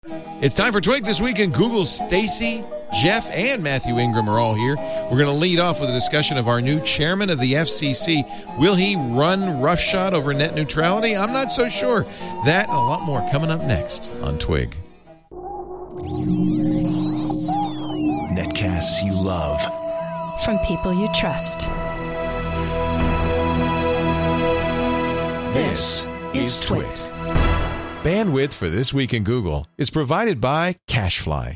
It's time for Twig This Week in Google. Stacy, Jeff, and Matthew Ingram are all here. We're going to lead off with a discussion of our new chairman of the FCC. Will he run roughshod over net neutrality? I'm not so sure. That and a lot more coming up next on Twig. Netcasts you love. From people you trust. This is Twig. Bandwidth for This Week in Google is provided by CacheFly.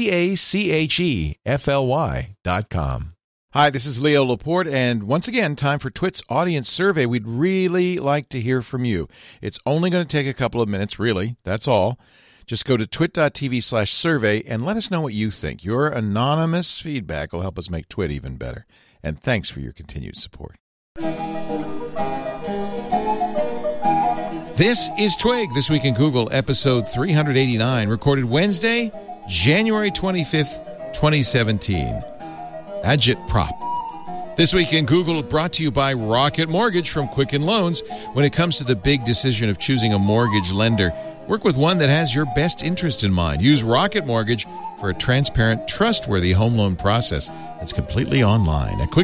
CacheFly.com. Hi, this is Leo Laporte, and once again, time for Twit's audience survey. We'd really like to hear from you. It's only going to take a couple of minutes, really. That's all. Just go to twit.tv/survey and let us know what you think. Your anonymous feedback will help us make Twit even better. And thanks for your continued support. This is Twig, This Week in Google, episode 389, recorded Wednesday, January 25th, 2017. Agitprop. This Week in Google brought to you by Rocket Mortgage from Quicken Loans. When it comes to the big decision of choosing a mortgage lender, work with one that has your best interest in mind. Use Rocket Mortgage for a transparent, trustworthy home loan process that's completely online at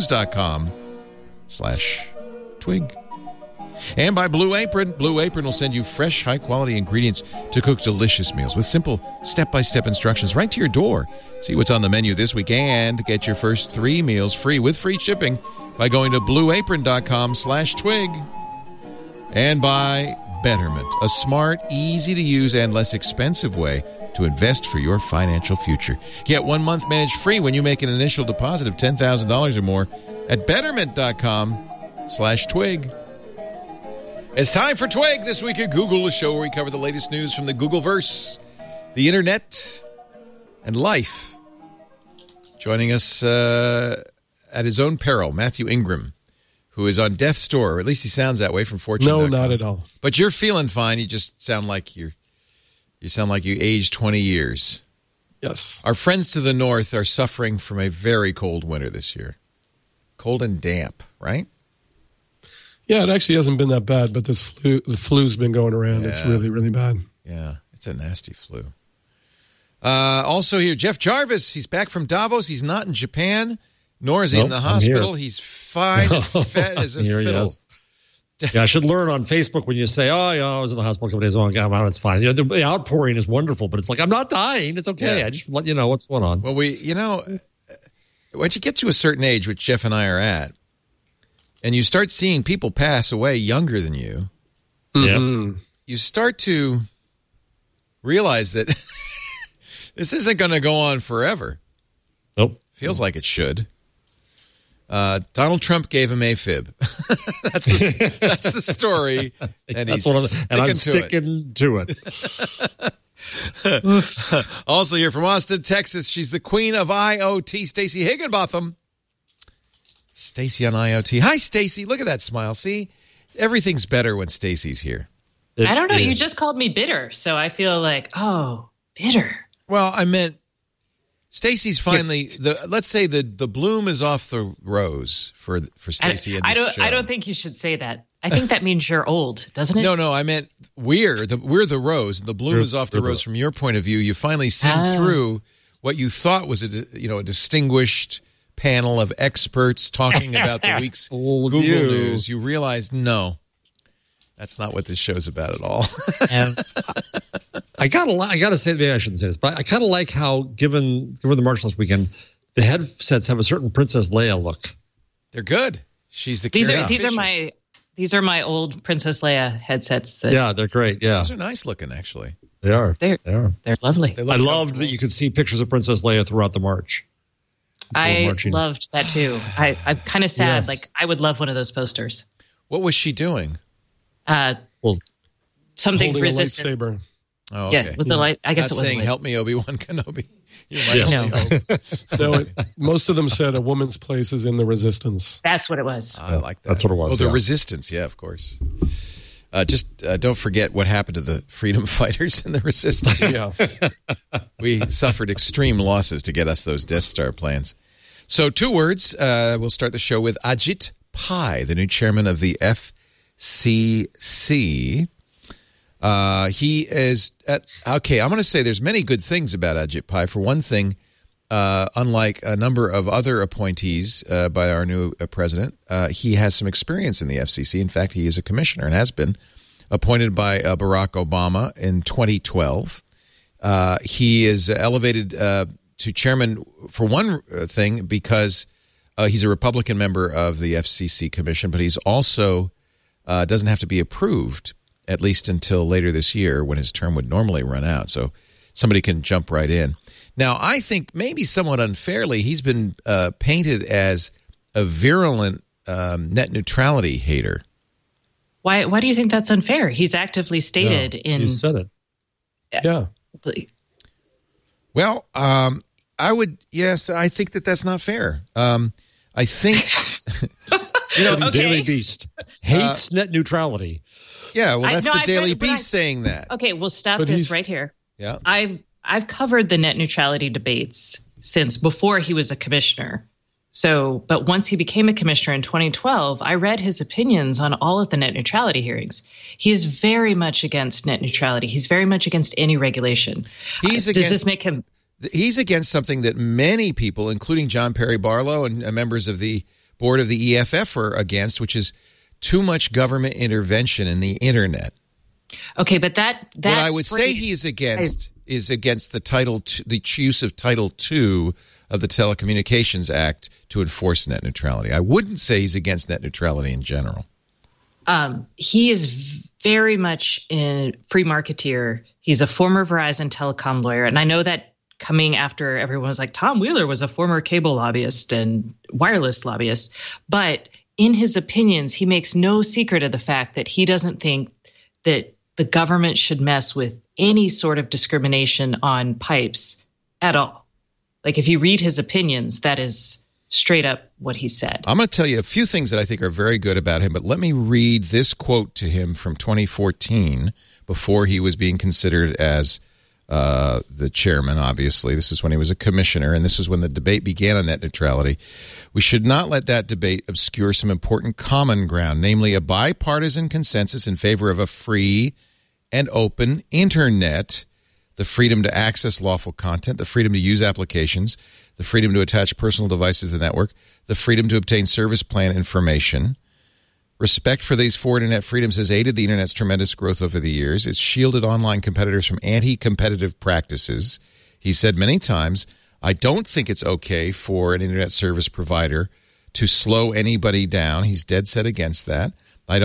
quickenloans.com/twig. And by Blue Apron. Blue Apron will send you fresh, high-quality ingredients to cook delicious meals with simple step-by-step instructions right to your door. See what's on the menu this week and get your first 3 meals free with free shipping by going to blueapron.com/twig. And by Betterment, a smart, easy-to-use, and less expensive way to invest for your financial future. Get 1 month managed free when you make an initial deposit of $10,000 or more at betterment.com/twig. It's time for Twig This Week at Google, a show where we cover the latest news from the Googleverse, the internet, and life. Joining us at his own peril, Matthew Ingram, who is on death's door, or at least he sounds that way from Fortune.com. No, not at all. But you're feeling fine. You just sound like you aged 20 years. Yes. Our friends to the north are suffering from a very cold winter this year. Cold and damp, right? Yeah, it actually hasn't been that bad, but the flu's been going around. Yeah. It's really, really bad. Yeah, it's a nasty flu. Also here, Jeff Jarvis. He's back from Davos. He's not in Japan, nor is he in the hospital. He's fine and fed as a fiddle. Yeah, I should learn on Facebook when you say, oh, yeah, I was in the hospital a couple days ago. It's fine. You know, the outpouring is wonderful, but it's like, I'm not dying. It's okay. Yeah. I just let you know what's going on. Well, once you get to a certain age, which Jeff and I are at, and you start seeing people pass away younger than you, you start to realize that this isn't going to go on forever. Nope. Feels like it should. Donald Trump gave him AFib. That's the story, and I'm sticking to it. Also here from Austin, Texas, she's the queen of IoT, Stacey Higginbotham. Stacey on IoT. Hi, Stacey. Look at that smile. See, everything's better when Stacey's here. I don't know. You just called me bitter, so I feel like, oh, bitter. Well, I meant Stacey's finally. Let's say the bloom is off the rose for Stacey. I don't think you should say that. I think that means you're old, doesn't it? No. I meant we're the rose, and the bloom is off the rose. From your point of view, you finally seen through what you thought was a distinguished panel of experts talking about the week's Google news. You realize, no, that's not what this show's about at all. I gotta say, maybe I shouldn't say this, but I kind of like how, given the March last weekend, the headsets have a certain Princess Leia look. They're good. She's the these are my old Princess Leia headsets. They're great. Yeah, those are nice looking, actually. They are. They're lovely. I loved that you could see pictures of Princess Leia throughout the march. I loved that too. I'm kind of sad. Yes. Like, I would love one of those posters. What was she doing? Something holding resistance. A lightsaber. Oh, okay. Yeah, was the light? I guess Not it was saying "Help me, Obi-Wan Kenobi." Most of them said a woman's place is in the resistance. That's what it was. I like that. That's what it was. Oh, the resistance. Yeah, of course. Just don't forget what happened to the freedom fighters in the resistance. Yeah. We suffered extreme losses to get us those Death Star plans. So 2 words. We'll start the show with Ajit Pai, the new chairman of the FCC. He is okay. I'm going to say there's many good things about Ajit Pai. For one thing, unlike a number of other appointees by our new president, he has some experience in the FCC. In fact, he is a commissioner and has been appointed by Barack Obama in 2012. He is elevated to chairman for one thing because he's a Republican member of the FCC Commission, but he's also doesn't have to be approved, at least until later this year when his term would normally run out. So somebody can jump right in. Now, I think maybe somewhat unfairly, he's been painted as a virulent net neutrality hater. Why do you think that's unfair? He's actively stated in... You said it. Yeah. Well, I think that's not fair. I think... Okay. Daily Beast hates net neutrality. Yeah, well, that's the Daily Beast saying that. Okay, we'll stop this right here. Yeah. I've covered the net neutrality debates since before he was a commissioner. But once he became a commissioner in 2012, I read his opinions on all of the net neutrality hearings. He is very much against net neutrality. He's very much against any regulation. Does this make him... He's against something that many people, including John Perry Barlow and members of the board of the EFF, are against, which is too much government intervention in the internet. Okay, but that what I would say he is against is against the use of Title II of the Telecommunications Act to enforce net neutrality. I wouldn't say he's against net neutrality in general. He is very much a free marketeer. He's a former Verizon telecom lawyer, and I know that coming after everyone was like, Tom Wheeler was a former cable lobbyist and wireless lobbyist. But in his opinions, he makes no secret of the fact that he doesn't think that the government should mess with any sort of discrimination on pipes at all. Like, if you read his opinions, that is straight up what he said. I'm going to tell you a few things that I think are very good about him, but let me read this quote to him from 2014 before he was being considered as the chairman, obviously. This is when he was a commissioner, and this is when the debate began on net neutrality. We should not let that debate obscure some important common ground, namely a bipartisan consensus in favor of a free and open internet, the freedom to access lawful content, the freedom to use applications, the freedom to attach personal devices to the network, the freedom to obtain service plan information. Respect for these four internet freedoms has aided the internet's tremendous growth over the years. It's shielded online competitors from anti-competitive practices. He said many times, I don't think it's okay for an internet service provider to slow anybody down. He's dead set against that. I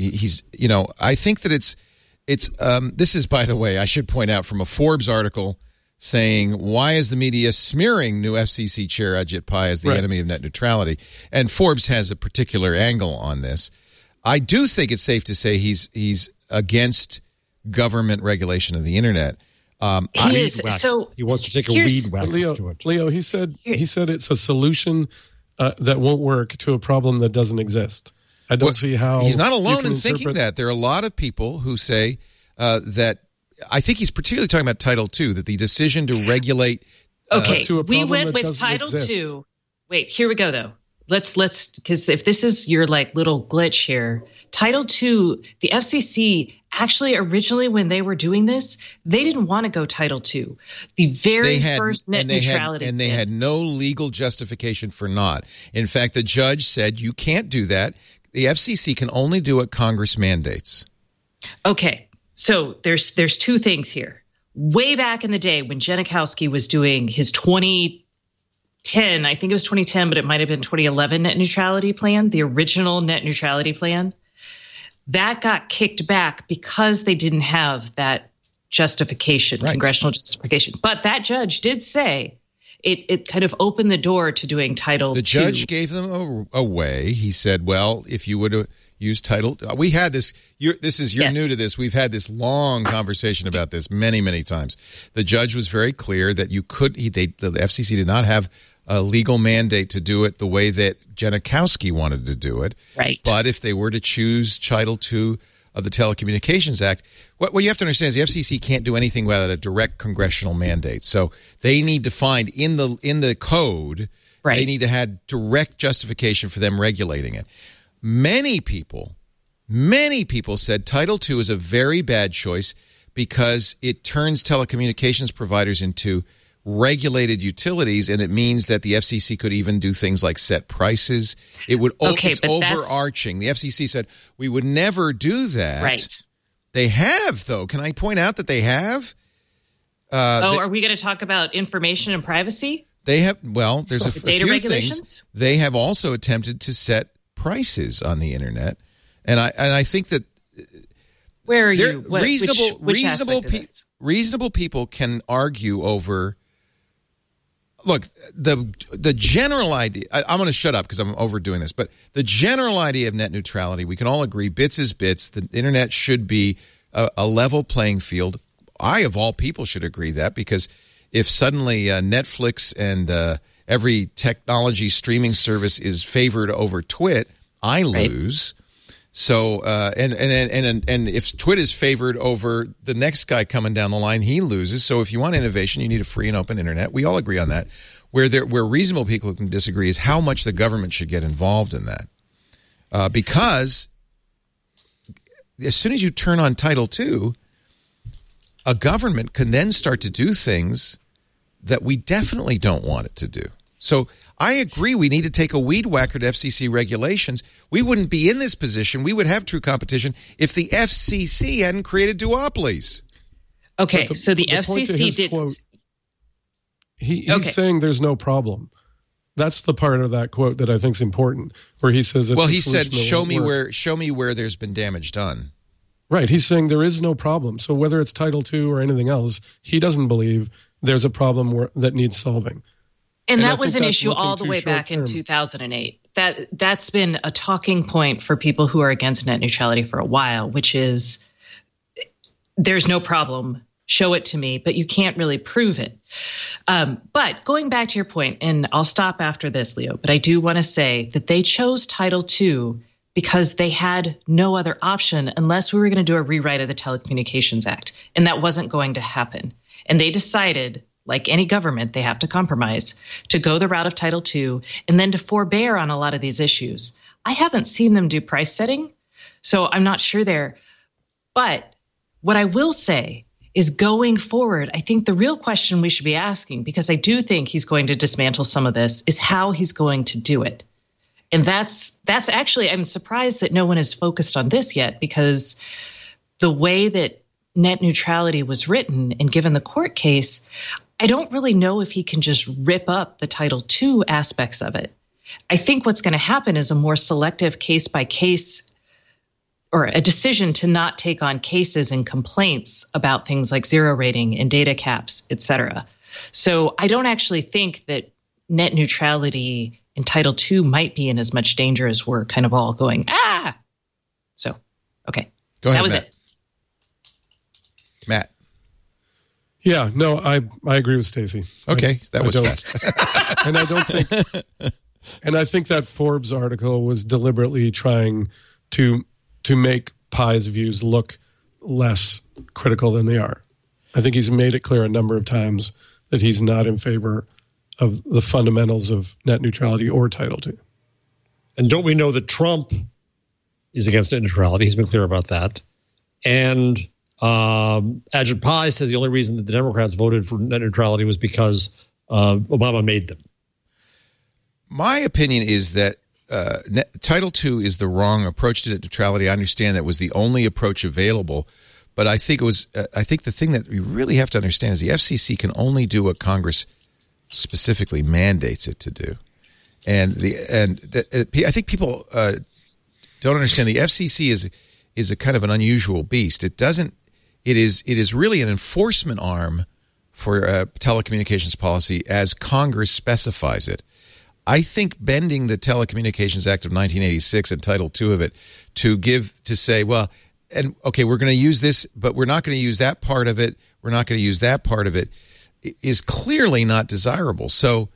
think that it's this is, by the way, I should point out from a Forbes article saying, why is the media smearing new FCC chair Ajit Pai as the enemy of net neutrality? And Forbes has a particular angle on this. I do think it's safe to say he's against government regulation of the internet. He is. So he wants to take a weed whack to it. Leo, he said it's a solution that won't work to a problem that doesn't exist. I don't see how he's not alone in thinking that. There are a lot of people who say that. I think he's particularly talking about Title II, that the decision to regulate. To a we problem went that with doesn't Title exist. II. Wait, here we go though. Let's because if this is your little glitch here, Title II, the FCC actually originally when they were doing this, they didn't want to go Title II. The very first net neutrality, they had no legal justification for not. In fact, the judge said you can't do that. The FCC can only do what Congress mandates. Okay, so there's two things here. Way back in the day when Janikowski was doing his 2010, I think it was 2010, but it might have been 2011 net neutrality plan, the original net neutrality plan, that got kicked back because they didn't have that justification, congressional justification. But that judge did say it kind of opened the door to doing Title II. The judge gave them away. He said, well, if you would have used Title, we had this, you're new to this. We've had this long conversation about this many, many times. The judge was very clear that the FCC did not have a legal mandate to do it the way that Janikowski wanted to do it. Right. But if they were to choose Title II of the Telecommunications Act, what you have to understand is the FCC can't do anything without a direct congressional mandate. So they need to find in the code, they need to have direct justification for them regulating it. Many people Many people said Title II is a very bad choice because it turns telecommunications providers into regulated utilities, and it means that the FCC could even do things like set prices. It would it's overarching. The FCC said we would never do that. Right. They have, though. Can I point out that they have? Are we going to talk about information and privacy? They have. Well, there's a data few regulations. Things. They have also attempted to set prices on the internet, and I think that where are you? Reasonable people can argue over. Look, the general idea. I'm going to shut up because I'm overdoing this. But the general idea of net neutrality, we can all agree, bits is bits. The internet should be a level playing field. I, of all people, should agree that, because if suddenly Netflix and every technology streaming service is favored over Twit, I lose. So and if Twit is favored over the next guy coming down the line, he loses. So if you want innovation, you need a free and open internet. We all agree on that. Where reasonable people can disagree is how much the government should get involved in that. Because as soon as you turn on Title II, a government can then start to do things that we definitely don't want it to do. So I agree we need to take a weed whacker to FCC regulations. We wouldn't be in this position. We would have true competition if the FCC hadn't created duopolies. Okay, so the FCC didn't. Quote, he's saying there's no problem. That's the part of that quote that I think is important, where he says, he said, show me where there's been damage done. Right. He's saying there is no problem. So whether it's Title II or anything else, he doesn't believe there's a problem that needs solving. And that was an issue all the way back in 2008. That's been a talking point for people who are against net neutrality for a while, which is there's no problem. Show it to me, but you can't really prove it. But going back to your point, and I'll stop after this, Leo, but I do want to say that they chose Title II because they had no other option unless we were going to do a rewrite of the Telecommunications Act. And that wasn't going to happen. And they decided, like any government, they have to compromise, to go the route of Title II and then to forbear on a lot of these issues. I haven't seen them do price setting, so I'm not sure there. But what I will say is going forward, I think the real question we should be asking, because I do think he's going to dismantle some of this, is how he's going to do it. And that's actually, I'm surprised that no one has focused on this yet, because the way that net neutrality was written and given the court case, I don't really know if he can just rip up the Title II aspects of it. I think what's going to happen is a more selective case by case, or a decision to not take on cases and complaints about things like zero rating and data caps, et cetera. So I don't actually think that net neutrality in Title II might be in as much danger as we're kind of all going, So, okay. Go ahead, that was Matt. it. Matt. Yeah, no, I agree with Stacey. Okay, that was fast. And I don't think, and I think that Forbes article was deliberately trying to make Pi's views look less critical than they are. I think he's made it clear a number of times that he's not in favor of the fundamentals of net neutrality or Title II. And don't we know that Trump is against net neutrality? He's been clear about that. And Ajit Pai said the only reason that the Democrats voted for net neutrality was because Obama made them. My opinion is that Title II is the wrong approach to net neutrality. I understand that was the only approach available, but I think it was. I think the thing that we really have to understand is the FCC can only do what Congress specifically mandates it to do, and I think people don't understand the FCC is a kind of an unusual beast. It doesn't. It is really an enforcement arm for telecommunications policy as Congress specifies it. I think bending the Telecommunications Act of 1986 and Title II of it to say, well, and okay, we're going to use this, but we're not going to use that part of it. We're not going to use that part of it, is clearly not desirable. So,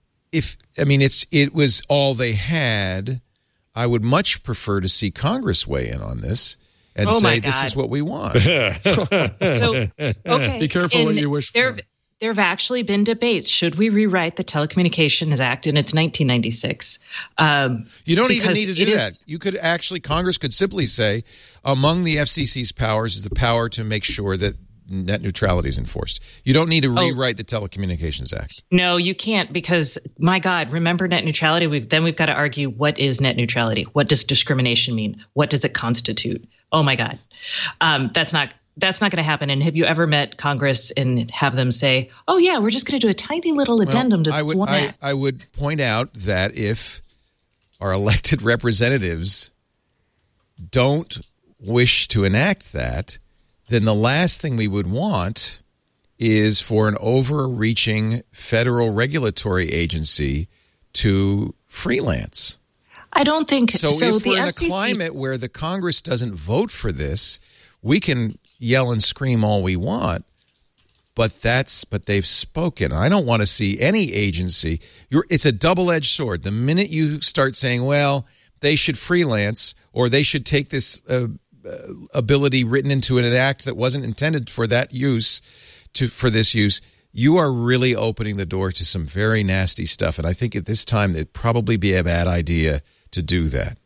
it was all they had. I would much prefer to see Congress weigh in on this and say this is what we want. So, okay. Be careful what you wish for. There have actually been debates. Should we rewrite the Telecommunications Act in its 1996? You don't even need to do that. You could actually, Congress could simply say, among the FCC's powers is the power to make sure that net neutrality is enforced. You don't need to rewrite the Telecommunications Act. No, you can't, because, my God, remember net neutrality? We've got to argue, what is net neutrality? What does discrimination mean? What does it constitute? Oh, my God. That's not going to happen. And have you ever met Congress and have them say, oh, yeah, we're just going to do a tiny little addendum to this one act? I would point out that if our elected representatives don't wish to enact that, then the last thing we would want is for an overreaching federal regulatory agency to freelance. I don't think so. If we're in a climate where the Congress doesn't vote for this, we can yell and scream all we want, but they've spoken. I don't want to see any agency. It's a double-edged sword. The minute you start saying, well, they should freelance or they should take this ability written into an act that wasn't intended for that use, for this use, you are really opening the door to some very nasty stuff. And I think at this time it'd probably be a bad idea to do that.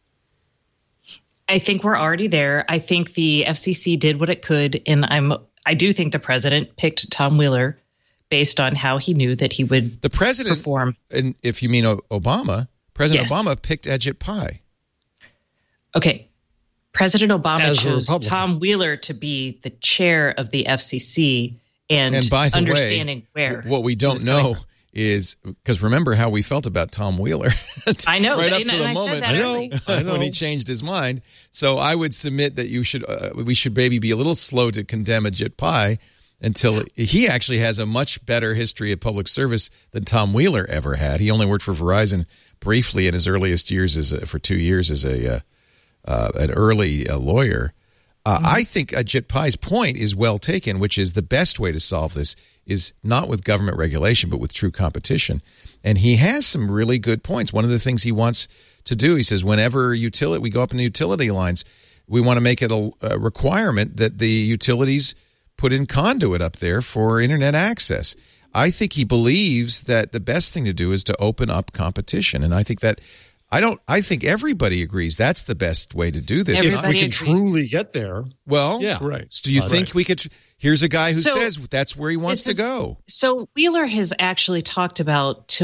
I think we're already there. I think the FCC did what it could, and I do think the president picked Tom Wheeler based on how he knew that he would perform. And if you mean Obama, President Obama picked Ajit Pai. Okay. President Obama chose Tom Wheeler to be the chair of the FCC, and by the understanding where. What we don't know is, because remember how we felt about Tom Wheeler. I know. Right up to the moment. I know. When he changed his mind. So I would submit that we should maybe be a little slow to condemn Ajit Pai until he actually has a much better history of public service than Tom Wheeler ever had. He only worked for Verizon briefly in his earliest years for 2 years as an early lawyer. I think Ajit Pai's point is well taken, which is the best way to solve this is not with government regulation, but with true competition. And he has some really good points. One of the things he wants to do, he says, whenever we go up in the utility lines, we want to make it a requirement that the utilities put in conduit up there for internet access. I think he believes that the best thing to do is to open up competition. And I think that I think everybody agrees that's the best way to do this. If we can truly get there. Well, yeah. Right. Do you think we could? Here's a guy who says that's where he wants to go. So Wheeler has actually talked about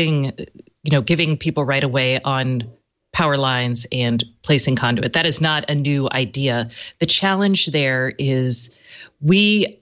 giving people right away on power lines and placing conduit. That is not a new idea. The challenge there is we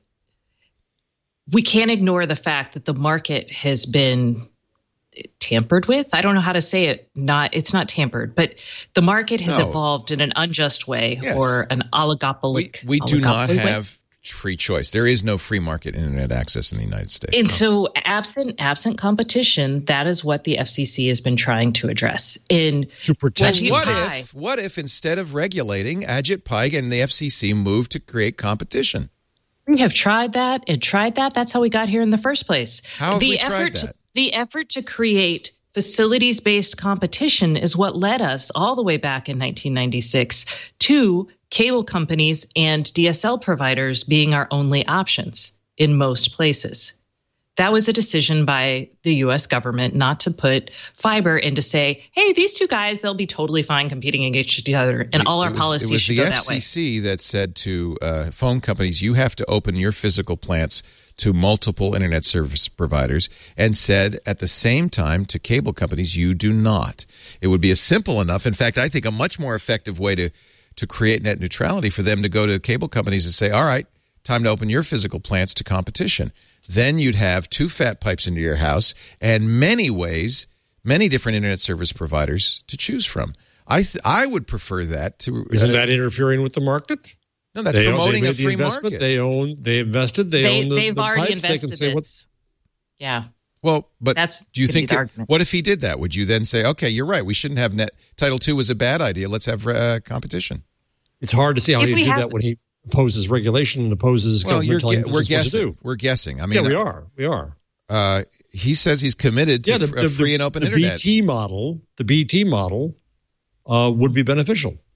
can't ignore the fact that the market has been tampered with. I don't know how to say it. It's not tampered, but the market has evolved in an unjust way or an oligopolic. We do not have free choice. There is no free market internet access in the United States. And so absent competition, that is what the FCC has been trying to address. To protect. What if instead of regulating, Ajit Pai and the FCC moved to create competition? We have tried that and tried that. That's how we got here in the first place. How have we tried that? The effort to create facilities-based competition is what led us all the way back in 1996 to cable companies and DSL providers being our only options in most places. That was a decision by the U.S. government not to put fiber and to say, hey, these two guys, they'll be totally fine competing against each other, and all our policies should go that way. It was the FCC that said to phone companies, you have to open your physical plants to multiple internet service providers, and said at the same time to cable companies, you do not. It would be a simple enough, in fact, I think a much more effective way to create net neutrality for them to go to cable companies and say, all right, time to open your physical plants to competition. Then you'd have two fat pipes into your house and many different internet service providers to choose from. I would prefer that to. Isn't that interfering with the market? No, that's promoting a free market. They invested. They own the they've already pipes. invested they can say yeah. Well, but do you think what if he did that? Would you then say, okay, you're right, we shouldn't have Title II was a bad idea. Let's have competition. It's hard to see how you do that when he opposes regulation and opposes government telling him what to do. We're guessing. I mean, we are. He says he's committed to a free and open internet. The BT model would be beneficial.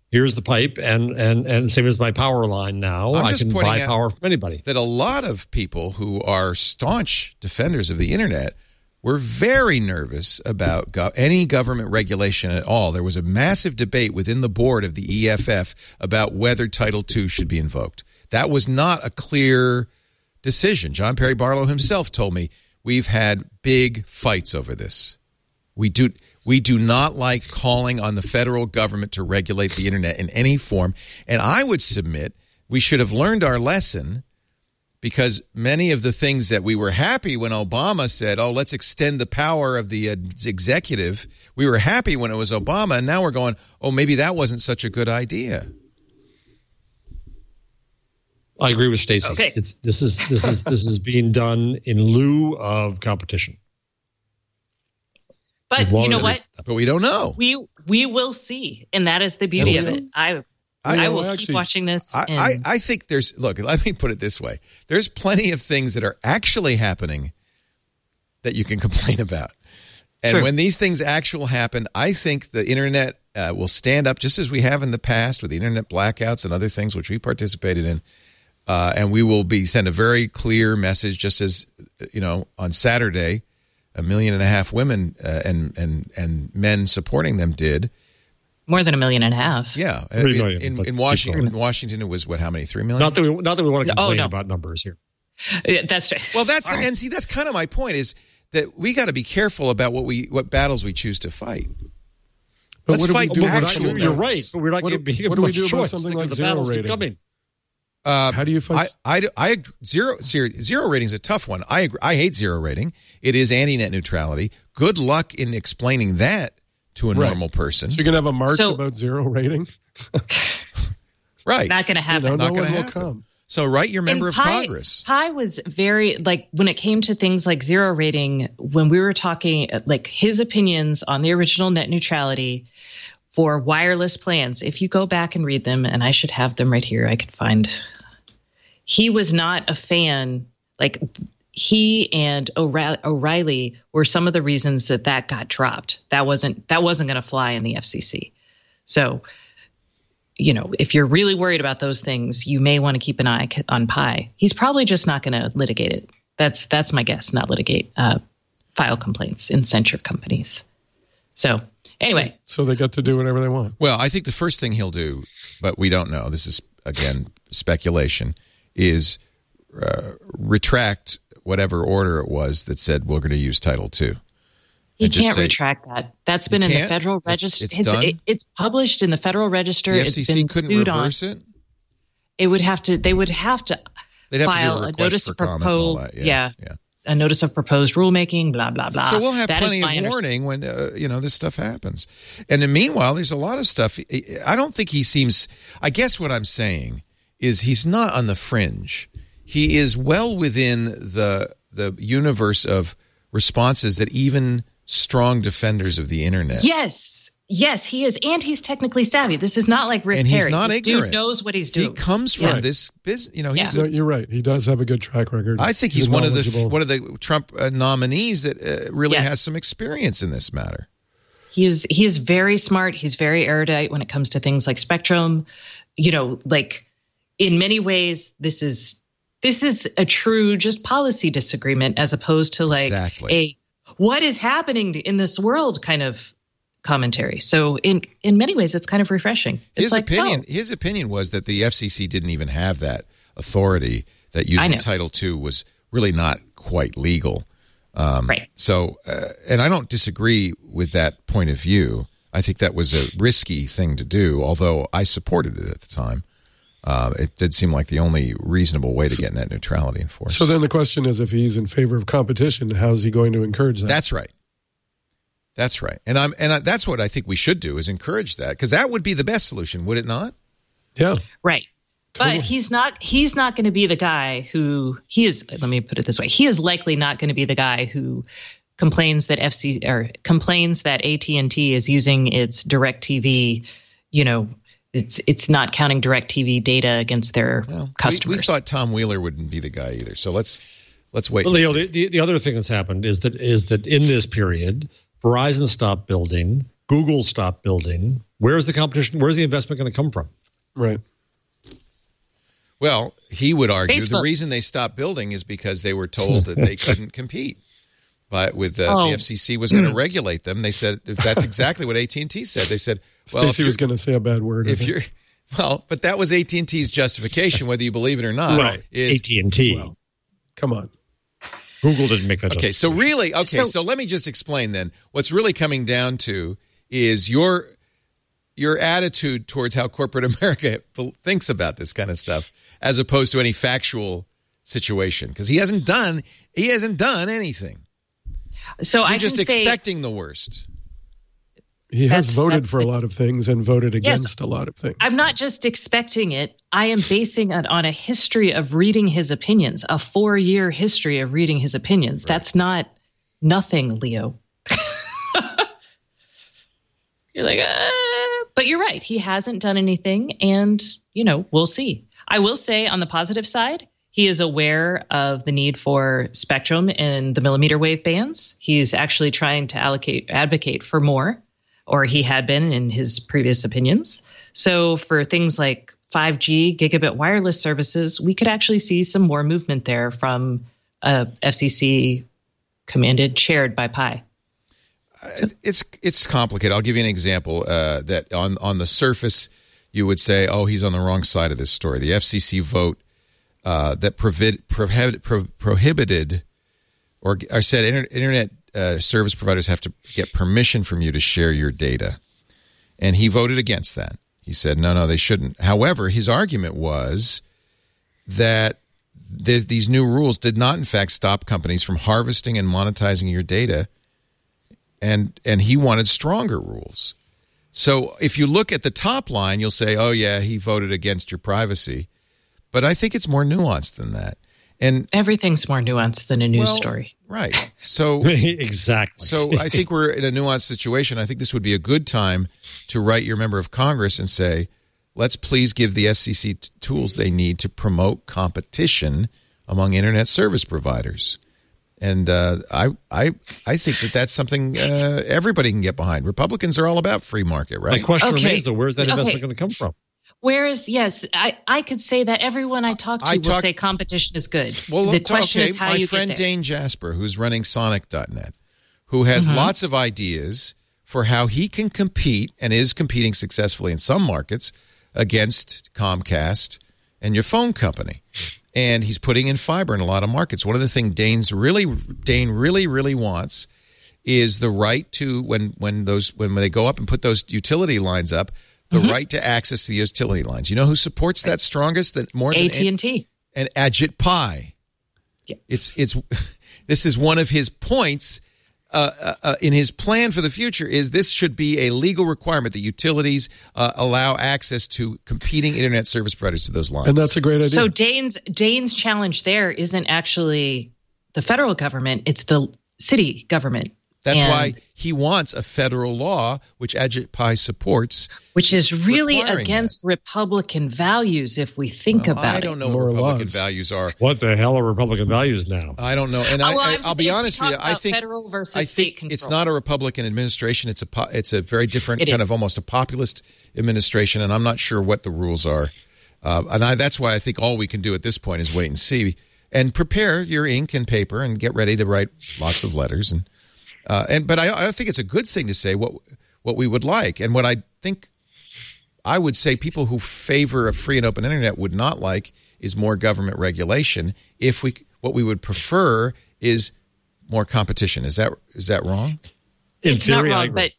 here's the pipe, and same as my power line now. I'm I just can pointing buy out power from anybody. that a lot of people who are staunch defenders of the internet were very nervous about any government regulation at all. There was a massive debate within the board of the EFF about whether Title II should be invoked. That was not a clear decision. John Perry Barlow himself told me, we've had big fights over this. We do not like calling on the federal government to regulate the internet in any form. And I would submit we should have learned our lesson, because many of the things that we were happy when Obama said, oh, let's extend the power of the executive, we were happy when it was Obama, and now we're going, oh, maybe that wasn't such a good idea. I agree with Stacey. Okay. This is being done in lieu of competition. But you know what? But we don't know. We will see, and that is the beauty of it. I will keep watching this. I think look, let me put it this way. There's plenty of things that are actually happening that you can complain about. And True. when these things actually happen, I think the internet will stand up, just as we have in the past with the internet blackouts and other things which we participated in. And we will send a very clear message, just as, on Saturday, 1.5 million women and men supporting them did. More than 1.5 million. Yeah. 3 million. In Washington, it was what, how many? 3 million? Not that we want to complain about numbers here. That's right. Well, that's kind of my point, is that we got to be careful about what battles we choose to fight. But Let's fight actual You're right, but we're not What going to be do we do about choice. something Think like of the zero battles keep rating? coming. How do you fight? Zero rating is a tough one. I hate zero rating. It is anti-net neutrality. Good luck in explaining that to a normal person. So you're going to have a march about zero rating? Right. Not going to happen. Not no going one to will happen. come. So write your member of Pi, Congress. Pi was very, when it came to things like zero rating, when we were talking, his opinions on the original net neutrality for wireless plans, if you go back and read them, and I should have them right here, I could find. He was not a fan. He and O'Reilly were some of the reasons that got dropped. That wasn't going to fly in the FCC. So, if you're really worried about those things, you may want to keep an eye on Pi. He's probably just not going to litigate it. That's my guess. Not litigate, file complaints in censure companies. So anyway, so they get to do whatever they want. Well, I think the first thing he'll do, but we don't know, this is, again, speculation, is retract whatever order it was that said we're going to use Title II. He can't retract that. That's been in the Federal Register. It's done? It's published in the Federal Register. The It's FCC been couldn't sued reverse it? They would have to file a notice of proposed. Yeah. A notice of proposed rulemaking, blah, blah, blah. So we'll have plenty of warning when, this stuff happens. And then meanwhile, there's a lot of stuff. I don't think he seems, I guess what I'm saying is he's not on the fringe. He is well within the universe of responses that even strong defenders of the internet. Yes, he is. And he's technically savvy. This is not like Rick Perry. And he's not ignorant. Dude knows what he's doing. He comes from this business. You're right. He does have a good track record. I think he's one of the Trump nominees that really has some experience in this matter. He is very smart. He's very erudite when it comes to things like spectrum. In many ways, this is a true just policy disagreement as opposed to a what is happening in this world kind of commentary. So in many ways, it's kind of refreshing. His opinion was that the FCC didn't even have that authority, that using Title II was really not quite legal. Right. So, and I don't disagree with that point of view. I think that was a risky thing to do, although I supported it at the time. It did seem like the only reasonable way to get net neutrality enforced. So then the question is, if he's in favor of competition, how is he going to encourage that? That's right. And that's what I think we should do, is encourage that, because that would be the best solution, would it not? Yeah. Right. Totally. But he's not going to be the guy who let me put it this way. He is likely not going to be the guy who complains that AT&T is using its DirecTV, it's not counting DirecTV data against their customers. We thought Tom Wheeler wouldn't be the guy either. So let's wait. Well, Leo, the other thing that's happened is that in this period, Verizon stopped building, Google stopped building, where's the competition? Where's the investment going to come from? Right. Well, he would argue Facebook. the reason they stopped building is because they were told that they couldn't compete. But with the FCC was going to regulate them, they said that's exactly what AT&T said. They said, "Well, Stacey was going to say a bad word. if you're but that was AT&T's justification, whether you believe it or not. Right. Is AT&T. Well, come on. Google didn't make that. okay. So really, so let me just explain then. What's really coming down to is your attitude towards how corporate America thinks about this kind of stuff, as opposed to any factual situation, because he hasn't done anything. So You're I just can say, expecting the worst. He has voted that's for a lot of things and voted against a lot of things. I'm not just expecting it. I am basing it on a history of reading his opinions, a 4-year history of reading his opinions. Right. That's not nothing, Leo. You're like, but you're right. He hasn't done anything, and, we'll see. I will say on the positive side, he is aware of the need for spectrum in the millimeter wave bands. He's actually trying to advocate for more, or he had been in his previous opinions. So for things like 5G gigabit wireless services, we could actually see some more movement there from FCC chaired by Pai. It's complicated. I'll give you an example that on the surface you would say, oh, he's on the wrong side of this story. The FCC vote that prohibited or said internet service providers have to get permission from you to share your data. And he voted against that. He said, no, they shouldn't. However, his argument was that these new rules did not, in fact, stop companies from harvesting and monetizing your data. And he wanted stronger rules. So if you look at the top line, you'll say, oh, yeah, he voted against your privacy. But I think it's more nuanced than that. And everything's more nuanced than a news story. Right. So exactly. So I think we're in a nuanced situation. I think this would be a good time to write your member of Congress and say, let's please give the FCC tools they need to promote competition among internet service providers. And I think that's something everybody can get behind. Republicans are all about free market, right? My question remains, though, where's that investment going to come from? Yes, I could say that everyone I talk to will say competition is good. Well, the question is how you get there. My friend Dane Jasper, who's running Sonic.net, who has lots of ideas for how he can compete and is competing successfully in some markets against Comcast and your phone company. And he's putting in fiber in a lot of markets. One of the things Dane really wants is the right to when they go up and put those utility lines up, the right to access to the utility lines. You know who supports that strongest? That more than AT&T and Ajit Pai. Yeah. It's this is one of his points in his plan for the future. Is this should be a legal requirement that utilities allow access to competing internet service providers to those lines. And that's a great idea. So Dane's challenge there isn't actually the federal government; it's the city government. That's why he wants a federal law, which Ajit Pai supports. Which is really against Republican values if we think about it. I don't know what Republican values are. What the hell are Republican values now? I don't know. And I'll be honest with you. I think federal versus state control. It's not a Republican administration. It's a very different kind of almost a populist administration, and I'm not sure what the rules are. That's why I think all we can do at this point is wait and see and prepare your ink and paper and get ready to write lots of letters but I think it's a good thing to say what we would like, and what I think I would say people who favor a free and open internet would not like is more government regulation. What we would prefer is more competition. Is that wrong? It's not wrong, but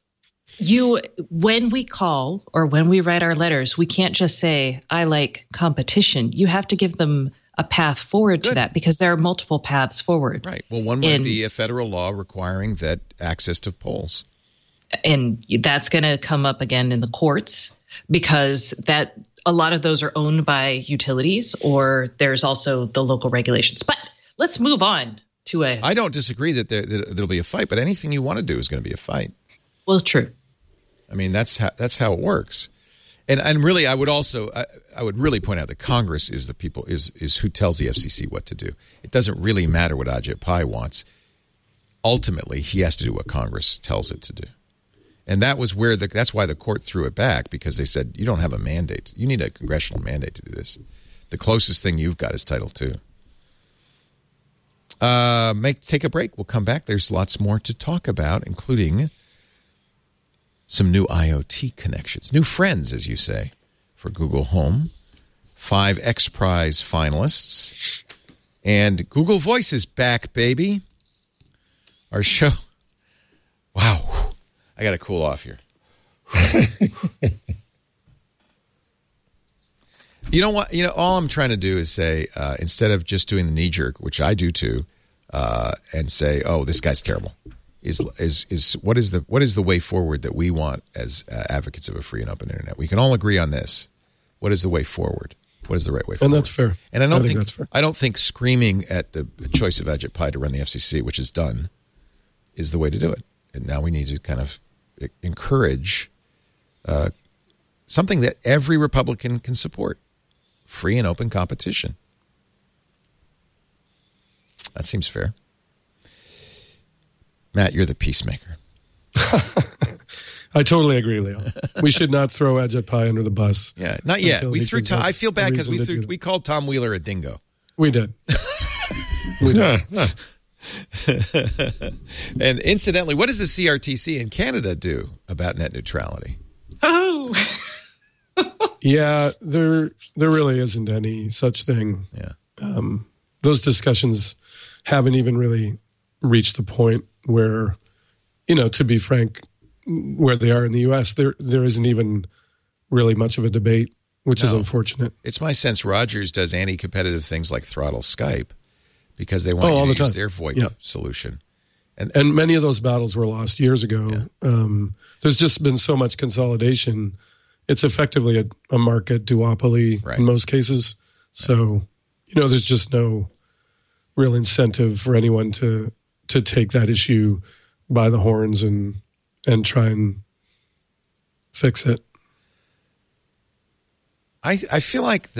when we call or when we write our letters, we can't just say I like competition. You have to give them a path forward to that, because there are multiple paths forward. Right. Well, one would be a federal law requiring that access to polls. And that's going to come up again in the courts, because that a lot of those are owned by utilities, or there's also the local regulations. But let's move on to I don't disagree that there'll be a fight, but anything you want to do is going to be a fight. Well, true. I mean, that's how it works. And really, I would really point out that Congress is the people is who tells the FCC what to do. It doesn't really matter what Ajit Pai wants. Ultimately, he has to do what Congress tells it to do. And that was where that's why the court threw it back, because they said, you don't have a mandate. You need a congressional mandate to do this. The closest thing you've got is Title II. Take a break. We'll come back. There's lots more to talk about, including some new IoT connections. New friends, as you say, for Google Home. 5 X Prize finalists. And Google Voice is back, baby. Our show. Wow. I got to cool off here. You know what? All I'm trying to do is say, instead of just doing the knee jerk, which I do too, and say, "Oh, this guy's terrible," is what is the way forward that we want as advocates of a free and open internet? We can all agree on this. What is the way forward? What is the right way forward? And that's fair. And I think that's fair. I don't think screaming at the choice of Ajit Pai to run the FCC, which is done, is the way to do it. And now we need to kind of encourage something that every Republican can support: free and open competition. That seems fair. Matt, you're the peacemaker. I totally agree, Leo. We should not throw Ajit Pai under the bus. Yeah, not yet. We threw Tom. I feel bad because we called Tom Wheeler a dingo. We did. We did. And incidentally, what does the CRTC in Canada do about net neutrality? Oh, yeah, there really isn't any such thing. Yeah, those discussions haven't even really reached the point where, to be frank, where they are in the U.S., there isn't even really much of a debate, which is unfortunate. It's my sense Rogers does anti-competitive things like throttle Skype because they want you to use their VoIP solution. And many of those battles were lost years ago. Yeah. There's just been so much consolidation. It's effectively a market duopoly in most cases. So, there's just no real incentive for anyone to take that issue by the horns and try and fix it. I feel like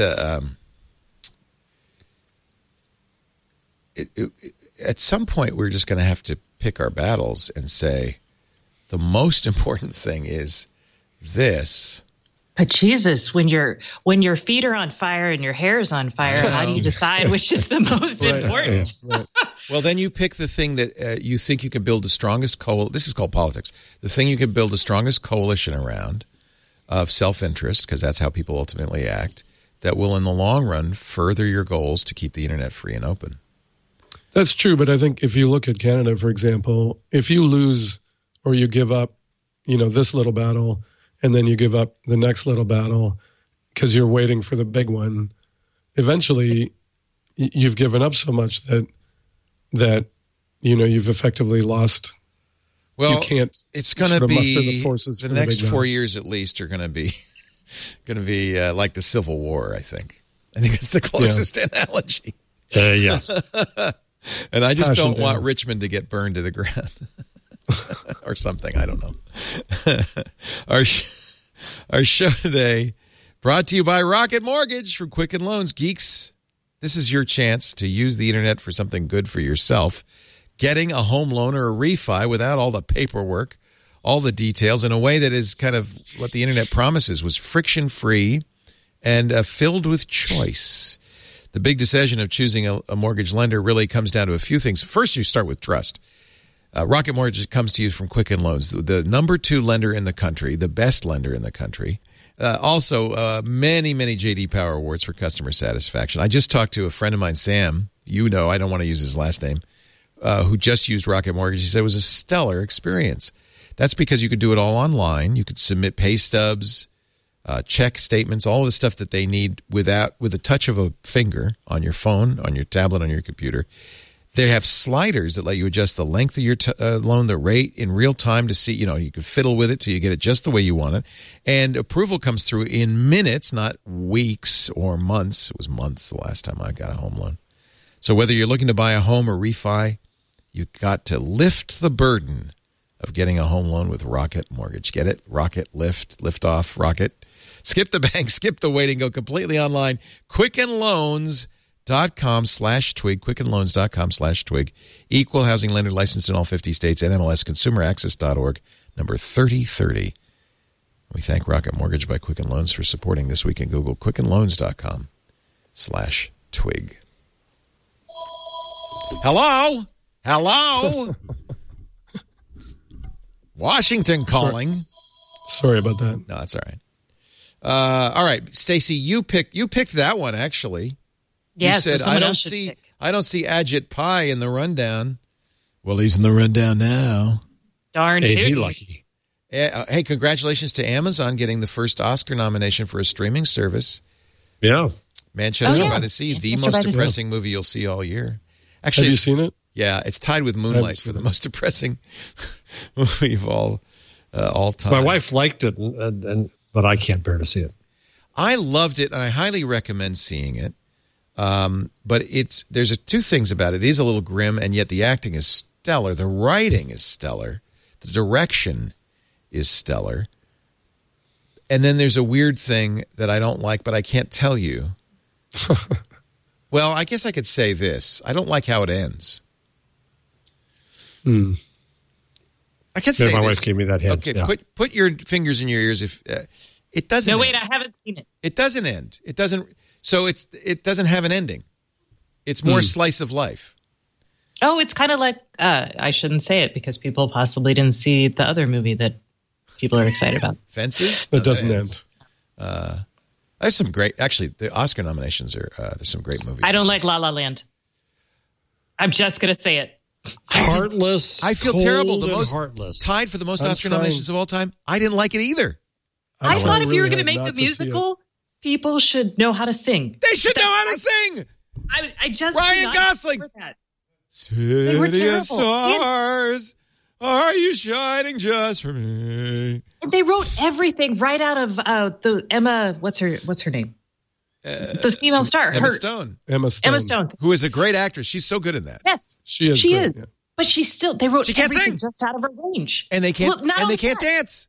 at some point we're just going to have to pick our battles and say the most important thing is this. But Jesus, when your feet are on fire and your hair is on fire, how do you decide which is the most important? Right. Well, then you pick the thing that you think you can build the strongest this is called politics. The thing you can build the strongest coalition around of self-interest, because that's how people ultimately act, that will in the long run further your goals to keep the internet free and open. That's true, but I think if you look at Canada, for example, if you lose or you give up, this little battle, and then you give up the next little battle because you're waiting for the big one, eventually you've given up so much that you've effectively lost. Well, you can't. It's going to be the forces. The next 4 years at least are going to be like the Civil War. I think it's the closest analogy. Yeah. And I just don't want Richmond to get burned to the ground or something. I don't know. Our show today brought to you by Rocket Mortgage from Quicken Loans. Geeks, this is your chance to use the internet for something good for yourself. Getting a home loan or a refi without all the paperwork, all the details, in a way that is kind of what the internet promises, was friction-free and filled with choice. The big decision of choosing a mortgage lender really comes down to a few things. First, you start with trust. Rocket Mortgage comes to you from Quicken Loans, the number 2 lender in the country, the best lender in the country. Also, many, many J.D. Power Awards for customer satisfaction. I just talked to a friend of mine, Sam. I don't want to use his last name, who just used Rocket Mortgage. He said it was a stellar experience. That's because you could do it all online. You could submit pay stubs, check statements, all of the stuff that they need with a touch of a finger on your phone, on your tablet, on your computer. They have sliders that let you adjust the length of your loan, the rate in real time to see, you can fiddle with it till you get it just the way you want it. And approval comes through in minutes, not weeks or months. It was months the last time I got a home loan. So whether you're looking to buy a home or refi, you've got to lift the burden of getting a home loan with Rocket Mortgage. Get it? Rocket, lift off, Rocket. Skip the bank, skip the waiting, go completely online. QuickenLoans.com/twig, QuickenLoans.com/twig. Equal housing lender licensed in all 50 states, NMLS, ConsumerAccess.org. number 3030. We thank Rocket Mortgage by Quicken Loans for supporting This Week in Google. QuickenLoans.com/twig. Hello? Hello? Washington calling. Sorry about that. No, that's all right. All right, Stacey, you picked that one, actually. Yes, you said, I don't see Ajit Pai in the rundown. Well, he's in the rundown now. Darn Hey, he tootin'. lucky. Hey, congratulations to Amazon getting the first Oscar nomination for a streaming service. Yeah. Manchester Oh, yeah. by the Sea, the Manchester most by the Sea. depressing movie you'll see all year. Actually, Have you seen it? Yeah, it's tied with Moonlight for the most depressing movie of all time. My wife liked it, but I can't bear to see it. I loved it, and I highly recommend seeing it. But there's two things about it. It is a little grim, and yet the acting is stellar. The writing is stellar. The direction is stellar. And then there's a weird thing that I don't like, but I can't tell you. Well, I guess I could say this. I don't like how it ends. I can say My this. wife gave me that hint. Okay, Yeah. put your fingers in your ears. If it doesn't. No, end. wait, I haven't seen it. It doesn't end. It doesn't. So it doesn't have an ending. It's more slice of life. Oh, it's kind of like, I shouldn't say it because people possibly didn't see the other movie that people are excited about. Fences. It doesn't end. There's some great. Actually, the Oscar nominations are. There's some great movies. I don't like La La Land. I'm just going to say it. Heartless. I feel cold terrible. The and most heartless. tied for the most I'm Oscar trying- nominations of all time. I didn't like it either. I try thought if you were really going to hard make the not to see it. musical, people should know how to sing. They should know how to sing. I just Ryan do not Gosling. support that. City were of terrible. stars, are you shining just for me? And they wrote everything right out of the Emma. What's her name? The female star. Emma Stone, Emma Stone. Emma Stone. who is a great actress. She's so good in that. Yes, She is. she great, is. But she's still. They wrote She can't everything sing. just out of her range. And they can't. Well, not and they only can't that, dance.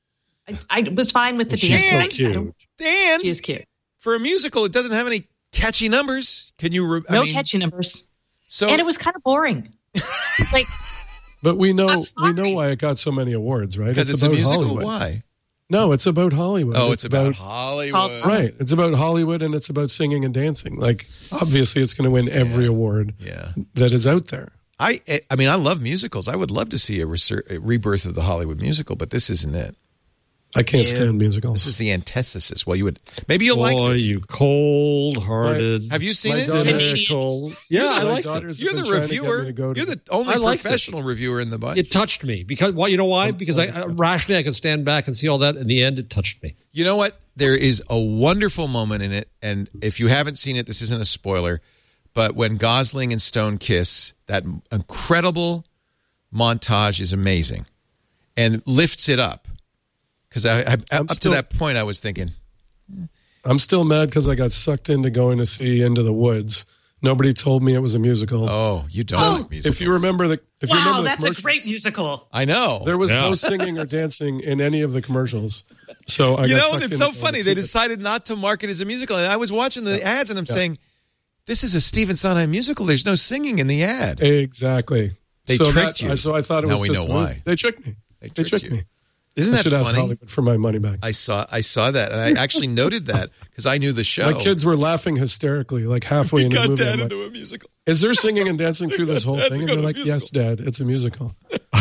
I was fine with the She's dance. so I cute. don't- And She is cute. for a musical, it doesn't have any catchy numbers. Can you? No catchy numbers. So And it was kind of boring. Like, But we know I'm sorry. why it got so many awards, right? because it's a about musical. Hollywood. Why? No, it's about Hollywood. Oh, it's about Hollywood. Right. It's about Hollywood and it's about singing and dancing. Like, obviously, it's going to win every award Yeah. that is out there. I mean, I love musicals. I would love to see a rebirth of the Hollywood musical, but this isn't it. I can't Yeah. stand musicals. This is the antithesis. Well, maybe you'll like Boy, this. you cold-hearted. Have you seen my it? cynical- Yeah, I My like it. daughters have You're the been trying to get me reviewer. to go to- You're the only I liked professional reviewer in the bunch. It touched me because, well, you know why? Because rationally I could stand back and see all that. In the end, it touched me. You know what? There is a wonderful moment in it, and if you haven't seen it, this isn't a spoiler, but when Gosling and Stone kiss, that incredible montage is amazing and lifts it up. Because up to that point, I was thinking, I'm still mad because I got sucked into going to see Into the Woods. Nobody told me it was a musical. oh, you don't like musicals. If you remember the wow, that's a commercials, great musical. I know. There was no singing or dancing in any of the commercials. So I You got know, sucked and it's into so going funny. to They see it. decided not to market as a musical. And I was watching the ads and I'm saying, this is a Stephen Sondheim musical. There's no singing in the ad. Exactly. They so tricked you. So I thought it Now was we just know a movie. why. They tricked me. They They tricked tricked you. me. Isn't I that should ask funny? Hollywood for my money back. I saw that, and I actually noted that because I knew the show. My kids were laughing hysterically, like halfway into the got movie. Dad I'm like, into a musical. is there singing and dancing through this whole Dad to thing? And go they're to like, a yes, Dad, it's a musical.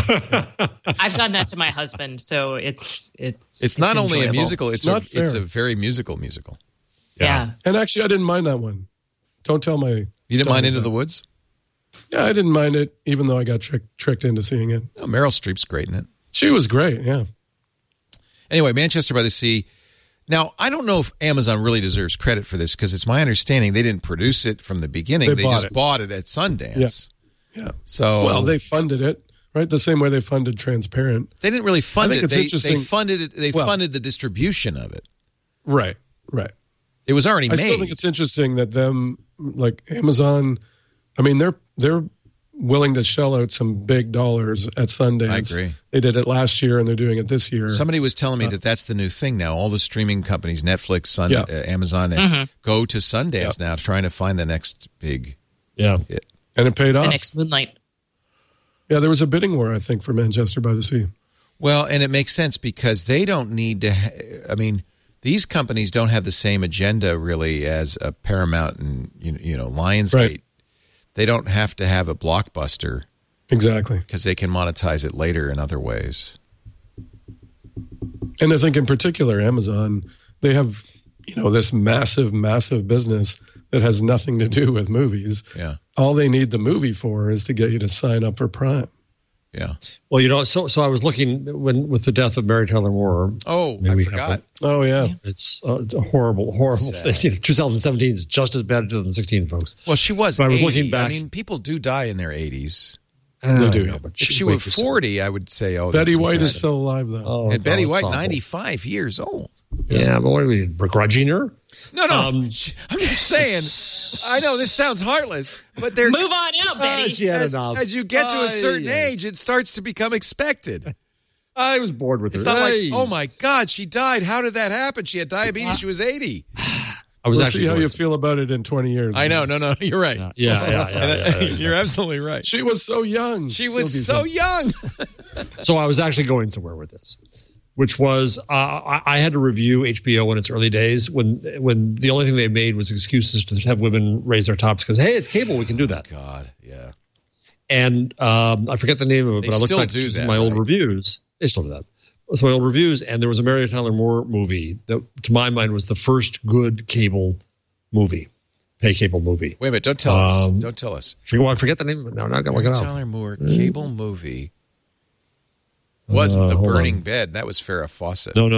I've done that to my husband, so it's Not only a enjoyable. musical; It's not it's fair. a very musical musical. Yeah. And actually, I didn't mind that one. Don't tell my... You didn't mind Into the Woods? Yeah, I didn't mind it, even though I got tricked into seeing it. Oh, Meryl Streep's great in it. She was great, yeah. Anyway, Manchester by the Sea. Now, I don't know if Amazon really deserves credit for this because it's my understanding they didn't produce it from the beginning. They bought just it. bought it at Sundance. Yeah. So Well, they funded it, right? The same way they funded Transparent. they didn't really fund I think it. it's They interesting- funded it. They Well- funded the distribution of it. Right. It was already I still made. think it's interesting that them, like Amazon, I mean, they're willing to shell out some big dollars at Sundance. I agree. They did it last year and they're doing it this year. Somebody was telling me that that's the new thing now. All the streaming companies, Netflix, Yeah. Amazon, go to Sundance now, trying to find the next big Yeah. hit. And it paid off. The next Moonlight. Yeah, there was a bidding war, I think, for Manchester by the Sea. Well, and it makes sense because they don't need to. These companies don't have the same agenda really as a Paramount and Lionsgate. Right. They don't have to have a blockbuster Exactly. because they can monetize it later in other ways. And I think in particular, Amazon, they have, this massive, massive business that has nothing to do with movies. Yeah. All they need the movie for is to get you to sign up for Prime. Yeah. Well, so I was looking with the death of Mary Tyler Moore. Oh, Maybe I we forgot. have Oh, yeah. It's a horrible. Sad. 2017 is just as bad as 2016, folks. Well, she was. But I was 80. looking back. I mean, people do die in their 80s. They do. know, but If she wait were for a second. 40, I would say, oh, Betty that's White is bad. still alive, though. Oh, And Betty it's White, awful. 95 years old. Yeah, but what are we begrudging her? No. I'm just saying. I know this sounds heartless, but they're Move on out, Betty. She had as, enough. as you get to a certain age, it starts to become expected. I was bored with It's her. not like, Hey. oh my God, she died. How did that happen? She had diabetes. She was 80. I was We'll actually see how going you to- feel about it in 20 years. I know. No, you're right. Yeah. You're absolutely right. She was so young. She was She'll so be young. So I was actually going somewhere with this, which was I had to review HBO in its early days when the only thing they made was excuses to have women raise their tops because, hey, it's cable, we can do that. God, yeah. And I forget the name of it, They but I looked still back do to that, my old right? reviews. They still do that. So my old reviews, and there was a Mary Tyler Moore movie that, to my mind, was the first good cable movie, pay cable movie. Wait a minute. Don't tell us. Don't tell us. I forget the name of it now. Now I got to look it Mary up. Tyler Moore cable movie wasn't The hold Burning on. Bed. That was Farrah Fawcett. No.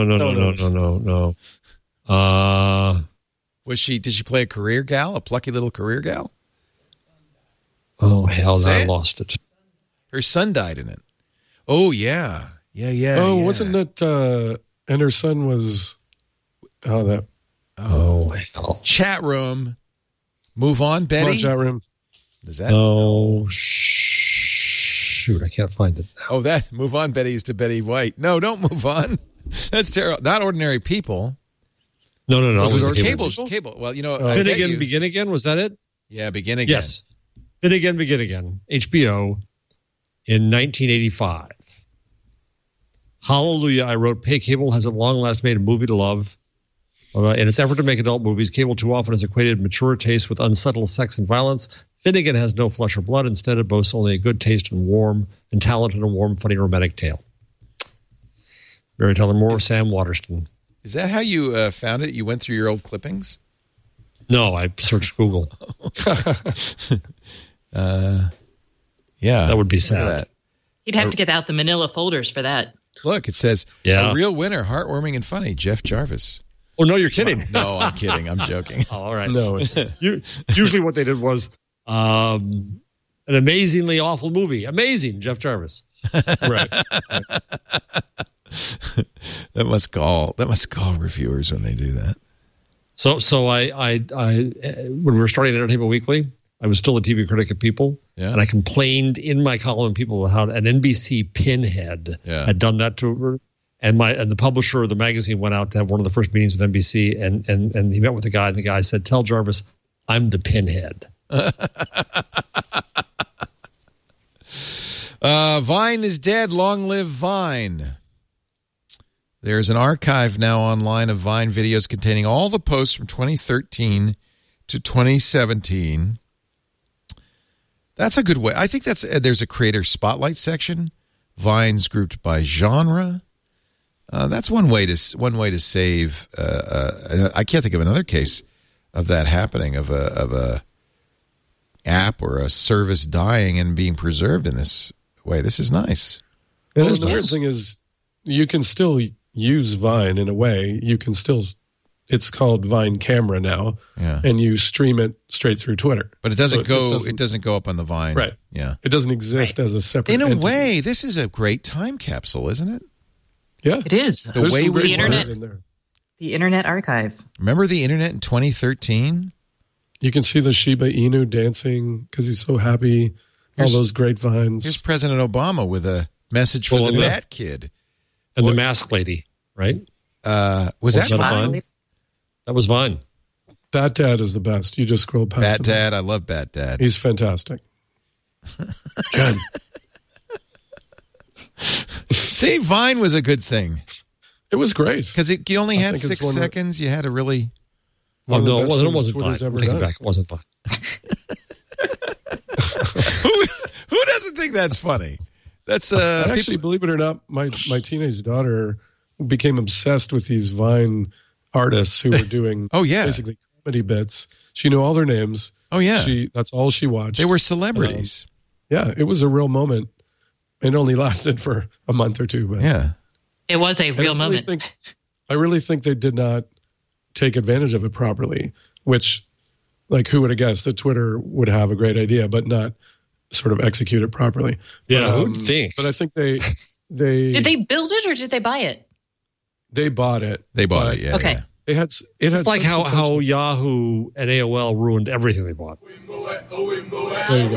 Was she? Did she play a career gal? A plucky little career gal? Oh, hell, Say I it. lost it. Her son died in it. Oh yeah. Oh, yeah. wasn't it? And her son was. Oh, that. Oh, hell. Chat room. Move on, Come on, Betty. chat room. Is that? Oh, shoot. I can't find it. Oh, that Move On, Betty is to Betty White. No, don't move on. That's terrible. Not Ordinary People. No. It Was was it the cable? movie. Cable. Well, Fin I get Again, you. Begin Again. Was that it? Yeah, Begin Again. Yes. Fin Again, Begin Again. HBO in 1985. Hallelujah. I wrote, Pay Cable has at long last made a movie to love. In its effort to make adult movies, cable too often has equated mature taste with unsettled sex and violence. Finnegan has no flesh or blood. Instead, it boasts only a good taste and talented and warm, funny, romantic tale. Mary Tyler Moore, Sam Waterston. Is that how you found it? You went through your old clippings? No, I searched Google. Yeah. That would be Look at sad. that. You'd have to get out the manila folders for that. Look, it says, Yeah. a real winner, heartwarming and funny, Jeff Jarvis. Oh, no, you're kidding. No, I'm kidding. I'm joking. Oh, all right. No. Usually what they did was an amazingly awful movie. Amazing, Jeff Jarvis. Right. That must gall reviewers when they do that. So I when we were starting Entertainment Weekly, I was still a TV critic at People, Yeah. and I complained in my column in People how an NBC pinhead had done that to her. And the publisher of the magazine went out to have one of the first meetings with NBC, and he met with the guy, and the guy said, "Tell Jarvis, I'm the pinhead." Vine is dead. Long live Vine. There's an archive now online of Vine videos containing all the posts from 2013 to 2017. That's a good way. I think there's a creator spotlight section. Vines grouped by genre. That's one way to save. I can't think of another case of that happening, of a app or a service dying and being preserved in this way. This is nice. Well, the weird thing is, you can still use Vine in a way. You can still. It's called Vine Camera now, and you stream it straight through Twitter. But it doesn't So go. It doesn't go up on the Vine. Right. Yeah. It doesn't exist as a separate. In a entity. way, this is a great time capsule, isn't it? Yeah, It is. The There's way some we great internet- lines in there. The Internet Archive. Remember the internet in 2013? You can see the Shiba Inu dancing because he's so happy. All those grapevines. Here's President Obama with a message for Well, the yeah. Bat Kid. And the Mask Lady, right? Was that that a Vine? Vine? That was Vine. Bat Dad is the best. You just scroll past Bat him. Dad. I love Bat Dad. He's fantastic. Jen. See, Vine was a good thing It was great. because you only had think it's 6 one of the- seconds. You had to really. Oh, One of the no, best it things wasn't Twitter's fine. ever Take it done. back. It wasn't fine. Who doesn't think that's funny? That's Actually, believe it or not, my teenage daughter became obsessed with these Vine artists who were doing Oh, yeah. basically comedy bits. She knew all their names. Oh, yeah. That's all she watched. They were celebrities. Yeah, it was a real moment. It only lasted for a month or two, but Yeah. It was a And real moment. I really think they did not take advantage of it properly, which, like, who would have guessed that Twitter would have a great idea, but not sort of execute it properly. Yeah, But, who'd think? But I think they Did they build it or did they buy it? they bought it. They bought But it, yeah. Okay. yeah. It had It's like some how potential. Yahoo and AOL ruined everything they bought. There you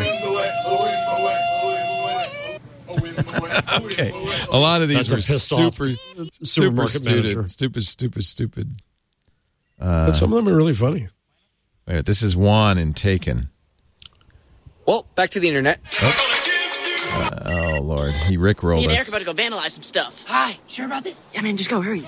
go. Okay. A lot of these That's a were pissed off super supermarket manager. stupid. But some of them are really funny. Wait, this is Juan in Taken. Well, back to the internet. Oh, Lord. He rickrolled Me and Eric us. are about to go vandalize some stuff. Hi, sure about this? Yeah, man, just go, hurry.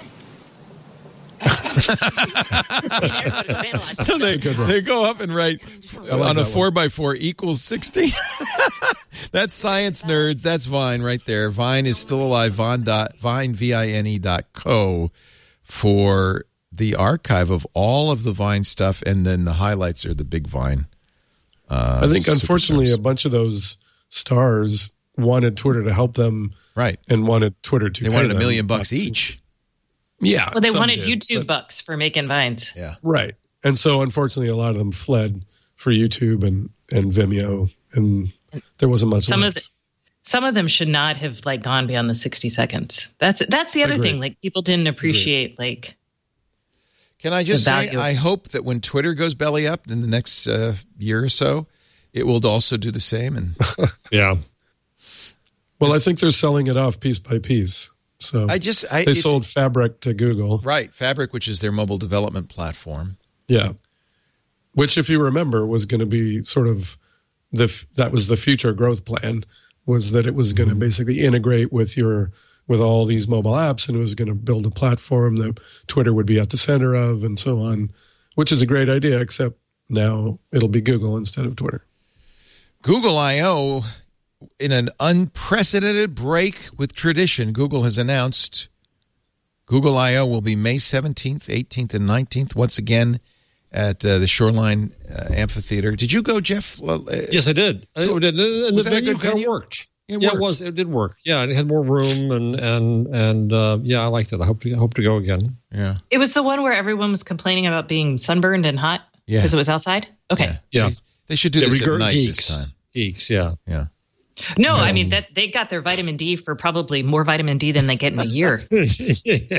So they go up and write on a 4x4 equals 60. That's science nerds. That's Vine right there. Vine is still alive. Vine.co for the archive of all of the Vine stuff, and then the highlights are the big Vine. I think, unfortunately, superstars. a bunch of those stars wanted Twitter to help them Right. and wanted Twitter to They pay wanted $1 them. million bucks each. Yeah. Well, they some wanted did, YouTube but- bucks for making vines. Yeah. Right. And so, unfortunately, a lot of them fled for YouTube and Vimeo, and there wasn't much Some left. of some of them should not have like gone beyond the 60 seconds. That's the other agree. thing. Like people didn't appreciate like Can I just The say, value. I hope that when Twitter goes belly up in the next year or so, it will also do the same. And Yeah. Well, I think they're selling it off piece by piece. So they they sold Fabric to Google. Right, Fabric, which is their mobile development platform. Yeah. Which, if you remember, was going to be sort of that was the future growth plan, was that it was going to basically integrate with all these mobile apps, and it was going to build a platform that Twitter would be at the center of, and so on, which is a great idea, except now it'll be Google instead of Twitter. Google I.O., in an unprecedented break with tradition, Google has announced Google I.O. will be May 17th, 18th, and 19th, once again at the Shoreline Amphitheater. Did you go, Jeff? Yes, I did. So, I did. And was the that a venue good kind venue? of worked. It Yeah, worked. it was. It did work. Yeah, and it had more room, and yeah, I liked it. I hope to go again. Yeah. it was the one where everyone was complaining about being sunburned and hot Yeah. because it was outside. Okay. Yeah, They should do yeah, this at regard night geeks. this time. Geeks, yeah. Yeah. No, I mean that they got their vitamin D for probably more vitamin D than they get in a year. Yeah.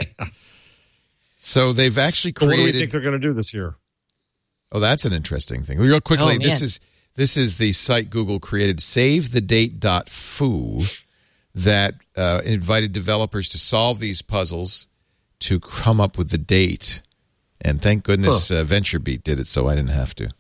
So they've actually So what do we created. think they're going to do this year? Oh, that's an interesting thing. Real quickly, Oh, this man. is the site Google created, SaveTheDate.foo, that invited developers to solve these puzzles to come up with the date. And thank goodness VentureBeat did it, so I didn't have to.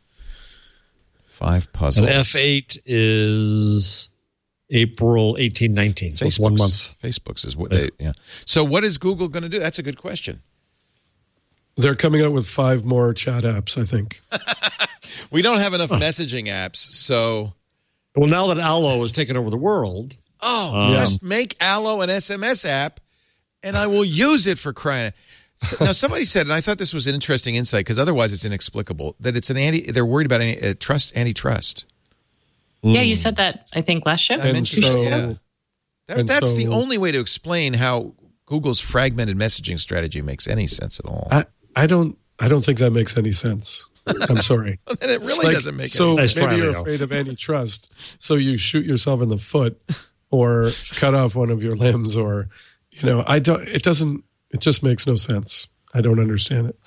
5 puzzles. And F8 is April 18, 19. So it's 1 month. Facebook's is what they. Yeah. So what is Google going to do? That's a good question. They're coming out with 5 more chat apps, I think. We don't have enough messaging apps, so. Well, now that Allo has taken over the world, Just make Allo an SMS app, and I will use it for crying. Now, somebody said, and I thought this was an interesting insight because otherwise it's inexplicable, that it's they're worried about antitrust. Yeah, you said that I think last show. I And mentioned so- it, yeah. and That's the so- only way to explain how Google's fragmented messaging strategy makes any sense at all. I don't think that makes any sense. I'm sorry. And it really doesn't make so any sense. Nice try, maybe you're Leo. afraid of antitrust, so you shoot yourself in the foot or cut off one of your limbs, or it just makes no sense. I don't understand it.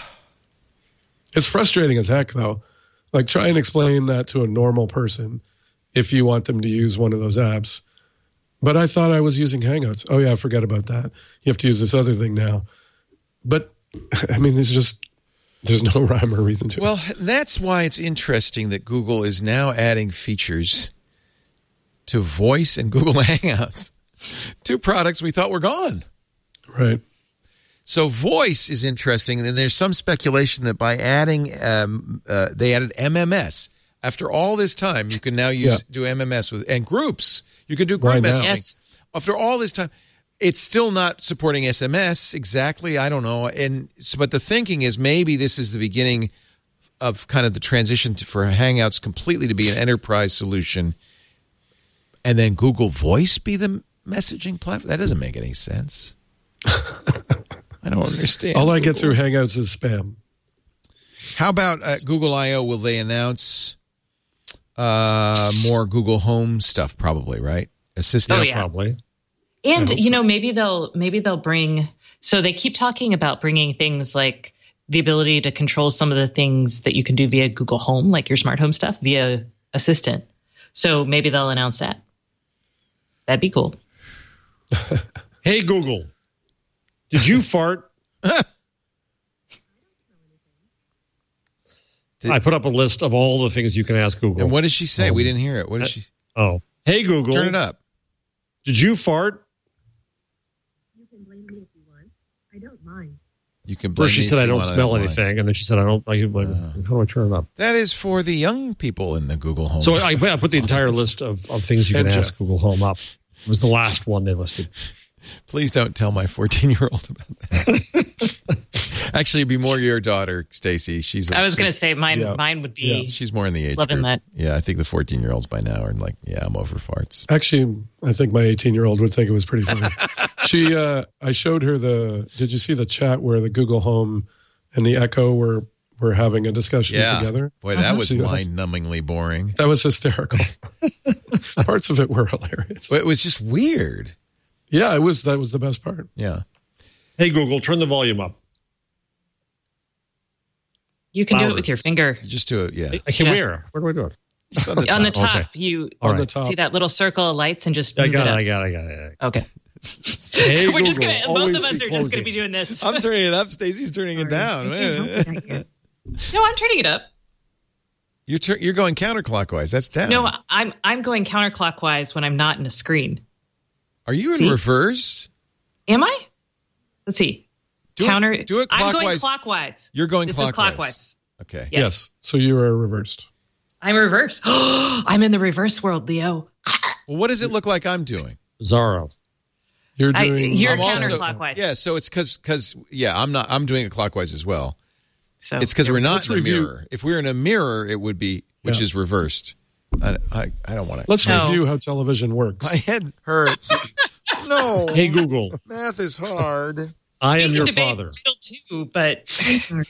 It's frustrating as heck, though. Like, try and explain that to a normal person if you want them to use one of those apps. But I thought I was using Hangouts. Oh yeah, forget about that. You have to use this other thing now. But I mean, there's no rhyme or reason to it. Well, that's why it's interesting that Google is now adding features to Voice and Google Hangouts. Two products we thought were gone. Right. So voice is interesting, and there's some speculation that by adding, they added MMS. After all this time, you can now do MMS with and groups. You can do group messaging. Yes. After all this time, it's still not supporting SMS exactly. I don't know. But the thinking is maybe this is the beginning of kind of the transition for Hangouts completely to be an enterprise solution, and then Google Voice be the messaging platform. That doesn't make any sense. I don't understand. All I get through Hangouts is spam. How about Google I/O? Will they announce more Google Home stuff? Probably, right? Assistant, probably. And maybe they'll bring. So they keep talking about bringing things like the ability to control some of the things that you can do via Google Home, like your smart home stuff, via Assistant. So maybe they'll announce that. That'd be cool. Hey, Google, did you fart? I put up a list of all the things you can ask Google. And what did she say? We didn't hear it. What did she? Oh, hey, Google. Turn it up. Did you fart? You can blame me if you want. I don't mind. You can blame First she me said if I you don't want, smell mind. anything, and then she said I don't. How do I turn it up? That is for the young people in the Google Home. So I put the entire list of things you can ask Google Home up. It was the last one they listed. Please don't tell my 14-year-old about that. Actually, it'd be more your daughter, Stacy. I was going to say mine would be. Yeah. She's more in the age loving group. that. Yeah, I think the 14-year-olds by now are like, yeah, I'm over farts. Actually, I think my 18-year-old would think it was pretty funny. I showed her did you see the chat where the Google Home and the Echo were having a discussion together? Boy, that was mind-numbingly boring. That was hysterical. Parts of it were hilarious. But it was just weird. Yeah, that was the best part. Yeah. Hey, Google, turn the volume up. You can do it with your finger. Just do it, yeah. I can where? Where do I do it? Just on On the top, Okay. you On the top. see that little circle of lights and just I move got it it. up. I got it. Okay. Hey, We're just Google, gonna. always Both of us be are just gonna closing. be doing this. I'm turning it up. Stacy's turning it down. Man. No, I'm turning it up. You're going counterclockwise. That's down. No, I'm going counterclockwise when I'm not in a screen. Are you in reverse? Am I? Let's see. Do it I'm going clockwise. clockwise. You're going this clockwise. Is clockwise. Okay. Yes. So you are reversed. I'm reverse. I'm in the reverse world, Leo. Well, what does it look like I'm doing? Zorro. You're doing. You're I'm also- counterclockwise. Yeah, so it's because I'm doing it clockwise as well. So It's because we're not let's in a review. mirror. If we were in a mirror, it would be, which is reversed. I don't want to. Let's No. review how television works. My head hurts. No. Hey, Google, Math is hard. I am we your can debate father. still too, but I'm sorry.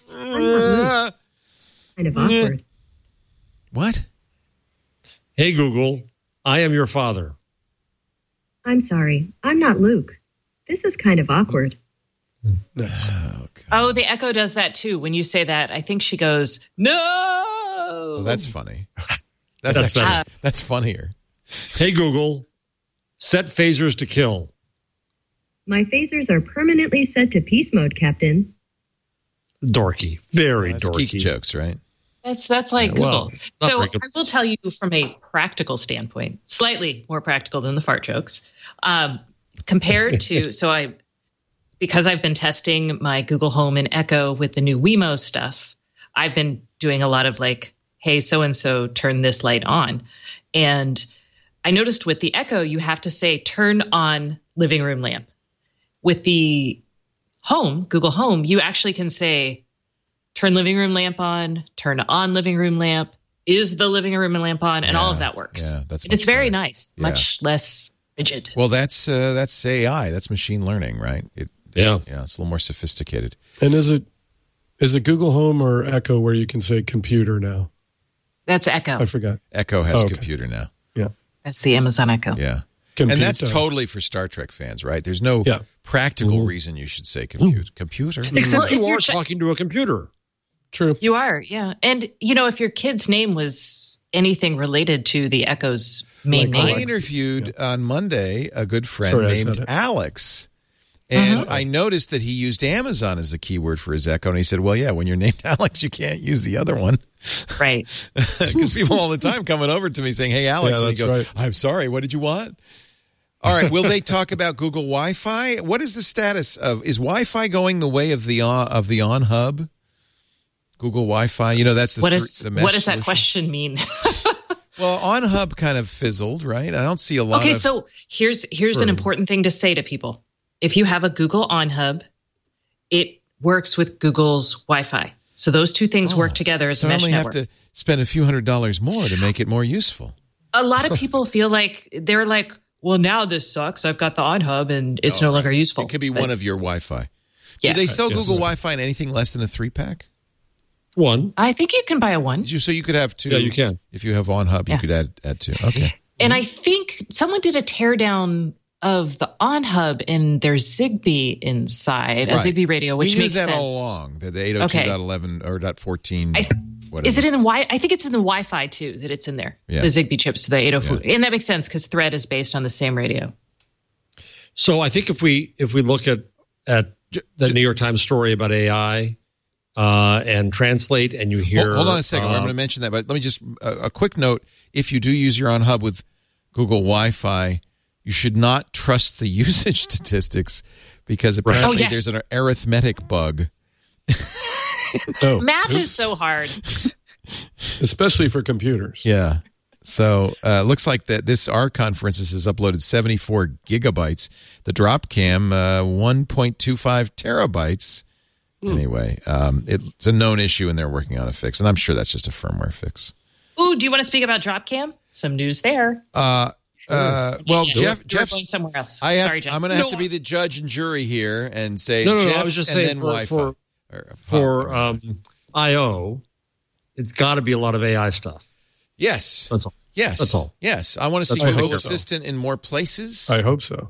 Kind of awkward. What? Hey, Google, I am your father. I'm sorry. I'm not Luke. This is kind of awkward. Nice. oh, the Echo does that too. When you say that, I think she goes, "No." Well, that's funny. That's That's actually better. that's funnier. Hey, Google, set phasers to kill. My phasers are permanently set to peace mode, Captain. Dorky. Very That's dorky. geek jokes, right? That's like Yeah, well, Google. it's not So very good. I will tell you from a practical standpoint, slightly more practical than the fart jokes, compared to because I've been testing my Google Home and Echo with the new Wemo stuff. I've been doing a lot of like, hey, so and so, turn this light on, and I noticed with the Echo you have to say turn on living room lamp. With the Home, Google Home, you actually can say turn living room lamp on living room lamp, is the living room lamp on, and all of that works. Yeah, that's and it's much very better. nice, Yeah. much less rigid. Well, that's AI. That's machine learning, right? Yeah. It's a little more sophisticated. And is it Google Home or Echo where you can say computer now? That's Echo. I forgot. Echo has Okay. computer now. Yeah. That's the Amazon Echo. Yeah. Computer. And that's totally for Star Trek fans, right? There's no practical reason you should say computer. Except Well, if you you're are talking to a computer. True. You are, yeah. And, if your kid's name was anything related to the Echo's main I name. interviewed on Monday a good friend Sorry, I named said it. Alex. And I noticed that he used Amazon as a keyword for his Echo. And he said, well, yeah, when you're named Alex, you can't use the other one. Right. Because people all the time coming over to me saying, hey, Alex. Yeah, and he that's goes, right. I'm sorry, what did you want? All right. Will they talk about Google Wi-Fi? What is the status of? Is Wi-Fi going the way of the On Hub? Google Wi-Fi. That's the What mesh does that solution. question mean? Well, On Hub kind of fizzled, right? I don't see a lot. Okay, so here's an important thing to say to people. If you have a Google On Hub, it works with Google's Wi-Fi. So those two things work together as a mesh network. So I only have to spend a few $100s more to make it more useful. A lot of people feel like they're like, well, now this sucks. I've got the On Hub and it's no longer useful. It could be one of your Wi-Fi. Yes. Do they sell Google Wi-Fi in anything less than a 3-pack? One. I think you can buy a one. So you could have two. Yeah, you can. If you have On Hub, you could add two. Okay. And I think someone did a teardown of the On Hub and there's Zigbee inside, a Zigbee radio, which makes sense. We knew that all along, the 802.11 or .14, whatever. Is it in the I think it's in the Wi-Fi too, that it's in there. Yeah. The Zigbee chips to the 804. Yeah. And that makes sense because Thread is based on the same radio. So I think if we look at the New York Times story about AI and Translate, and you hear... Hold on a second. I'm going to mention that, but let me just... a quick note. If you do use your On Hub with Google Wi-Fi, you should not trust the usage statistics because apparently there's an arithmetic bug. Math is so hard. Especially for computers. Yeah. So looks like that our conference has uploaded 74 gigabytes. The Dropcam, 1.25 terabytes. Anyway, it's a known issue and they're working on a fix. And I'm sure that's just a firmware fix. Ooh, do you want to speak about Dropcam? Some news there. Well, Jeff, going somewhere else. Sorry, Jeff. I'm going to have to be the judge and jury here and say no, Jeff I was just and saying then Wi-Fi. For I/O, it's got to be a lot of AI stuff. Yes. That's all. Yes. That's all. Yes. I want to see Google Assistant in more places. I hope so.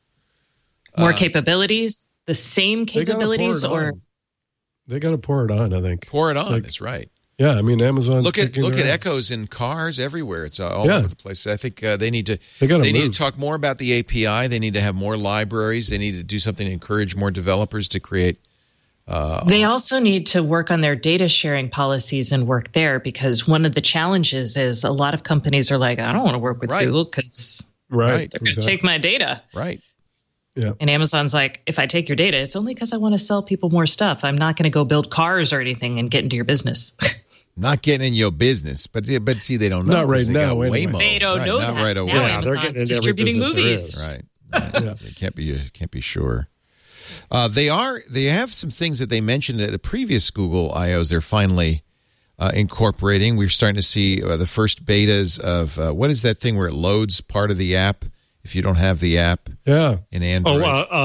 More capabilities, the same capabilities, or they got to pour it on. I think pour it on. That's right. Yeah, I mean, Amazon's look at Echoes in cars everywhere. It's all over the place. I think they need to talk more about the API. They need to have more libraries. They need to do something to encourage more developers to create. They also need to work on their data sharing policies and work there, because one of the challenges is a lot of companies are like, I don't want to work with Google because they're going to take my data. Right. Yeah. And Amazon's like, if I take your data, it's only because I want to sell people more stuff. I'm not going to go build cars or anything and get into your business. Not getting in your business, but see, they don't know. Not right now. Waymo. They don't know not that. right away. Now Amazon's distributing movies. Right. They can't be sure. They have some things that they mentioned at a previous Google I/Os. They're finally incorporating. We're starting to see the first betas of what is that thing where it loads part of the app if you don't have the app? Yeah. In Android.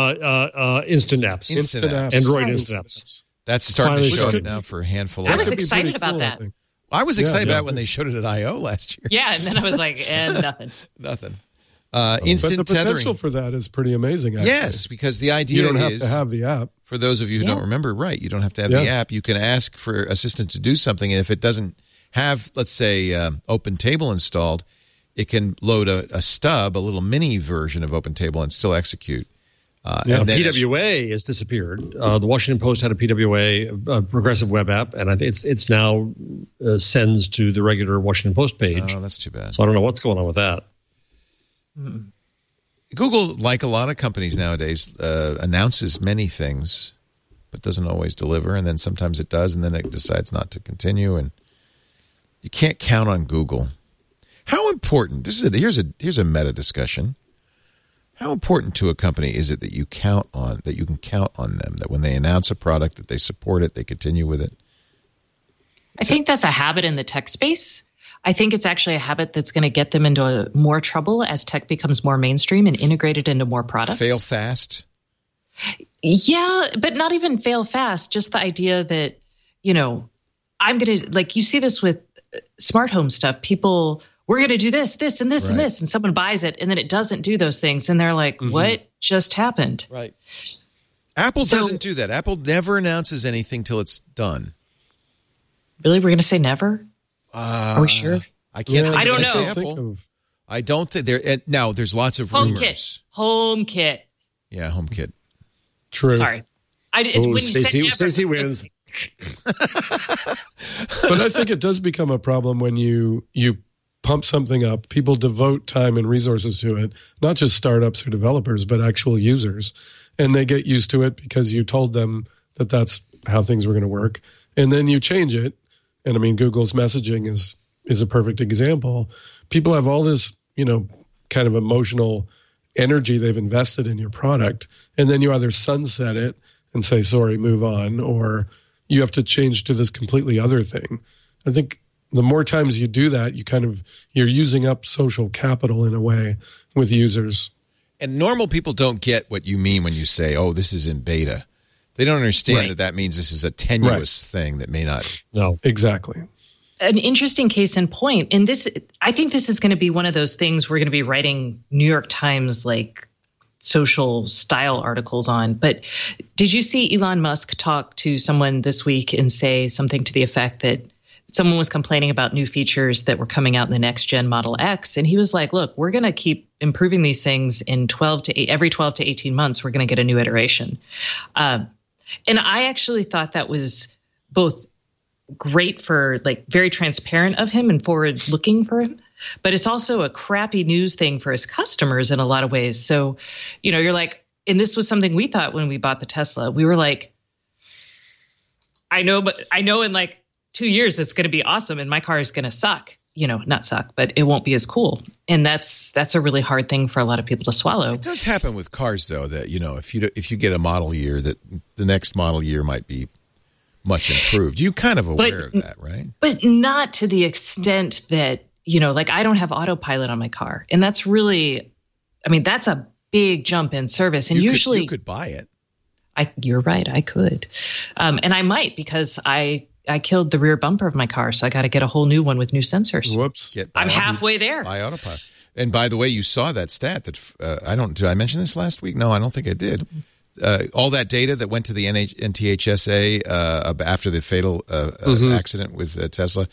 Instant apps. Instant apps. Android instant apps. That's starting to show up now for a handful of I was excited about that. I was excited about it when they showed it at I/O last year. Yeah, and then I was like, nothing. Nothing. Instant but the tethering. potential for that is pretty amazing. Actually. Yes, because the idea you don't have is to have the app. For those of you who don't remember, right? You don't have to have the app. You can ask for Assistant to do something, and if it doesn't have, let's say, Open Table installed, it can load a stub, a little mini version of Open Table, and still execute. And PWA has disappeared. The Washington Post had a PWA, progressive web app, and I think it's now sends to the regular Washington Post page. Oh, that's too bad. So I don't know what's going on with that. Google, like a lot of companies nowadays, announces many things, but doesn't always deliver. And then sometimes it does, and then it decides not to continue. And you can't count on Google. How important? Here's a meta discussion. How important to a company is it that you can count on them, that when they announce a product, that they support it, they continue with it? I think that's a habit in the tech space. I think it's actually a habit that's going to get them into more trouble as tech becomes more mainstream and integrated into more products. Fail fast? Yeah, but not even fail fast. Just the idea that, I'm going to, like, you see this with smart home stuff. People, we're going to do this, and this, and this, and someone buys it, and then it doesn't do those things. And they're like, what just happened? Right. Apple doesn't do that. Apple never announces anything till it's done. Really? We're going to say never? Are we sure? I can't. I don't know. Example. I don't think there. Now there's lots of rumors. HomeKit. Yeah, HomeKit. True. Sorry. Stacey wins. But I think it does become a problem when you pump something up, people devote time and resources to it, not just startups or developers, but actual users. And they get used to it because you told them that that's how things were going to work. And then you change it. And I mean, Google's messaging is a perfect example. People have all this, kind of emotional energy they've invested in your product. And then you either sunset it and say, sorry, move on, or you have to change to this completely other thing. I think the more times you do that, you're using up social capital in a way with users. And normal people don't get what you mean when you say, oh, this is in beta. They don't understand that means this is a tenuous thing that may not. No, exactly. An interesting case in point. And I think this is going to be one of those things we're going to be writing New York Times like social style articles on. But did you see Elon Musk talk to someone this week and say something to the effect that someone was complaining about new features that were coming out in the next gen Model X? And he was like, look, we're going to keep improving these things in every 12 to 18 months. We're going to get a new iteration. And I actually thought that was both great for like very transparent of him and forward looking for him, but it's also a crappy news thing for his customers in a lot of ways. So, you're like, and this was something we thought when we bought the Tesla, we were like, I know in like 2 years, it's going to be awesome. And my car is going to suck, not suck, but it won't be as cool. And that's a really hard thing for a lot of people to swallow. It does happen with cars though, that, if you get a model year, that the next model year might be much improved. You're kind of aware of that, right? But not to the extent that, like I don't have autopilot on my car. And that's really, that's a big jump in service. And usually you could buy it. You're right. I could. And I might, because I killed the rear bumper of my car. So I got to get a whole new one with new sensors. Whoops. I'm halfway there. Buy autopilot. And by the way, you saw that stat that did I mention this last week? No, I don't think I did. All that data that went to the NTHSA after the fatal accident with Tesla,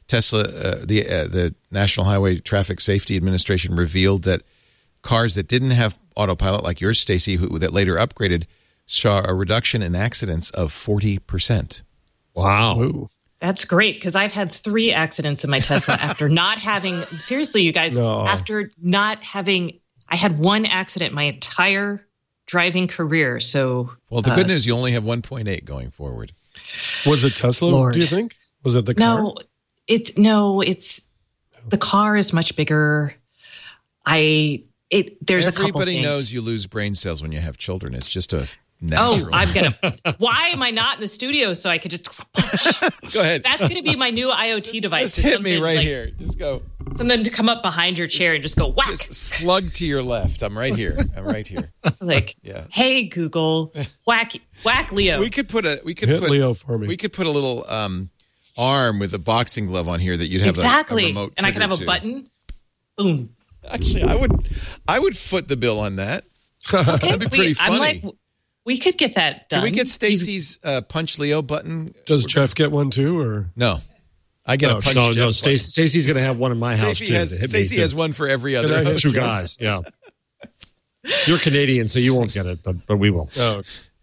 the National Highway Traffic Safety Administration revealed that cars that didn't have autopilot, like yours, Stacey, that later upgraded, saw a reduction in accidents of 40%. Wow. Ooh. That's great, because I've had 3 accidents in my Tesla after not having, seriously, you guys, after not having, I had 1 accident my entire driving career. So, well, the good news, you only have 1.8 going forward. Was it Tesla? Do you think? Was it the car? No, it's the car is much bigger. There's a couple Everybody things. knows you lose brain cells when you have children. It's just a natural. Oh, I'm gonna. Why am I not in the studio so I could just? Go ahead. That's gonna be my new IoT device. Just hit me right here. Just go. Something to come up behind your chair and just go whack. Just slug to your left. I'm right here. Like, yeah. Hey Google, whack Leo. We could put Leo for me. We could put a little arm with a boxing glove on here that you'd have a remote, and I could have a button. Boom. Actually, I would foot the bill on that. Okay, that'd be pretty funny. I'm like, we could get that done. Can we get Stacey's punch Leo button? Does Jeff get one too, or no? I get a punch. No. Stacey's going to have one in my house too. Stacey has one for every other host. 2 guys. Yeah. You're Canadian, so you won't get it, but we will. Oh.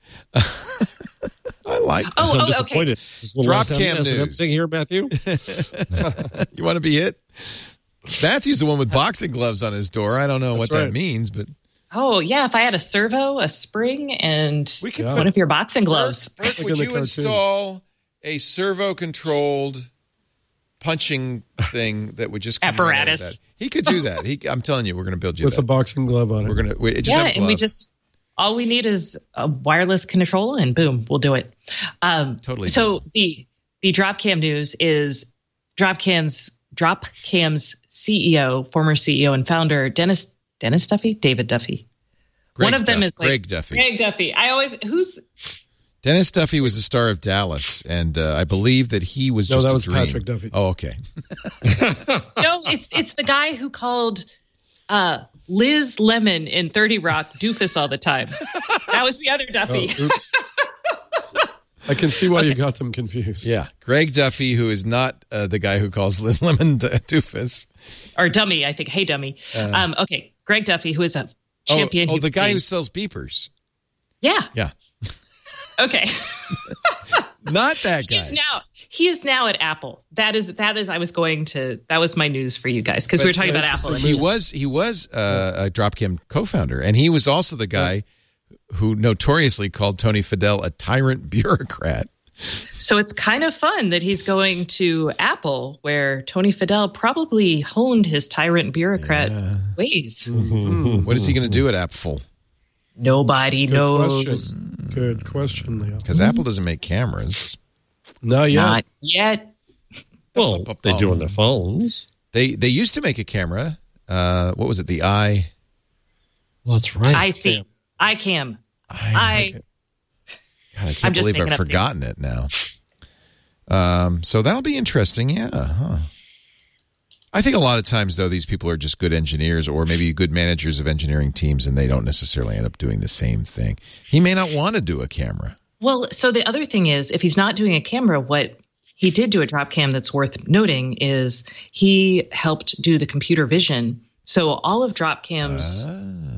I like. So I'm disappointed. Okay. This little Drop cam news thing here, Matthew. You want to be hit? Matthew's the one with boxing gloves on his door. I don't know what that means, but oh yeah, if I had a servo, a spring, and we could one of your boxing gloves. Bert, would you install a servo-controlled punching thing that would just apparatus? He could do that. I'm telling you, we're going to build you with a boxing glove on it. We're going to and all we need is a wireless control, and boom, we'll do it. Totally. So the Dropcam news is Dropcam's CEO, former CEO and founder, Dennis Duffy, David Duffy. One of them is Greg Duffy. Greg Duffy. Dennis Duffy was the star of Dallas, and I believe that he was just that a was dream. Patrick Duffy. Oh, okay. No, it's the guy who called Liz Lemon in 30 Rock doofus all the time. That was the other Duffy. Oh, oops. I can see why you got them confused. Yeah. Greg Duffy, who is not the guy who calls Liz Lemon doofus. Or dummy, I think. Hey, dummy. Okay. Greg Duffy, who is a champion. Oh, the guy who sells beepers. Yeah. Yeah. Okay. Not that guy. He is now at Apple. That was my news for you guys because we were talking about Apple. He was a Dropcam co-founder, and he was also the guy who notoriously called Tony Fadell a tyrant bureaucrat. So it's kind of fun that he's going to Apple, where Tony Fadell probably honed his tyrant bureaucrat ways. Mm-hmm. What is he going to do at Apple? Nobody knows. Good question, Leo. Because Apple doesn't make cameras. Not yet. Not yet. Well, they do on their phones. They used to make a camera. What was it? The i. Well, that's right. I see. iCam. God, I can't believe I've forgotten it now. So that'll be interesting. Yeah. Huh. I think a lot of times, though, these people are just good engineers or maybe good managers of engineering teams, and they don't necessarily end up doing the same thing. He may not want to do a camera. Well, so the other thing is, if he's not doing a camera, what he did do at Dropcam that's worth noting is he helped do the computer vision. So all of Dropcam's,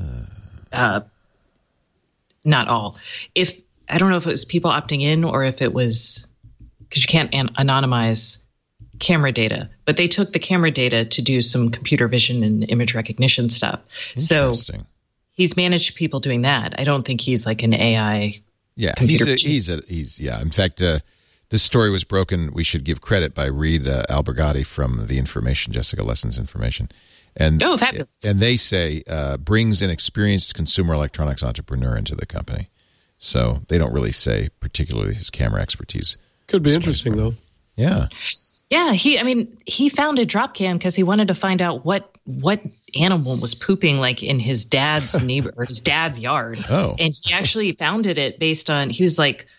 not all. I don't know if it was people opting in or if it was because you can't anonymize camera data, but they took the camera data to do some computer vision and image recognition stuff. So he's managed people doing that. I don't think he's like an AI. Yeah, he's. In fact, this story was broken. We should give credit by Reed Albergati from The Information, Jessica Lesson's Information. And, fabulous. And they say brings an experienced consumer electronics entrepreneur into the company. So they don't really say particularly his camera expertise. Could be interesting, though. Yeah. Yeah, he founded Dropcam because he wanted to find out what animal was pooping like in his dad's neighbor or his dad's yard. Oh. And he actually founded it based on he was like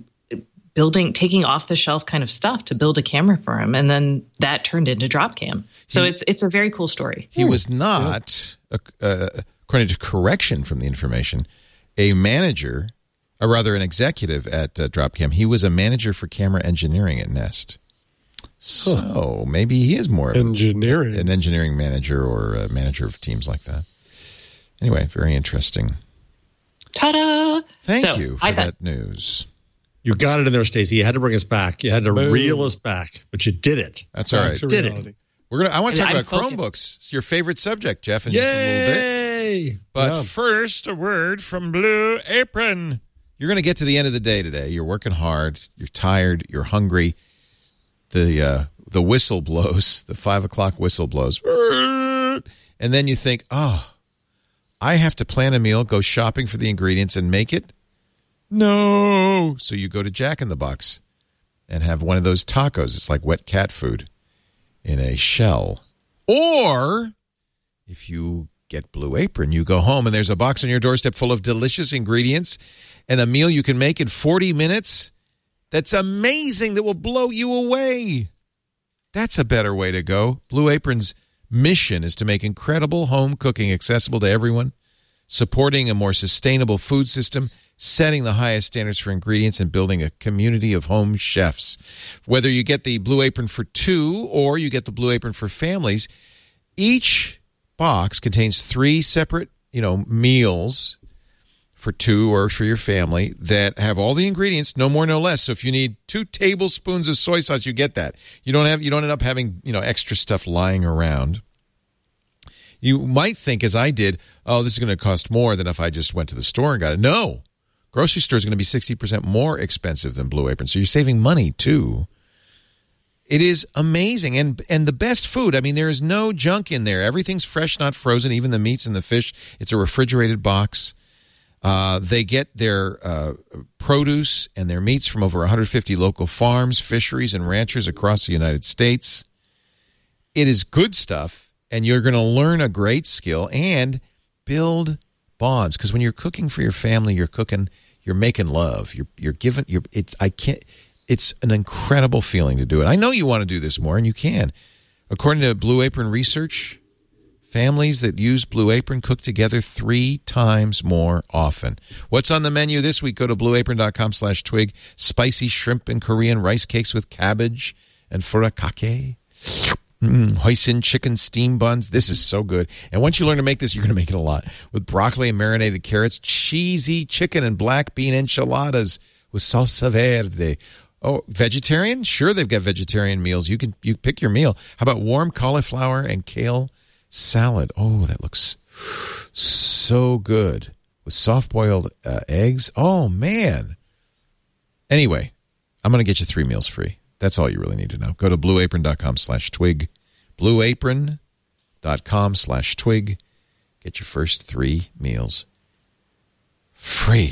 taking off the shelf kind of stuff to build a camera for him, and then that turned into Dropcam. So it's a very cool story. He was not, according to correction from The Information, a manager, or rather an executive at Dropcam. He was a manager for camera engineering at Nest. So maybe he is more an engineering manager or a manager of teams like that. Anyway, very interesting. Ta-da! Thank you for that news. You got it in there, Stacey. You had to bring us back. You had to reel us back, but you did it. That's all right. You did it. I want to talk about Chromebooks. It's your favorite subject, Jeff, in just a little bit. But first, a word from Blue Apron. You're going to get to the end of the day today. You're working hard. You're tired. You're hungry. The whistle blows. The 5 o'clock whistle blows. And then you think, I have to plan a meal, go shopping for the ingredients, and make it? No. So you go to Jack in the Box and have one of those tacos. It's like wet cat food in a shell. Or if you get Blue Apron, you go home and there's a box on your doorstep full of delicious ingredients and a meal you can make in 40 minutes. That's amazing. That will blow you away. That's a better way to go. Blue Apron's mission is to make incredible home cooking accessible to everyone, supporting a more sustainable food system, setting the highest standards for ingredients, and building a community of home chefs. Whether you get the Blue Apron for 2 or you get the Blue Apron for families, each box contains 3 separate, meals for 2 or for your family that have all the ingredients, no more, no less. So if you need 2 tablespoons of soy sauce, you get that. You don't end up having, extra stuff lying around. You might think, as I did, this is going to cost more than if I just went to the store and got it. No. Grocery store is going to be 60% more expensive than Blue Apron. So you're saving money too. It is amazing. And the best food, there is no junk in there. Everything's fresh, not frozen, even the meats and the fish. It's a refrigerated box. They get their produce and their meats from over 150 local farms, fisheries, and ranchers across the United States. It is good stuff, and you're going to learn a great skill and build bonds. Because when you're cooking for your family, you're making love. It's an incredible feeling to do it. I know you want to do this more, and you can. According to Blue Apron research, families that use Blue Apron cook together 3 times more often. What's on the menu this week? Go to blueapron.com/twig. Spicy shrimp and Korean rice cakes with cabbage and furikake. Hoisin chicken steam buns. This is so good. And once you learn to make this, you're going to make it a lot. With broccoli and marinated carrots, cheesy chicken and black bean enchiladas with salsa verde. Oh, vegetarian? Sure, they've got vegetarian meals. You pick your meal. How about warm cauliflower and kale salad? Oh, that looks so good with soft-boiled eggs. Oh, man. Anyway, I'm going to get you 3 meals free. That's all you really need to know. Go to blueapron.com/twig. blueapron.com/twig. Get your first 3 meals free.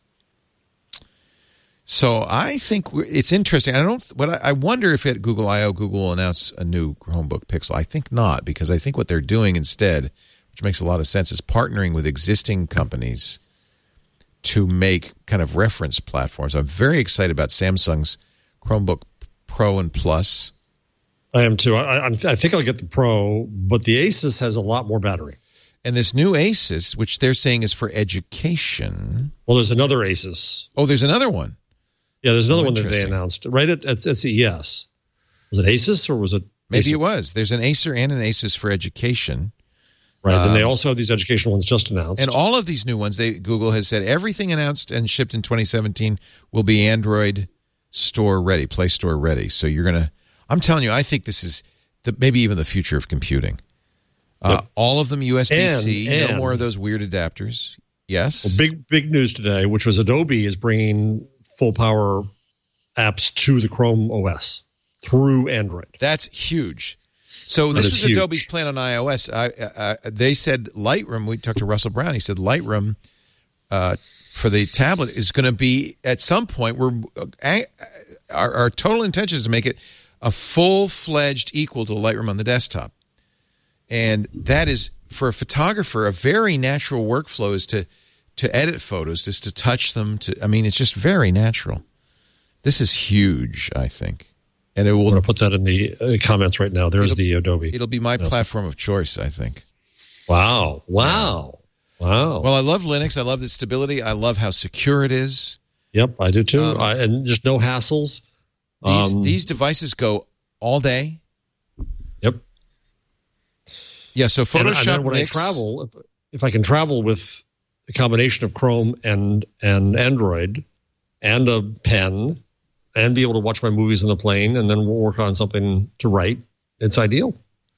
So I think it's interesting. I wonder if at Google I/O Google will announce a new Chromebook Pixel. I think not, because I think what they're doing instead, which makes a lot of sense, is partnering with existing companies to make kind of reference platforms. I'm very excited about Samsung's Chromebook Pro and Plus. I am too. I think I'll get the Pro, but the Asus has a lot more battery. And this new Asus, which they're saying is for education. Well, there's another Asus. Oh, there's another one. Yeah, there's another one that they announced right at CES. Was it Asus or was it? Maybe Asus? it was. There's an Acer and an Asus for education. Right. Then they also have these educational ones just announced. And all of these new ones, Google has said everything announced and shipped in 2017 will be Android Store ready, Play Store ready. So you're going to, I'm telling you, I think this is maybe even the future of computing. Yep. All of them USB-C, and no more of those weird adapters. Yes. Well, big news today, which was Adobe is bringing full power apps to the Chrome OS through Android. That's huge. So this is Adobe's plan on iOS. They said Lightroom, we talked to Russell Brown, he said Lightroom for the tablet is going to be, at some point, our total intention is to make it a full-fledged equal to Lightroom on the desktop. And that is, for a photographer, a very natural workflow is to edit photos, is to touch them. It's just very natural. This is huge, I think. And it will. I'm going to put that in the comments right now. There's the Adobe. It'll be my platform of choice, I think. Wow. Well, I love Linux. I love the stability. I love how secure it is. Yep, I do too. And there's no hassles. These devices go all day. Yep. Yeah, so Photoshop and then when I travel, if I can travel with a combination of Chrome and Android and a pen and be able to watch my movies in the plane and then we'll work on something to write, it's ideal.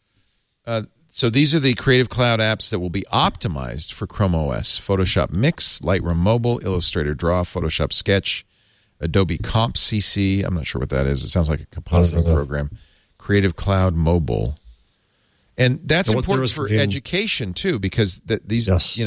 So these are the Creative Cloud apps that will be optimized for Chrome OS. Photoshop Mix, Lightroom Mobile, Illustrator Draw, Photoshop Sketch, Adobe Comp CC. I'm not sure what that is. It sounds like a compositing program. Creative Cloud Mobile. And that's important for education, too, because these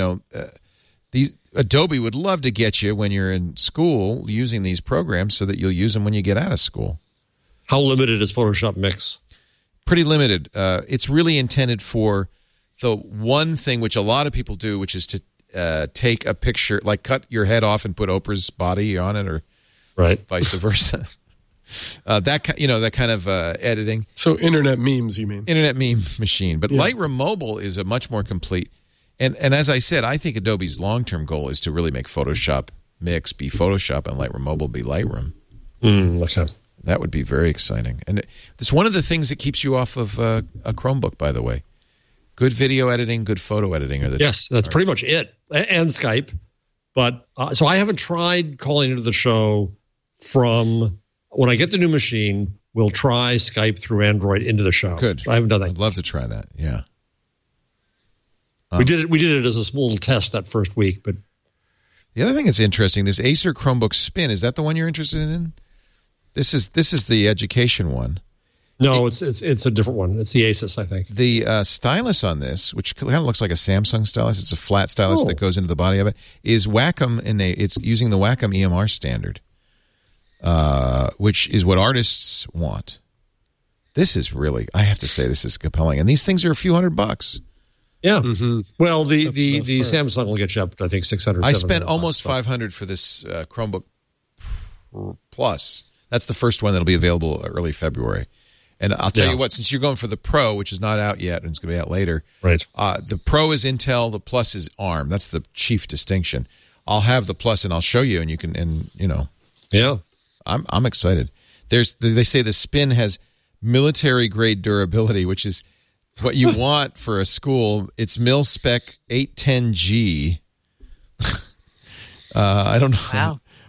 Adobe would love to get you when you're in school using these programs so that you'll use them when you get out of school. How limited is Photoshop Mix? Pretty limited. It's really intended for the one thing which a lot of people do, which is to take a picture, like cut your head off and put Oprah's body on it, or vice versa. That kind of editing. So internet memes, you mean? Internet meme machine. But Lightroom Mobile is a much more complete. And as I said, I think Adobe's long-term goal is to really make Photoshop Mix be Photoshop and Lightroom Mobile be Lightroom. Okay. That would be very exciting. And it's one of the things that keeps you off of a Chromebook, by the way. Good video editing, good photo editing. Yes, that's pretty much it. And Skype. But so I haven't tried calling into the show from... When I get the new machine, we'll try Skype through Android into the show. Good. I haven't done that. I'd love to try that. Yeah. We did it as a small little test that first week, but the other thing that's interesting, this Acer Chromebook Spin, is that the one you're interested in? This is the education one. No, it's a different one. It's the Asus, I think. The stylus on this, which kind of looks like a Samsung stylus, it's a flat stylus that goes into the body of it, is Wacom, it's using the Wacom EMR standard. Which is what artists want. This is really, I have to say, this is compelling. And these things are a few $100. Yeah. Mm-hmm. Well, the Samsung will get you up to, I think, $600. I spent almost $500 for this Chromebook Plus. That's the first one that'll be available early February. And I'll tell you what, since you're going for the Pro, which is not out yet and it's going to be out later. Right. The Pro is Intel, the Plus is ARM. That's the chief distinction. I'll have the Plus and I'll show you, and you can, Yeah. I'm excited. They say the Spin has military-grade durability, which is what you want for a school. It's mil-spec 810G. I don't know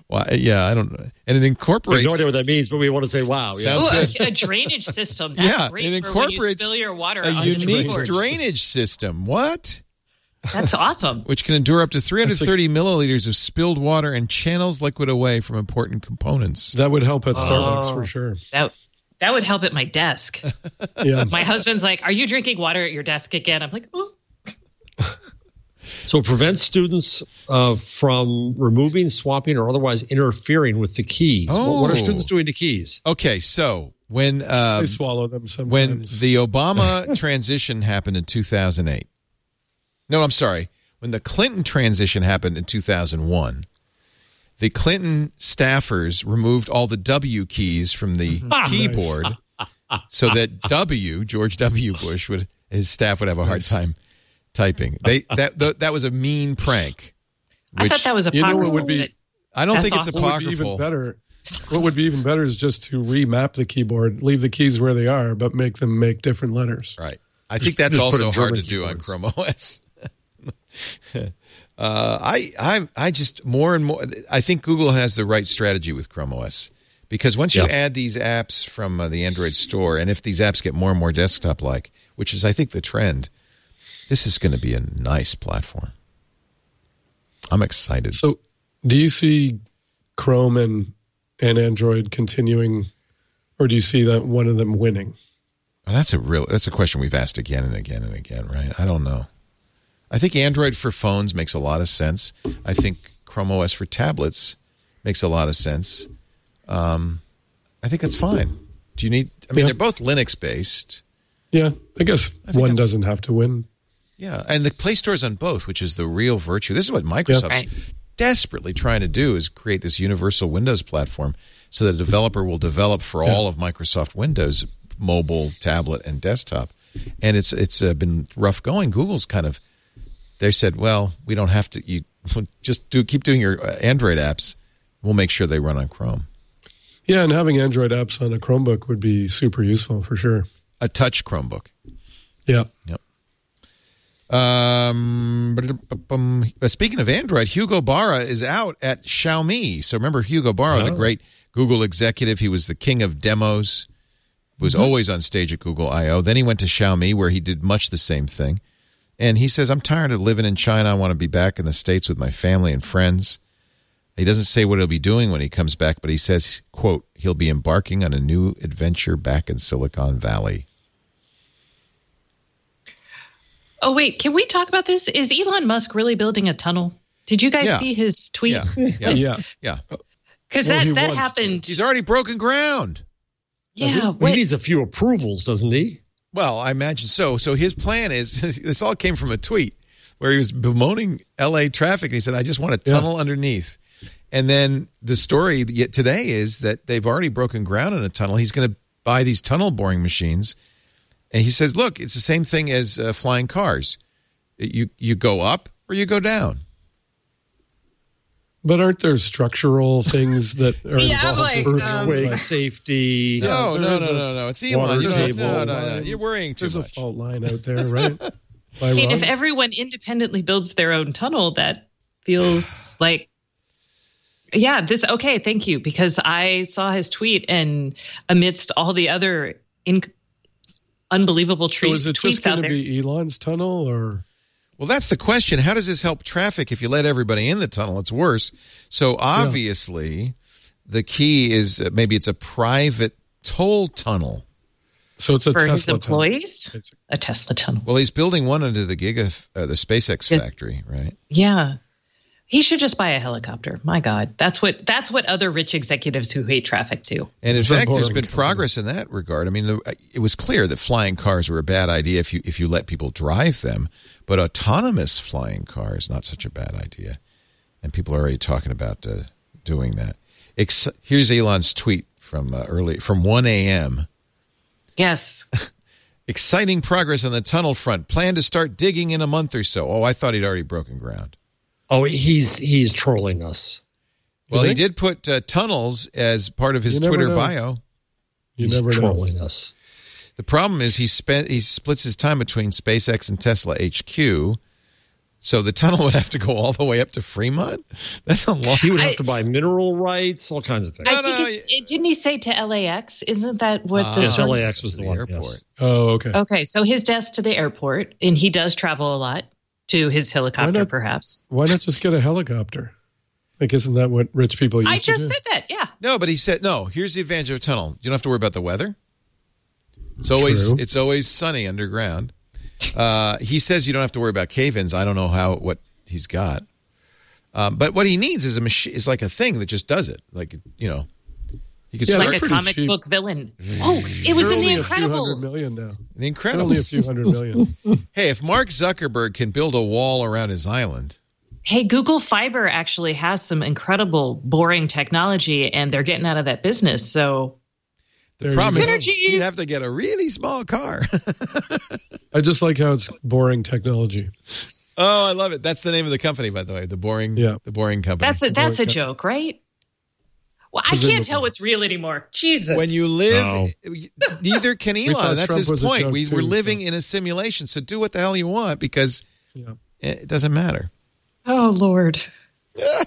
Well, yeah, I don't know. And it I incorporates. have no idea what that means, but we want to say, wow. Yeah. Sounds Ooh, a drainage system. That's Yeah, great it for when you incorporates spill your water a on the unique keyboard. drainage system. What? That's awesome. Which can endure up to 330 milliliters of spilled water and channels liquid away from important components. That would help at Starbucks for sure. That would help at my desk. Yeah. My husband's like, "Are you drinking water at your desk again?" I'm like, "Oh." So it prevents students from removing, swapping, or otherwise interfering with the keys. Oh. What are students doing to keys? Okay, so when They swallow them sometimes. when the Obama transition happened in 2008. No, I'm sorry. When the Clinton transition happened in 2001, the Clinton staffers removed all the W keys from the keyboard so that George W. Bush, his staff would have a hard time typing. That was a mean prank. I thought that was apocryphal. what would be? I don't think That's it's awesome. What would be even apocryphal. better? What would be even better is just to remap the keyboard, leave the keys where they are, but make them make different letters. Right. I think that's just put also in hard German to do on keyboards. Chrome OS. I just more and more. I think Google has the right strategy with Chrome OS because once you add these apps from the Android store, and if these apps get more and more desktop-like, which is I think the trend, this is going to be a nice platform. I'm excited. So, do you see Chrome and Android continuing, or do you see that one of them winning? Well, that's a question we've asked again and again and again, right? I don't know. I think Android for phones makes a lot of sense. I think Chrome OS for tablets makes a lot of sense. I think that's fine. Do you need? I mean, they're both Linux based. Yeah, I guess think one that's- doesn't have to win. Yeah, and the Play Store is on both, which is the real virtue. This is what Microsoft's desperately trying to do: is create this universal Windows platform so that a developer will develop for all of Microsoft Windows, mobile, tablet, and desktop. And it's been rough going. Google's kind of they said, well, we don't have to. You just keep doing your Android apps. We'll make sure they run on Chrome. Yeah, and having Android apps on a Chromebook would be super useful for sure. A touch Chromebook. Yeah. Yep. Speaking of Android, Hugo Barra is out at Xiaomi. So remember Hugo Barra, the great Google executive. He was the king of demos, was always on stage at Google I.O. Then he went to Xiaomi where he did much the same thing. And he says, I'm tired of living in China. I want to be back in the States with my family and friends. He doesn't say what he'll be doing when he comes back, but he says, quote, he'll be embarking on a new adventure back in Silicon Valley. Oh, wait. Can we talk about this? Is Elon Musk really building a tunnel? Did you guys Yeah. see his tweet? Yeah. Yeah. Because Well, he that wants to. happened. He's already broken ground. Yeah. He needs a few approvals, doesn't he? Well, I imagine so. So his plan is, this all came from a tweet where he was bemoaning L.A. traffic. And he said, I just want a tunnel underneath. And then the story yet today is that they've already broken ground in a tunnel. He's going to buy these tunnel boring machines. And he says, look, it's the same thing as flying cars. You go up or you go down. But aren't there structural things that are involved? like, with Earthquake, like, safety. No. It's Elon. water You don't- table. no. You're worrying too there's much. a fault line out there, right? Am I I mean, wrong? if everyone independently builds their own tunnel, that feels like, yeah, this, okay, thank you. Because I saw his tweet and amidst all the other unbelievable So is it just tweets out going to there. be Elon's tunnel, or Well, that's the question. How does this help traffic if you let everybody in the tunnel? It's worse. So obviously, the key is maybe it's a private toll tunnel. so it's a For Tesla his tunnel. employees? It's- A Tesla tunnel. Well, he's building one under the the SpaceX factory, right? Yeah. He should just buy a helicopter. My God. That's what other rich executives who hate traffic do. And in It's a fact, there's boring been company. progress in that regard. I mean, it was clear that flying cars were a bad idea if you let people drive them, but autonomous flying cars not such a bad idea. And people are already talking about doing that. Here's Elon's tweet from 1 a.m. Yes. Exciting progress on the tunnel front. Plan to start digging in a month or so. Oh, I thought he'd already broken ground. Oh, he's trolling us. Well, he think? did put tunnels as part of his You never Twitter know. bio. You He's never know. trolling us. The problem is he splits his time between SpaceX and Tesla HQ, So the tunnel would have to go all the way up to Fremont? That's a lot. He would have to buy mineral rights, all kinds of things. I think didn't he say to LAX? Isn't that what the yes, source- LAX was the one. Airport. Yes. Oh, okay. Okay, so his desk to the airport, and he does travel a lot to his helicopter, perhaps. Why not just get a helicopter? Like, isn't that what rich people used I to just do? said that, yeah. No, but he said, no, here's the advantage of a tunnel. You don't have to worry about the weather. It's always sunny underground. He says you don't have to worry about cave-ins. I don't know what he's got. But what he needs is a machine. Is like a thing that just does it. Like, you know, he could start like a comic book villain. Oh, it was in The They're only a few hundred Incredibles. million now. The They're only a Incredibles. few hundred million. Hey, if Mark Zuckerberg can build a wall around his island, Hey, Google Fiber actually has some incredible boring technology, and they're getting out of that business. So There problem you go. is you'd have to get a really small car. I just like how it's boring technology. Oh, I love it. That's the name of the company, by the way. The Boring Company. that's a joke, right? Well, I can't tell what's real anymore. Jesus. When you live, neither can thought Elon. That's Trump his was a point. joke We're too, living in a simulation. So do what the hell you want because it doesn't matter. Oh, Lord. Okay.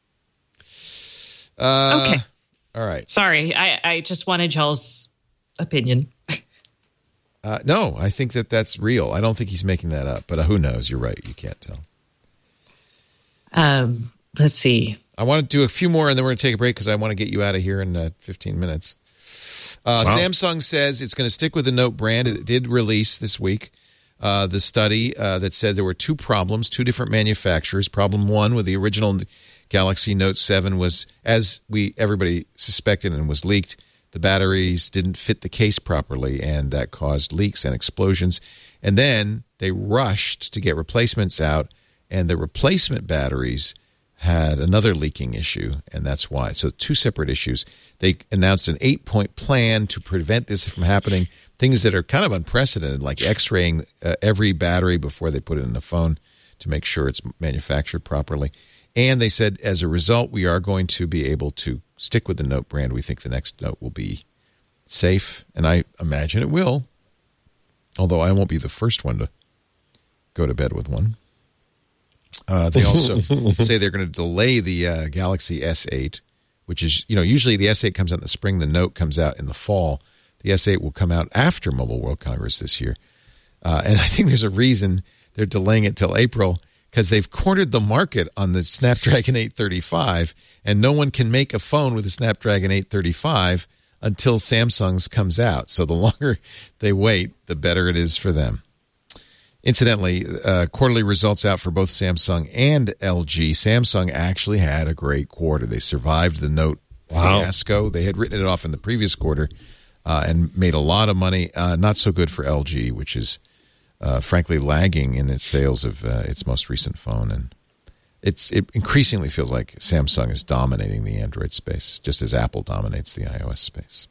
Okay. All right. Sorry, I just wanted y'all's opinion. No, I think that's real. I don't think he's making that up, but who knows? You're right. You can't tell. Let's see. I want to do a few more, and then we're going to take a break because I want to get you out of here in 15 minutes. Samsung says it's going to stick with the Note brand. It did release this week the study that said there were two problems, two different manufacturers. Problem one with the original Galaxy Note 7 was, as everybody suspected and was leaked, the batteries didn't fit the case properly, and that caused leaks and explosions. And then they rushed to get replacements out, and the replacement batteries had another leaking issue, and that's why. So two separate issues. They announced an 8-point plan to prevent this from happening, things that are kind of unprecedented, like X-raying every battery before they put it in the phone to make sure it's manufactured properly. And they said, as a result, we are going to be able to stick with the Note brand. We think the next Note will be safe, and I imagine it will, although I won't be the first one to go to bed with one. They also say they're going to delay the Galaxy S8, which is, usually the S8 comes out in the spring, the Note comes out in the fall. The S8 will come out after Mobile World Congress this year. And I think there's a reason they're delaying it till April, because they've cornered the market on the Snapdragon 835, and no one can make a phone with a Snapdragon 835 until Samsung's comes out. So the longer they wait, the better it is for them. Incidentally, quarterly results out for both Samsung and LG. Samsung actually had a great quarter. They survived the Note fiasco. They had written it off in the previous quarter and made a lot of money. Not so good for LG, which is frankly lagging in its sales of its most recent phone. And it increasingly feels like Samsung is dominating the Android space, just as Apple dominates the iOS space.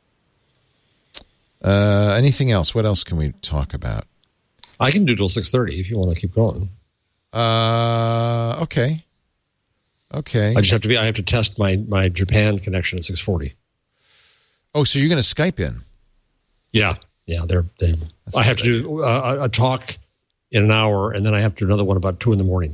Anything else? What else can we talk about? I can do till 6:30 if you want to keep going. Okay. I have to test my Japan connection at 6:40. Oh, so you're going to Skype in? Yeah. I have to do a talk in an hour, and then I have to do another one about 2 a.m.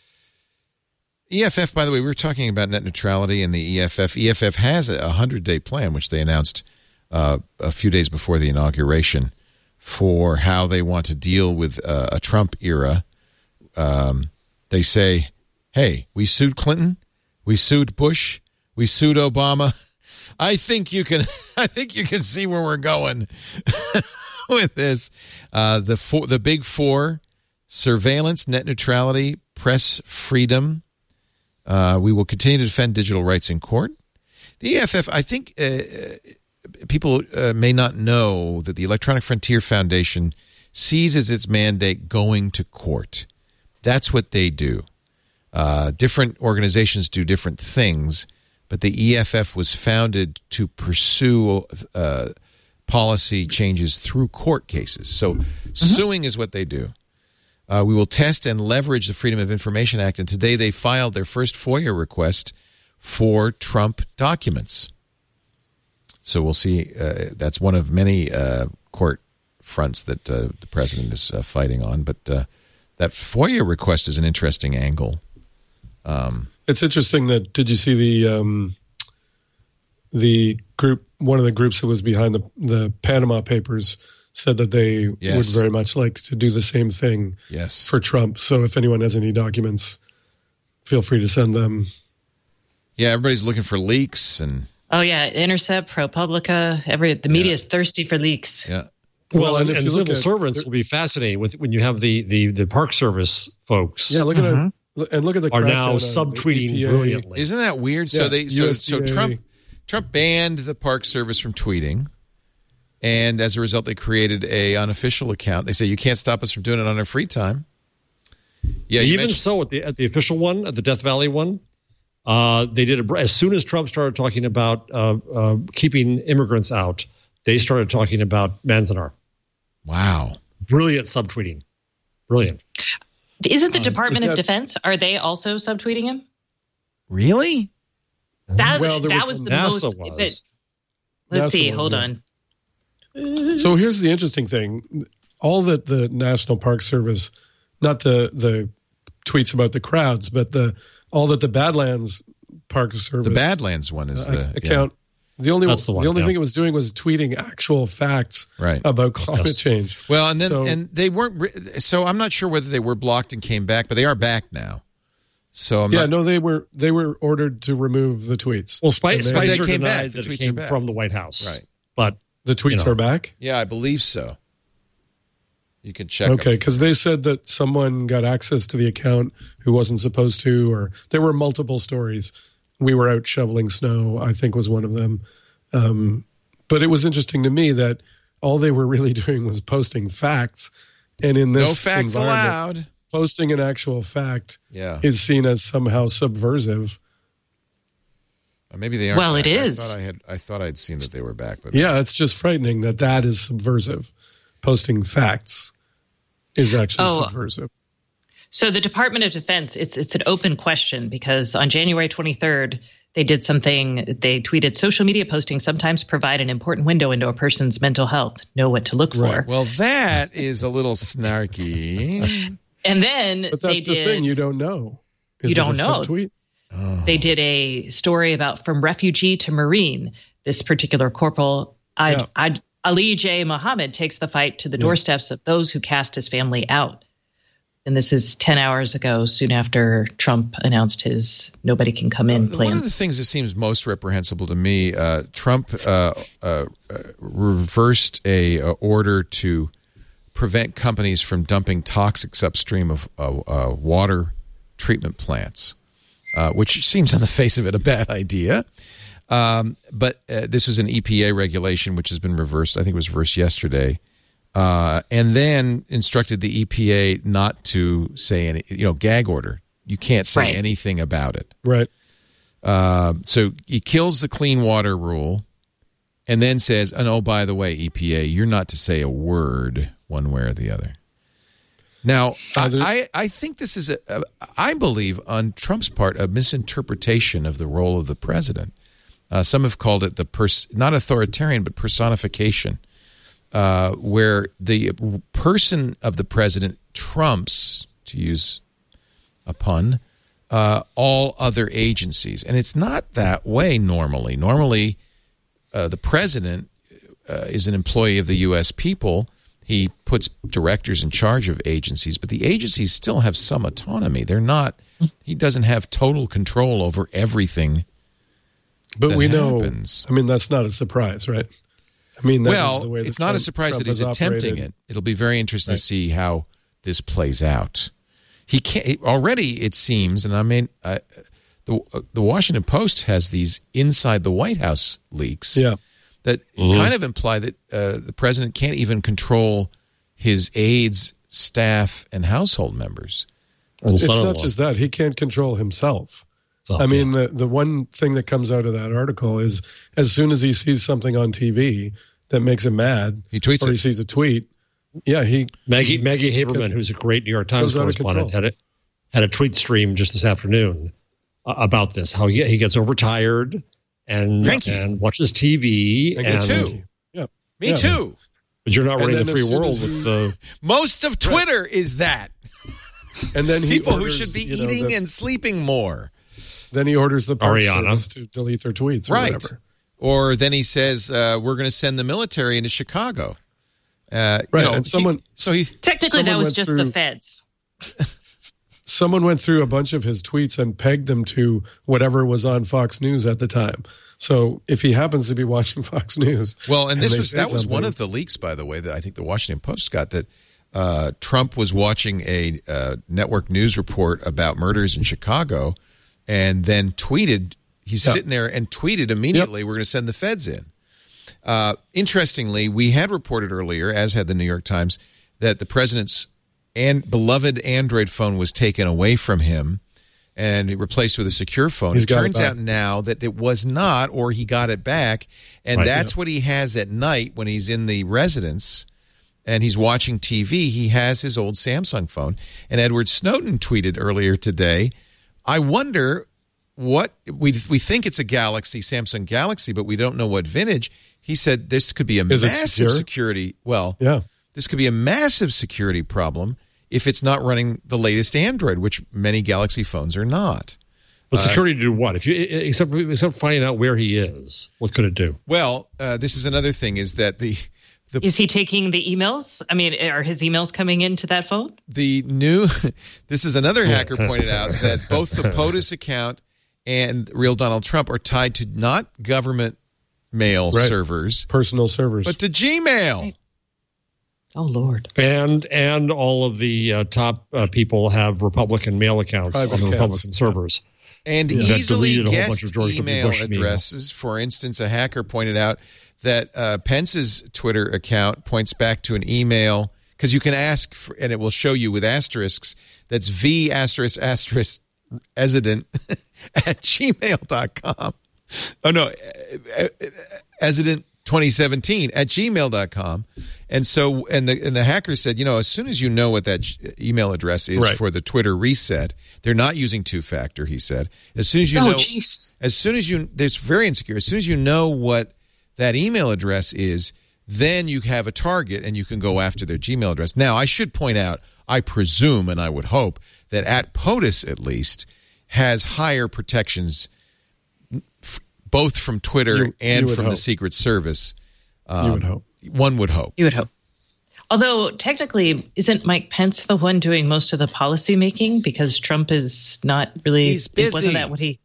EFF, by the way, we were talking about net neutrality and the EFF. EFF has a 100-day plan, which they announced a few days before the inauguration, for how they want to deal with a Trump era. They say, hey, we sued Clinton, we sued Bush, we sued Obama. I think you can see where we're going with this. The big four: surveillance, net neutrality, press freedom. We will continue to defend digital rights in court. The EFF, I think people may not know that the Electronic Frontier Foundation sees as its mandate going to court. That's what they do. Different organizations do different things, but the EFF was founded to pursue policy changes through court cases. So suing is what they do. We will test and leverage the Freedom of Information Act, and today they filed their first FOIA request for Trump documents. So we'll see. That's one of many court fronts that the president is fighting on, but that FOIA request is an interesting angle. It's interesting that, did you see the group, one of the groups that was behind the Panama Papers said that they would very much like to do the same thing for Trump. So if anyone has any documents, feel free to send them. Yeah, everybody's looking for leaks. Oh, yeah, Intercept, ProPublica, the media is thirsty for leaks. Yeah. Well, and civil servants will be fascinating when you have the Park Service folks. Yeah, look at it. And look at the are now subtweeting brilliantly. Isn't that weird? Yeah, So Trump banned the Park Service from tweeting, and as a result, they created a unofficial account. They say you can't stop us from doing it on our free time. Yeah, even so, at the official one, at the Death Valley one, they did as soon as Trump started talking about keeping immigrants out. They started talking about Manzanar. Wow, brilliant subtweeting, brilliant. Isn't the Department of Defense, are they also subtweeting him? Really? That was the NASA most. Let's see. Hold on. So here's the interesting thing: all that the National Park Service, not the tweets about the crowds, but all that the Badlands Park Service, the Badlands one is the account. The only thing it was doing was tweeting actual facts about climate change. Well, and then and they weren't. So I'm not sure whether they were blocked and came back, but they are back now. So they were ordered to remove the tweets. Well, Spicer came denied back. that it came from the White House, right? But the tweets are back. Yeah, I believe so. You can check. Okay, because they said that someone got access to the account who wasn't supposed to, or there were multiple stories. We were out shoveling snow, I think was one of them. But it was interesting to me that all they were really doing was posting facts. And in this no facts allowed. Posting an actual fact is seen as somehow subversive. Maybe they are. Well, it is. I thought I'd seen that they were back. But it's just frightening that is subversive. Posting facts is actually subversive. So the Department of Defense, it's an open question because on January 23rd, they did something. They tweeted, social media postings sometimes provide an important window into a person's mental health. Know what to look for. Well, that is a little snarky. And then but that's the thing. You don't know. You don't know. Tweet? Oh. They did a story about from refugee to Marine. This particular corporal, Ali J. Muhammad, takes the fight to the doorsteps of those who cast his family out. And this is 10 hours ago, soon after Trump announced his nobody can come in plan. One of the things that seems most reprehensible to me, Trump reversed a order to prevent companies from dumping toxics upstream of water treatment plants, which seems on the face of it a bad idea. But this was an EPA regulation, which has been reversed. I think it was reversed yesterday. And then instructed the EPA not to say any, gag order. You can't say anything about it. Right. So he kills the clean water rule and then says, and oh, by the way, EPA, you're not to say a word one way or the other. Now, I think this is, I believe, on Trump's part, a misinterpretation of the role of the president. Some have called it not authoritarian, but personification. Where the person of the president trumps, to use a pun, all other agencies. And it's not that way normally. Normally, the president is an employee of the U.S. people. He puts directors in charge of agencies, but the agencies still have some autonomy. They're not, he doesn't have total control over everything but we know, happens. I mean, that's not a surprise, right? I mean, it's not a surprise that he's attempting it. It'll be very interesting to see how this plays out. He can't already. It seems, and I mean, the Washington Post has these inside the White House leaks that kind of imply that the president can't even control his aides, staff, and household members. It's not just that; he can't control himself. I mean, the one thing that comes out of that article is as soon as he sees something on TV that makes him mad, he tweets he sees a tweet. Yeah, Maggie Haberman, who's a great New York Times correspondent, had a tweet stream just this afternoon about this. How he gets overtired and watches TV. Me too. Yeah, me too. But you're not running the free world with the most of Twitter is that. And then he people orders, who should be eating and sleeping more. Then he orders the Park Ariana Service to delete their tweets or Right. whatever. Or then he says, we're going to send the military into Chicago. Right. And Technically, that was went just through- the feds. Someone went through a bunch of his tweets and pegged them to whatever was on Fox News at the time. So if he happens to be watching Fox News, well, and they that say was one something- of the leaks, by the way, that I think the Washington Post got, that Trump was watching a network news report about murders in Chicago, and then tweeted. He's sitting there and tweeted immediately, "We're going to send the feds in." Interestingly, we had reported earlier, as had the New York Times, that the president's beloved Android phone was taken away from him and replaced with a secure phone. It turns out now that it was not, or he got it back, and that's what he has at night when he's in the residence and he's watching TV. He has his old Samsung phone. And Edward Snowden tweeted earlier today, I wonder what we think it's a Galaxy, Samsung Galaxy, but we don't know what vintage. He said this could be a massive security. Well, this could be a massive security problem if it's not running the latest Android, which many Galaxy phones are not. Well, security to do what? If you except finding out where he is, what could it do? Well, this is another thing: is that is he taking the emails? I mean, are his emails coming into that phone? This is another hacker pointed out that both the POTUS account and Real Donald Trump are tied to not government mail servers, personal servers, but to Gmail. Right. Oh, Lord. And all of the top people have Republican mail accounts on the Republican servers. And easily guessed email addresses. For instance, a hacker pointed out that Pence's Twitter account points back to an email, because you can ask, and it will show you with asterisks, that's V** Esident at gmail.com. Oh, no, Esident 2017 at gmail.com. And so, and the hacker said, as soon as you know what that email address is for the Twitter reset, they're not using two-factor, he said. As soon as you it's very insecure. As soon as you know what that email address is, then you have a target and you can go after their Gmail address. Now, I should point out, I presume, and I would hope, that at POTUS at least has higher protections both from Twitter and from the Secret Service. You would hope. One would hope. You would hope. Although, technically, isn't Mike Pence the one doing most of the policy making? Because Trump is not really... He's busy. Wasn't that what he...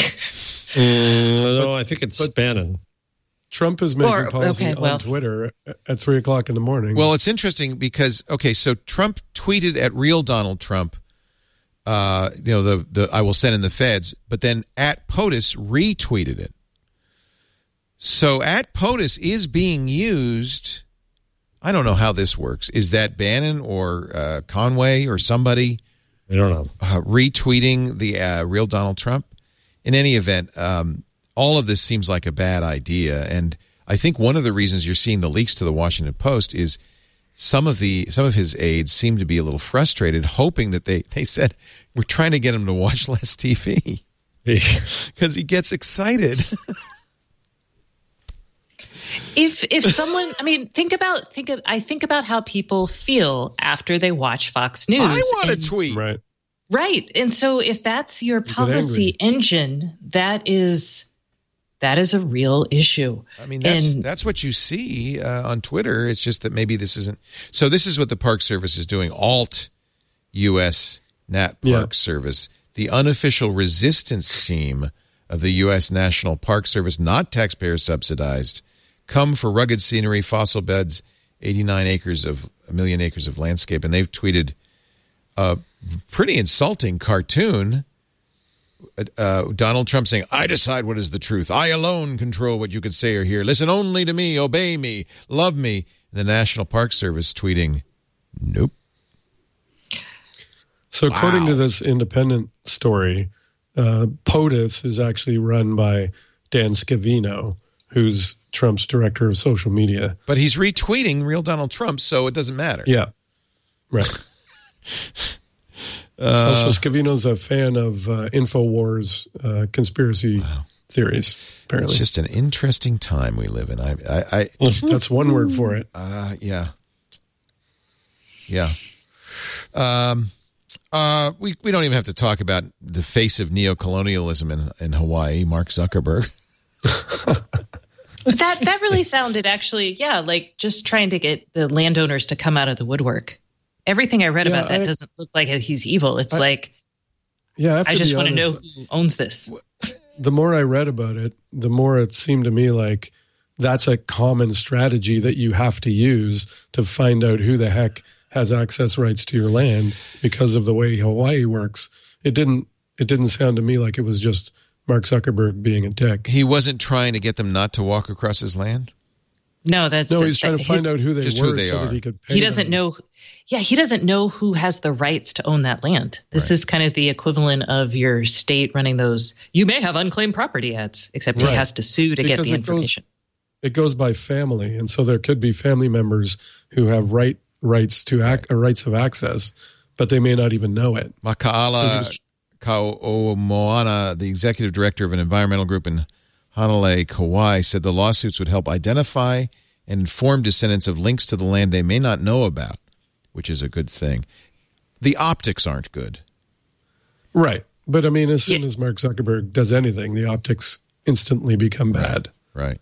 No, I think it's Bannon. Trump is making policy on Twitter at 3 o'clock in the morning. Well, it's interesting because, so Trump tweeted at Real Donald Trump, I will send in the feds, but then at POTUS retweeted it. So at POTUS is being used. I don't know how this works. Is that Bannon or Conway or somebody? I don't know. Retweeting the Real Donald Trump? In any event, all of this seems like a bad idea. And I think one of the reasons you're seeing the leaks to the Washington Post is some of his aides seem to be a little frustrated, hoping that they said, we're trying to get him to watch less TV because he gets excited. If someone, think about how people feel after they watch Fox News. I want to tweet. Right. And so if that's your policy engine, that is a real issue. I mean, that's what you see on Twitter. It's just that maybe this isn't. So this is what the Park Service is doing. Alt U.S. Nat Park Service, the unofficial resistance team of the U.S. National Park Service, not taxpayer subsidized, come for rugged scenery, fossil beds, 1 million acres of landscape. And they've tweeted a pretty insulting cartoon. Donald Trump saying, I decide what is the truth. I alone control what you could say or hear. Listen only to me, obey me, love me. And the National Park Service tweeting, nope. So according to this independent story, POTUS is actually run by Dan Scavino, who's Trump's director of social media. But he's retweeting Real Donald Trump, so it doesn't matter. Yeah, right. Also, Scavino's a fan of InfoWars conspiracy theories, apparently. It's just an interesting time we live in. That's one word for it. Yeah. We don't even have to talk about the face of neocolonialism in Hawaii, Mark Zuckerberg. That really sounded actually, like just trying to get the landowners to come out of the woodwork. Everything I read about that doesn't look like he's evil. It's I just want to know who owns this. The more I read about it, the more it seemed to me like that's a common strategy that you have to use to find out who the heck has access rights to your land because of the way Hawaii works. It didn't sound to me like it was just Mark Zuckerberg being a dick. He wasn't trying to get them not to walk across his land? No, he's trying to find out who they were so that he could pay He doesn't know. Yeah, he doesn't know who has the rights to own that land. This is kind of the equivalent of your state running those "you may have unclaimed property" ads, except he has to sue to get the information. It goes by family, and so there could be family members who have rights of access, but they may not even know it. Maka'ala Kaumoana, the executive director of an environmental group in Hanalei, Kauai, said the lawsuits would help identify and inform descendants of links to the land they may not know about, which is a good thing. The optics aren't good. Right. But, I mean, as soon as Mark Zuckerberg does anything, the optics instantly become bad. Right.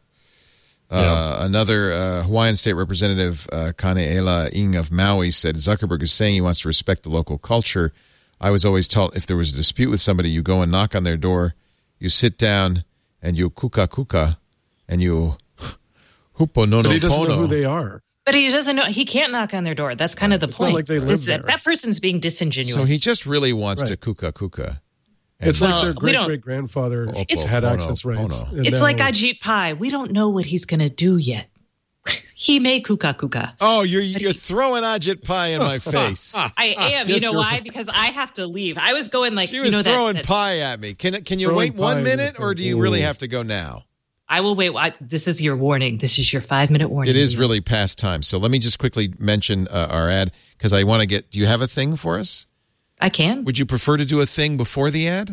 Another Hawaiian state representative, Kane'ela Ing of Maui, said Zuckerberg is saying he wants to respect the local culture. I was always taught if there was a dispute with somebody, you go and knock on their door, you sit down, and you kuka, and you hupononopono. But he doesn't know who they are. But he doesn't know. He can't knock on their door. That's kind of the point. Not like they live there. That person's being disingenuous. So he just really wants to kuka. It's like their great-great-grandfather had access rights. It's like Ajit Pai. We don't know what he's going to do yet. He may kuka. Oh, you're throwing Ajit Pai in my face. I am. You know why? Because I have to leave. I was going like, she was throwing pie at me. Can you wait 1 minute, or do you really have to go now? I will wait. This is your warning. This is your 5-minute warning. It is really past time. So let me just quickly mention our ad because I want to get. Do you have a thing for us? I can. Would you prefer to do a thing before the ad?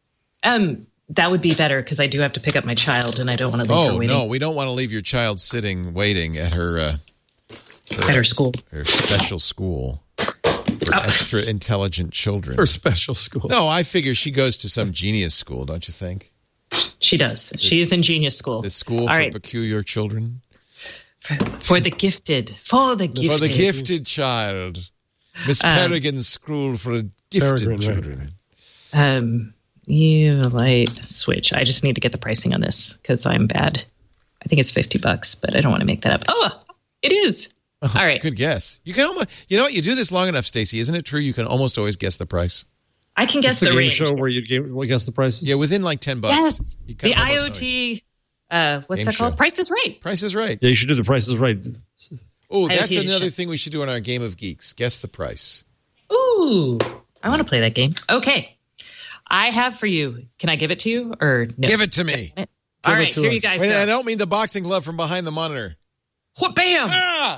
That would be better because I do have to pick up my child and I don't want to leave her waiting. Oh, no. We don't want to leave your child waiting at her school. Her special school for extra intelligent children. Her special school. No, I figure she goes to some genius school, don't you think? She does. She's in genius school. The school for peculiar children? For the gifted. For the gifted child. Miss Peregrine's school for gifted children. Light switch. I just need to get the pricing on this because I'm bad. I think it's $50, but I don't want to make that up. Oh, it is. All right. Good guess. You can almost. You know what? You do this long enough, Stacey. Isn't it true? You can almost always guess the price. I can guess the range. Show where you guess the prices. Yeah, within like $10. Yes. The IoT. What's game that called? Show. Price is Right. Price is Right. Yeah, you should do the Price is Right. Oh, that's another thing we should do in our Game of Geeks. Guess the price. Ooh, I want to play that game. Okay. I have for you. Can I give it to you or no? Give it to me. All right, here you guys go. I don't mean the boxing glove from behind the monitor. What? Bam! Ah!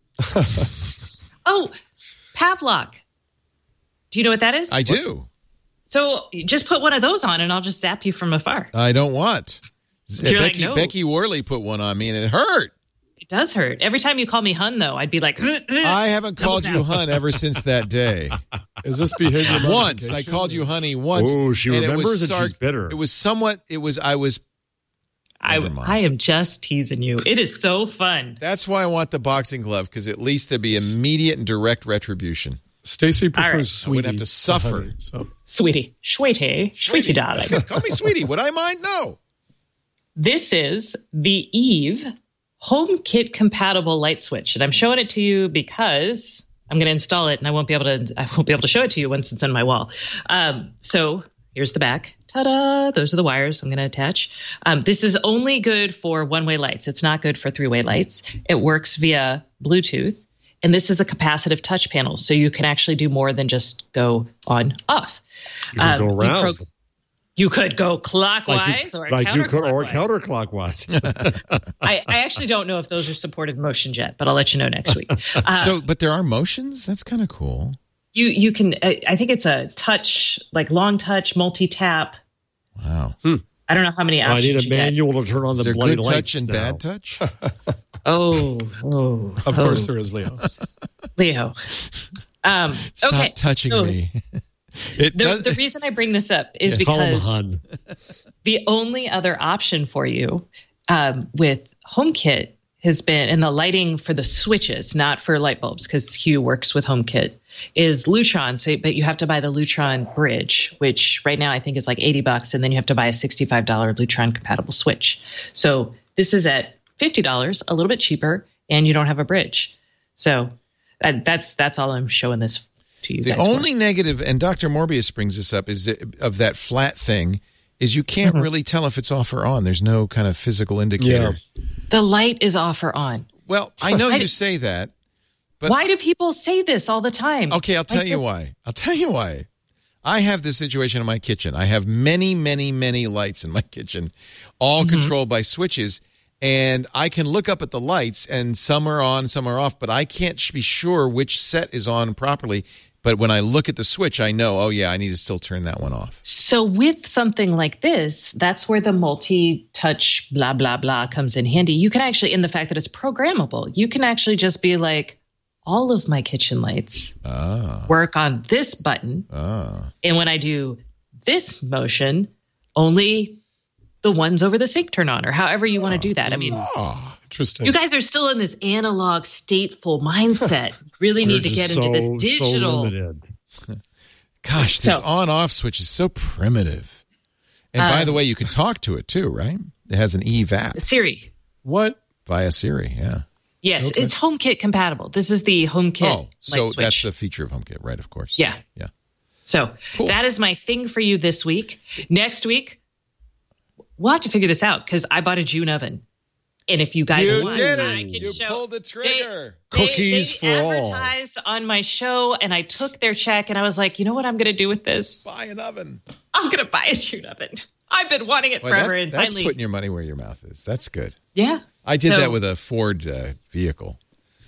Oh, Pavlok. Do you know what that is? I do. So just put one of those on and I'll just zap you from afar. I don't want. No. Becky Worley put one on me and it hurt. It does hurt. Every time you call me hun, though, I'd be like, I haven't called you hun ever since that day. Is this behavior? Once. I called you honey once. Oh, she remembers and she's bitter. It was somewhat, I am just teasing you. It is so fun. That's why I want the boxing glove, because at least there'd be immediate and direct retribution. Stacey prefers Sweetie. I would have to suffer. Honey, so. Sweetie, darling. Call me Sweetie. Would I mind? No. This is the Eve HomeKit compatible light switch, and I'm showing it to you because I'm going to install it, and I won't be able to show it to you once it's in my wall. So here's the back. Ta-da! Those are the wires I'm going to attach. This is only good for one-way lights. It's not good for three-way lights. It works via Bluetooth, and this is a capacitive touch panel, so you can actually do more than just go on off. You can go around. You could go clockwise or counterclockwise. I actually don't know if those are supported motion jet, but I'll let you know next week. But there are motions? That's kind of cool. You can. I think it's a touch, like long touch, multi-tap. Wow. I don't know how many options. I need a manual to turn on the bloody good lights. Touch and bad touch? Of course there is, Leo. Leo. Stop touching me. The reason I bring this up is because Hun. the only other option for you with HomeKit has been, and the lighting for the switches, not for light bulbs, because Hue works with HomeKit, is Lutron. So, but you have to buy the Lutron bridge, which right now I think is like $80, and then you have to buy a $65 Lutron compatible switch. So this is at $50, a little bit cheaper, and you don't have a bridge. So that's all I'm showing this to you. The only negative, and Dr. Morbius brings this up, is of that flat thing, is you can't really tell if it's off or on. There's no kind of physical indicator. Yeah. The light is off or on. Well, I know you say that. But why do people say this all the time? Okay, I'll tell you why. I have this situation in my kitchen. I have many, many, many lights in my kitchen, all controlled by switches. And I can look up at the lights, and some are on, some are off, but I can't be sure which set is on properly. But when I look at the switch, I know, oh, yeah, I need to still turn that one off. So with something like this, that's where the multi-touch blah, blah, blah comes in handy. You can actually, in the fact that it's programmable, you can actually just be like, all of my kitchen lights work on this button. And when I do this motion, only the ones over the sink turn on, or however you want to do that. I mean, interesting. You guys are still in this analog stateful mindset. Really need to get into this digital. So limited. Gosh, this on-off switch is so primitive. And by the way, you can talk to it too, right? It has an Eve app. Siri. What? Via Siri, yeah. Yes, it's HomeKit compatible. This is the HomeKit light switch. That's the feature of HomeKit, right? Of course. Yeah. So that is my thing for you this week. Next week, we'll have to figure this out because I bought a June oven. And if you guys want, I can you pulled the trigger. Cookies for all. They advertised on my show, and I took their check, and I was like, you know what I'm going to do with this? Buy an oven. I'm going to buy a June oven. I've been wanting it forever, and that's finally, putting your money where your mouth is. That's good. Yeah. I did that with a Ford vehicle.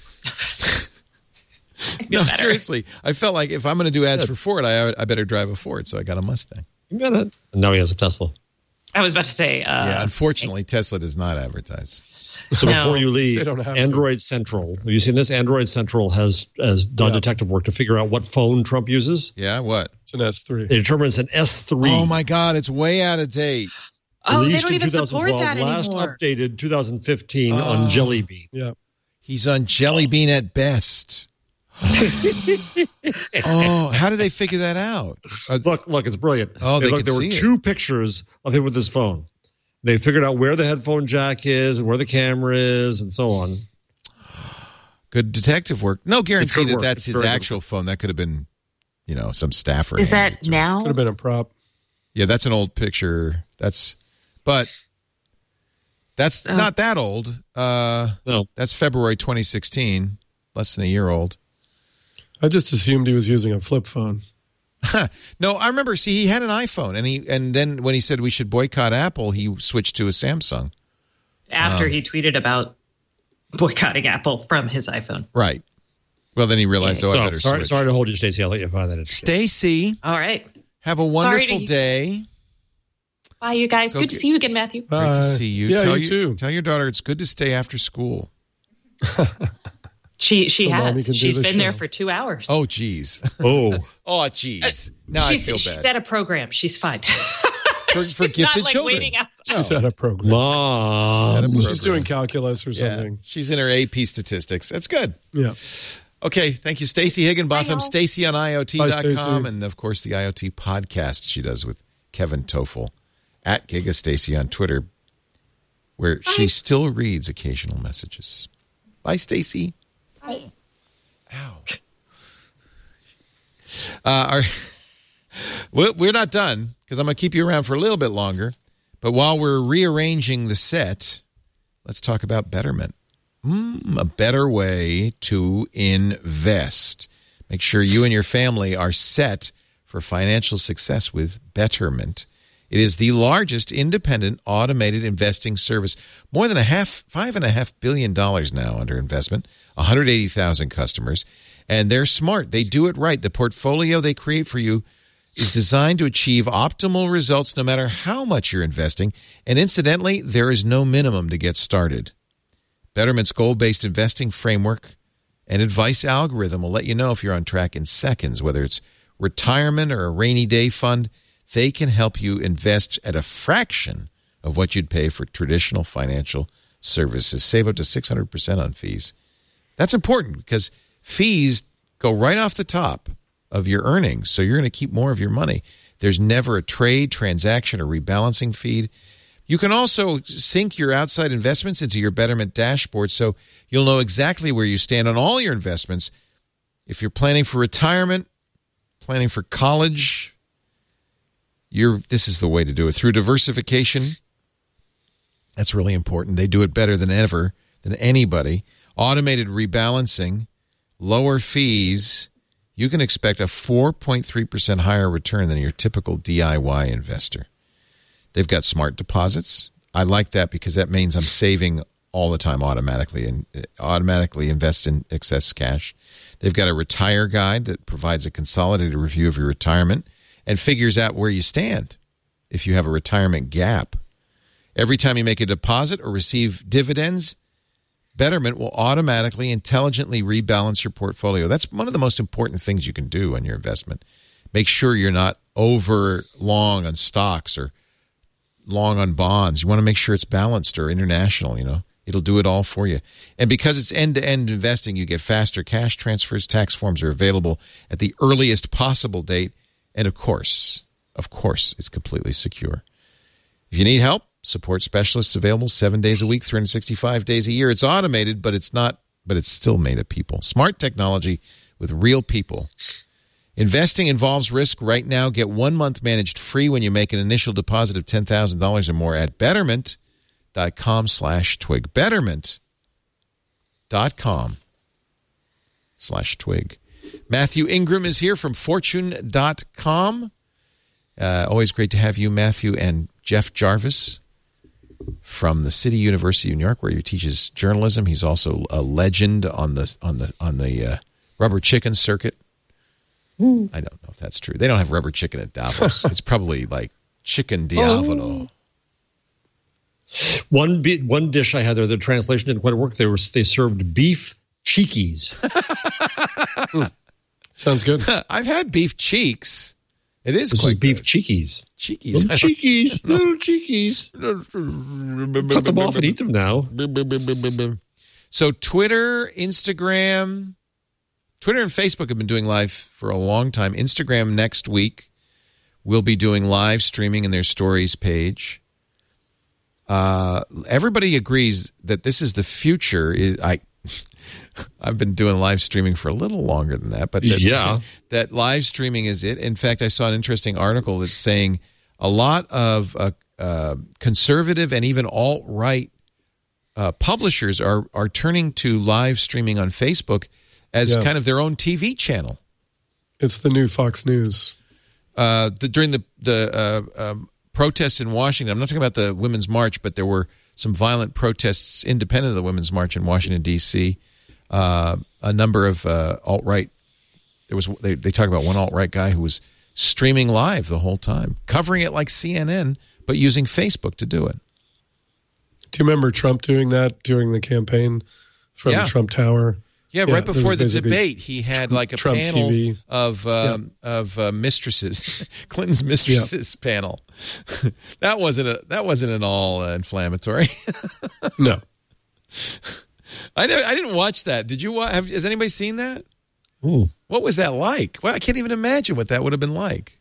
No, seriously. I felt like if I'm going to do ads for Ford, I better drive a Ford, so I got a Mustang. You got it. And now he has a Tesla. I was about to say. Yeah, unfortunately, Tesla does not advertise. So before you leave, they don't have Android Central. Have you seen this? Android Central has done detective work to figure out what phone Trump uses. Yeah, what? It's an S3. They determined it's an S3. Oh, my God. It's way out of date. Oh, they don't even support that anymore. Last updated 2015 on Jelly Bean. Yeah. He's on Jelly Bean at best. Oh, how did they figure that out? Look, it's brilliant. Oh, there were two pictures of him with his phone. They figured out where the headphone jack is and where the camera is and so on. Good detective work. No guarantee that that's his actual phone. That could have been, some staffer. Is that now? Could have been a prop. Yeah, that's an old picture. That's not that old. No. That's February 2016. Less than a year old. I just assumed he was using a flip phone. No, I remember. See, he had an iPhone, and then when he said we should boycott Apple, he switched to a Samsung. After he tweeted about boycotting Apple from his iPhone. Right. Well, then he realized, I better switch. Sorry to hold you, Stacey. I'll let you find that. Stacey. All right. Have a wonderful day. Bye, you guys. Good to see you again, Matthew. Great to see you. Yeah, you too. Tell your daughter it's good to stay after school. She has. She's been there for 2 hours. Oh, geez. Oh, geez. Now I feel bad. She's at a program. She's fine. For she's gifted not, children. Waiting outside. She's at a program. Mom. She's doing calculus or something. Yeah, she's in her AP statistics. That's good. Yeah. Okay. Thank you, Stacey Higginbotham. Stacey on IoT.com. And, of course, the IoT podcast she does with Kevin Toffel at GigaStacey on Twitter, where she still reads occasional messages. Bye, Stacey. Bye. Ow. We're not done because I'm going to keep you around for a little bit longer. But while we're rearranging the set, let's talk about Betterment. A better way to invest. Make sure you and your family are set for financial success with Betterment. It is the largest independent automated investing service. More than $5.5 billion now under investment, 180,000 customers. And they're smart. They do it right. The portfolio they create for you is designed to achieve optimal results no matter how much you're investing. And incidentally, there is no minimum to get started. Betterment's goal-based investing framework An advice algorithm will let you know if you're on track in seconds, whether it's retirement or a rainy day fund. They can help you invest at a fraction of what you'd pay for traditional financial services. Save up to 600% on fees. That's important because fees go right off the top of your earnings, so you're going to keep more of your money. There's never a trade, transaction, or rebalancing fee. You can also sync your outside investments into your Betterment dashboard so you'll know exactly where you stand on all your investments. If you're planning for retirement, planning for college, this is the way to do it. Through diversification, that's really important. They do it better than ever, than anybody. Automated rebalancing, lower fees. You can expect a 4.3% higher return than your typical DIY investor. They've got smart deposits. I like that because that means I'm saving all the time automatically and automatically invest in excess cash. They've got a retire guide that provides a consolidated review of your retirement and figures out where you stand if you have a retirement gap. Every time you make a deposit or receive dividends, Betterment will automatically, intelligently rebalance your portfolio. That's one of the most important things you can do on your investment. Make sure you're not over long on stocks or long on bonds. You want to make sure it's balanced or international, It'll do it all for you. And because it's end-to-end investing, you get faster cash transfers. Tax forms are available at the earliest possible date. And of course, it's completely secure. If you need help, support specialists available 7 days a week, 365 days a year. It's automated, but it's still made of people. Smart technology with real people. Investing involves risk. Right now, get 1 month managed free when you make an initial deposit of $10,000 or more at betterment.com/twig. Betterment.com/twig. Matthew Ingram is here from fortune.com. Always great to have you, Matthew, and Jeff Jarvis from the City University of New York, where he teaches journalism. He's also a legend on the rubber chicken circuit. I don't know if that's true. They don't have rubber chicken at Davos. It's probably like chicken diavolo. One dish I had there, the translation didn't quite work. They served beef cheekies. Sounds good. I've had beef cheeks. It is this quite is beef good. cheekies. Cheekies. Little cheekies. Cut them off and eat them now. So Twitter, Instagram, Twitter and Facebook have been doing live for a long time. Instagram next week will be doing live streaming in their stories page. Everybody agrees that this is the future. I've been doing live streaming for a little longer than that, but that live streaming is it. In fact, I saw an interesting article that's saying a lot of conservative and even alt-right publishers are turning to live streaming on Facebook as kind of their own TV channel. It's the new Fox News. During the protests in Washington, I'm not talking about the Women's March, but there were some violent protests independent of the Women's March in Washington, D.C. A number of alt-right, they talk about one alt-right guy who was streaming live the whole time, covering it like CNN, but using Facebook to do it. Do you remember Trump doing that during the campaign from the Trump Tower? Yeah, right before the debate, he had like a Trump panel TV. of mistresses, Clinton's mistresses panel. That wasn't at all inflammatory. No, I didn't watch that. Did you? Has anybody seen that? Ooh. What was that like? Well, I can't even imagine what that would have been like.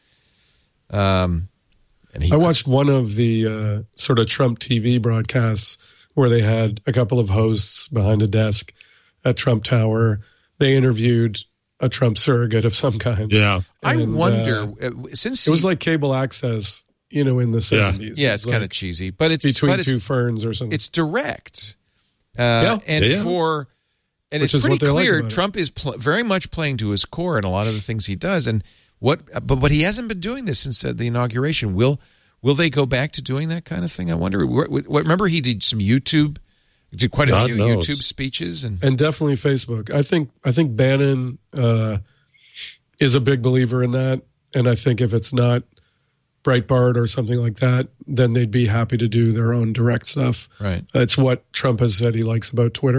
I watched one of the sort of Trump TV broadcasts where they had a couple of hosts behind a desk at Trump Tower. They interviewed a Trump surrogate of some kind. Yeah. I wonder, since it was like cable access, in the 70s. Yeah, it's kind of cheesy, but it's between two ferns or something. It's direct. Which it's pretty clear like Trump is very much playing to his core in a lot of the things he does. And but he hasn't been doing this since the inauguration. Will they go back to doing that kind of thing? I wonder. Remember, he did some YouTube. Did quite a few YouTube speeches and definitely Facebook. I think Bannon is a big believer in that, and I think if it's not Breitbart or something like that, then they'd be happy to do their own direct stuff. Right. It's what Trump has said he likes about Twitter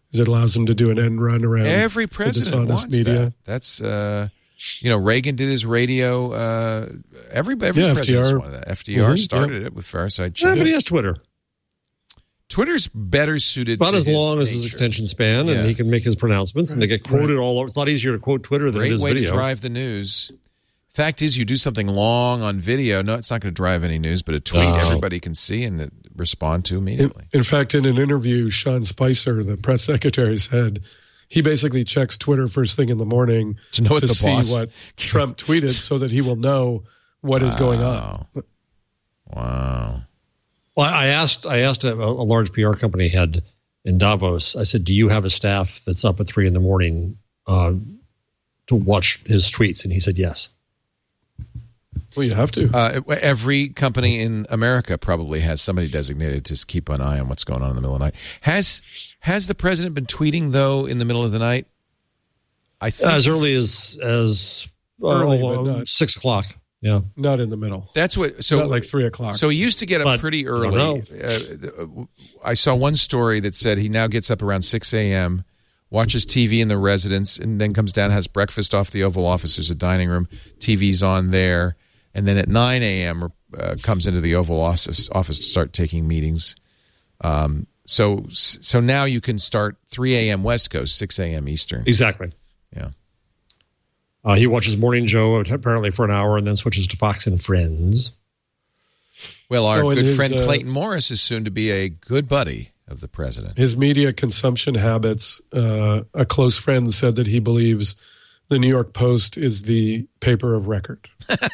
is it allows them to do an end run around Every the president dishonest wants media. that. That's Reagan did his radio. Every president FDR. wanted that. FDR started it with Fireside Chat. Yeah, but he has Twitter. Twitter's better suited About to as long as nature. his attention span, and he can make his pronouncements, and they get quoted all over. It's a lot easier to quote Twitter than it Great is way video. to drive the news. Fact is, you do something long on video. No, it's not going to drive any news, but a tweet everybody can see and respond to immediately. In fact, in an interview, Sean Spicer, the press secretary, said he basically checks Twitter first thing in the morning to know what the see boss what Trump tweeted so that he will know what is going on. Wow. Well, I asked a large PR company head in Davos. I said, "Do you have a staff that's up at 3 a.m. To watch his tweets?" And he said, "Yes." Well, you have to. Every company in America probably has somebody designated to keep an eye on what's going on in the middle of the night. Has the president been tweeting though in the middle of the night? I think As early as Early, but not. 6 o'clock. Yeah, Not in the middle. that's what. So Not like 3 o'clock. So he used to get up But pretty I don't early. I saw one story that said he now gets up around 6 a.m., watches TV in the residence, and then comes down, has breakfast off the Oval Office. There's a dining room. TV's on there. And then at 9 a.m. Comes into the Oval Office to start taking meetings. So now you can start 3 a.m. West Coast, 6 a.m. Eastern. exactly. Yeah. He watches Morning Joe apparently for an hour, and then switches to Fox and Friends. Well, our and good his, friend Clayton Morris is soon to be a good buddy of the president. His media consumption habits, a close friend said that he believes the New York Post is the paper of record.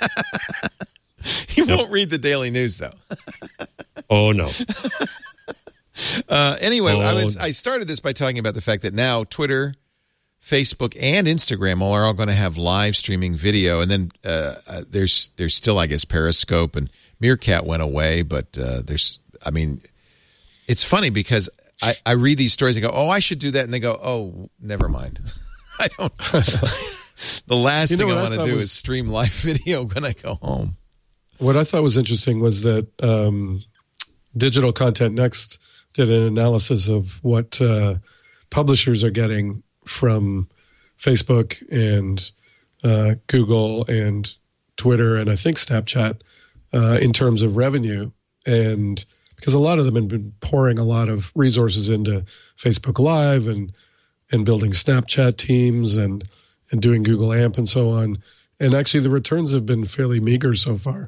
He won't read the Daily News, though. Oh, no. Anyway, I started this by talking about the fact that now Twitter, Facebook, and Instagram are all going to have live streaming video, and then there's still, I guess, Periscope and Meerkat went away, but it's funny because I read these stories and go, oh, I should do that, and they go, oh, never mind. I don't. The last thing I want to do is stream live video when I go home. What I thought was interesting was that Digital Content Next did an analysis of what publishers are getting from Facebook and Google and Twitter and I think Snapchat in terms of revenue. And because a lot of them have been pouring a lot of resources into Facebook Live and building Snapchat teams and doing Google AMP and so on. And actually the returns have been fairly meager so far.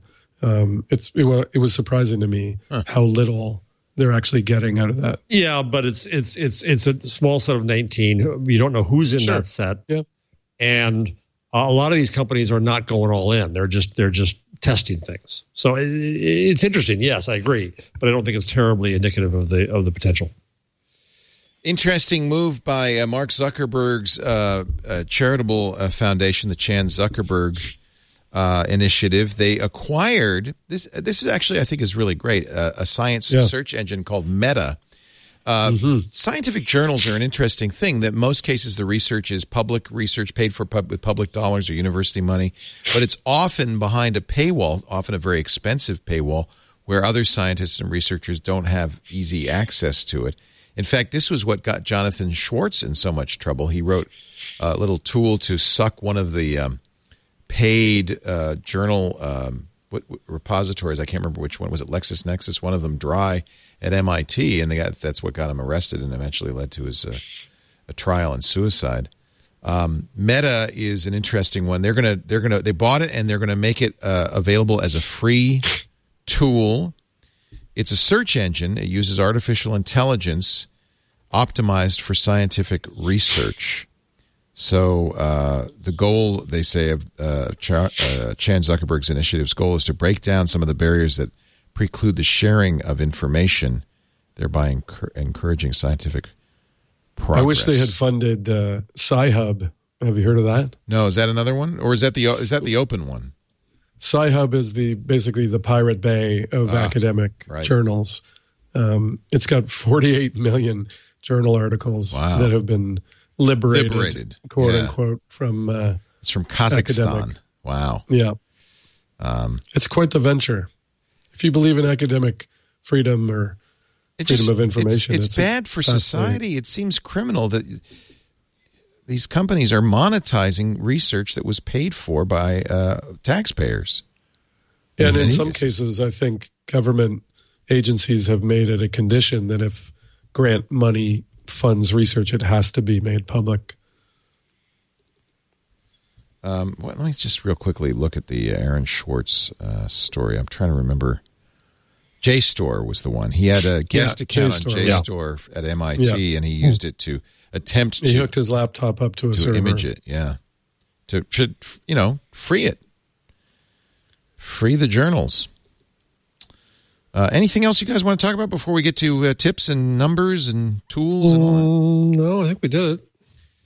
It was surprising to me how little they're actually getting out of that. Yeah, but it's a small set of 19. You don't know who's in that set. Yeah. And a lot of these companies are not going all in. They're just testing things. So it's interesting. Yes, I agree, but I don't think it's terribly indicative of the potential. Interesting move by Mark Zuckerberg's charitable foundation, the Chan Zuckerberg initiative. They acquired this. This is actually, I think, is really great. A science search engine called Meta. Scientific journals are an interesting thing. That most cases the research is public research paid for with public dollars or university money, but it's often behind a paywall, often a very expensive paywall, where other scientists and researchers don't have easy access to it. In fact, this was what got Jonathan Schwartz in so much trouble. He wrote a little tool to suck one of the paid journal repositories. I can't remember which one. Was it LexisNexis? One of them dry at MIT, and that's what got him arrested and eventually led to his a trial and suicide. Meta is an interesting one. They bought it and they're gonna make it available as a free tool. It's a search engine. It uses artificial intelligence optimized for scientific research. So the goal, they say, of Chan Zuckerberg's initiative's goal is to break down some of the barriers that preclude the sharing of information, thereby encouraging scientific progress. I wish they had funded Sci-Hub. Have you heard of that? No, is that another one, or is that the open one? Sci-Hub is basically the Pirate Bay of academic journals. It's got 48 million journal articles that have been liberated, quote unquote, from it's from Kazakhstan. Academic. Wow. Yeah. It's quite the venture. If you believe in academic freedom or freedom of information. It's bad for society. It seems criminal that these companies are monetizing research that was paid for by taxpayers. And in some cases, I think government agencies have made it a condition that if grant money funds research, it has to be made public. Let me just real quickly look at the Aaron Swartz story. I'm trying to remember. JSTOR was the one. He had a guest account on JSTOR at MIT, and he used it to attempt to... He hooked his laptop up to a server. To image it, yeah. To free it. Free the journals. Anything else you guys want to talk about before we get to tips and numbers and tools and all that? No, I think we did it.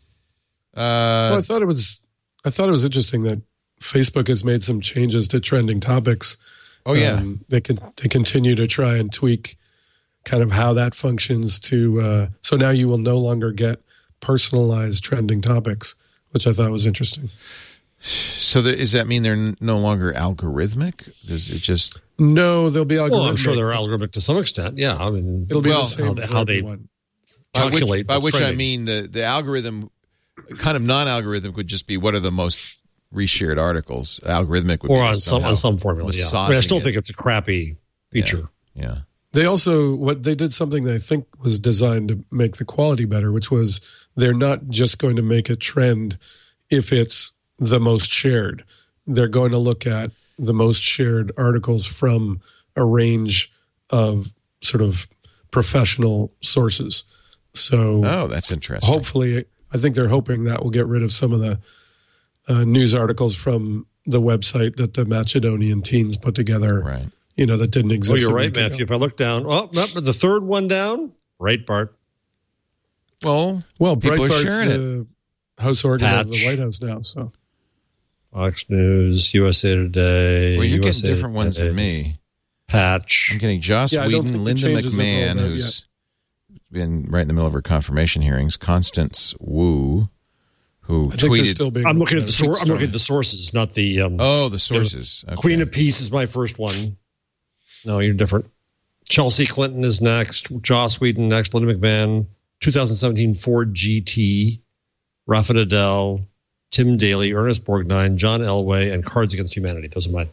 Well, I thought it was interesting that Facebook has made some changes to trending topics. Oh yeah, they continue to try and tweak kind of how that functions to. So now you will no longer get personalized trending topics, which I thought was interesting. So does that mean they're no longer algorithmic? Does it just? No, they'll be algorithmic. Well, I'm sure they're algorithmic to some extent. Yeah, I mean, it'll be the same how they calculate. By which I mean the algorithm, kind of non-algorithmic, would just be what are the most reshared articles. Algorithmic would or be on some formula. Yeah, I still think it's a crappy feature. Yeah. They also they did something that I think was designed to make the quality better, which was they're not just going to make a trend if it's the most shared. They're going to look at the most shared articles from a range of sort of professional sources. So, that's interesting. Hopefully, I think they're hoping that will get rid of some of the news articles from the website that the Macedonian teens put together. Right. That didn't exist. Oh, you're right, Matthew. If I look down, the third one down, Breitbart. Well, Breitbart's sharing the House organ of the White House now. So, Fox News, USA Today. Well, you're getting different ones than me. Patch. I'm getting Joss Whedon, Linda McMahon, who's been right in the middle of her confirmation hearings, Constance Wu, who tweeted. I'm looking at the source. I'm looking at the sources, not the. The sources. Okay. Queen of Peace is my first one. No, you're different. Chelsea Clinton is next. Joss Whedon next. Linda McMahon. 2017 Ford GT. Rafa Nadal. Tim Daly. Ernest Borgnine. John Elway. And Cards Against Humanity. Those are mine.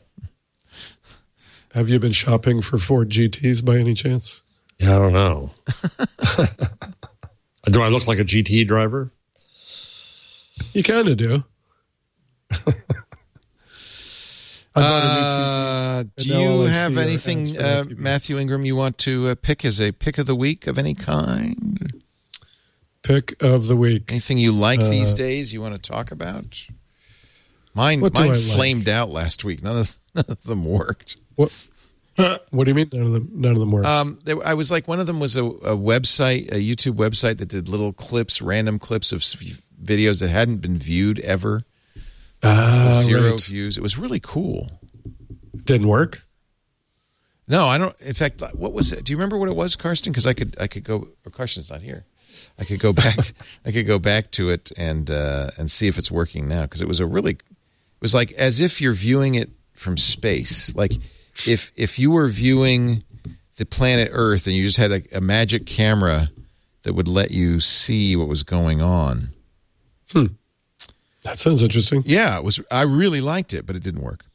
Have you been shopping for Ford GTs by any chance? Yeah, I don't know. Do I look like a GT driver? You kind of do. Do you have anything, Matthew Ingram, you want to pick as a pick of the week of any kind? Pick of the week. Anything you like these days you want to talk about? Mine flamed out last week. None of them worked. What do you mean none of them worked? I was like, one of them was a website, a YouTube website that did little clips, random clips of videos that hadn't been viewed ever. Zero views. It was really cool. Didn't work? No, I don't. In fact, what was it? Do you remember what it was, Karsten? Because I could go. Or Karsten's not here. I could go back. I could go back to it and see if it's working now. Because it was it was like as if you're viewing it from space. Like if you were viewing the planet Earth and you just had a magic camera that would let you see what was going on. That sounds interesting. Yeah, it was. I really liked it, but it didn't work.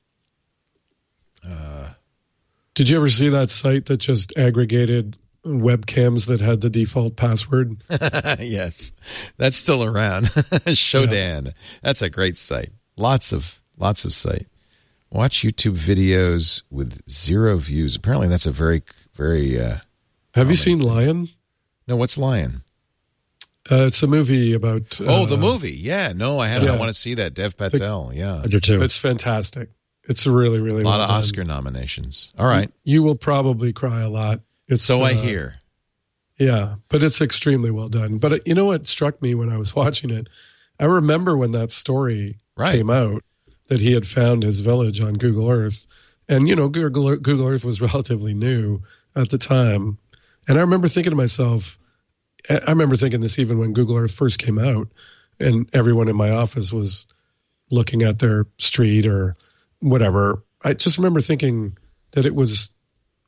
Did you ever see that site that just aggregated webcams that had the default password? Yes, that's still around. Shodan. Yeah. That's a great site. Lots of site. Watch YouTube videos with 0 views. Apparently, that's a very, very. Have you seen Lion? No, what's Lion? It's a movie about... the movie. Yeah. No, I haven't. I want to see that. Dev Patel. Yeah. I do too. It's fantastic. It's really, really a lot of Oscar nominations. All right. You will probably cry a lot. So I hear. Yeah, but it's extremely well done. But you know what struck me when I was watching it? I remember when that story came out that he had found his village on Google Earth. And, Google Earth was relatively new at the time. And I remember thinking to myself... I remember thinking this even when Google Earth first came out and everyone in my office was looking at their street or whatever. I just remember thinking that it was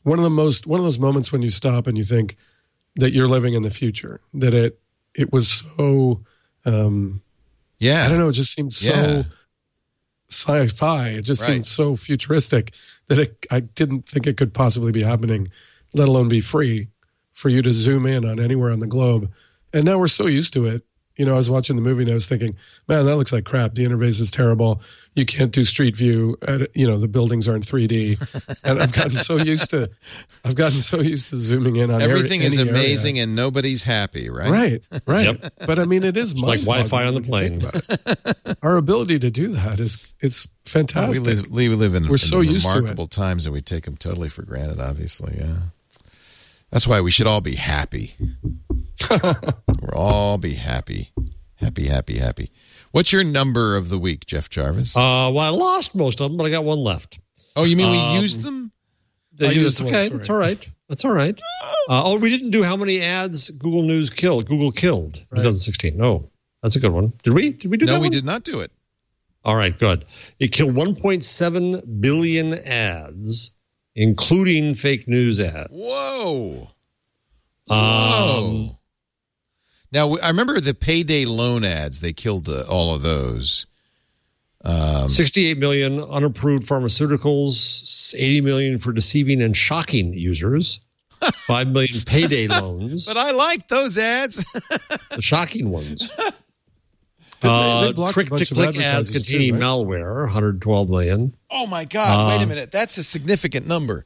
one of those moments when you stop and you think that you're living in the future. That it was so. I don't know. It just seemed so sci-fi. It just seemed so futuristic that I didn't think it could possibly be happening, let alone be free for you to zoom in on anywhere on the globe. And now we're so used to it. You know, I was watching the movie and I was thinking, man, that looks like crap. The interface is terrible. You can't do street view. The buildings aren't 3D. And I've gotten so used to zooming in on everything is amazing area. And nobody's happy, right? Right. Yep. But I mean, it is like Wi-Fi on the plane. Our ability to do that it's fantastic. We live in so used to it. remarkable times, and we take them totally for granted. Obviously, that's why we should all be happy. We'll all be happy. Happy. What's your number of the week, Jeff Jarvis? Well, I lost most of them, but I got one left. Oh, you mean we used them? That's okay. That's all right. We didn't do how many ads Google killed 2016. No, that's a good one. Did we do that? No, we one? did not do it. All right, good. It killed 1.7 billion ads, including fake news ads. Whoa. Now, I remember the payday loan ads. They killed all of those. 68 million unapproved pharmaceuticals, 80 million for deceiving and shocking users, 5 million payday loans. But I like those ads. The shocking ones. They blocked a bunch of Trick-to-click ads advertisers containing too, right? malware, 112 million. Oh, my God. Wait a minute. That's a significant number.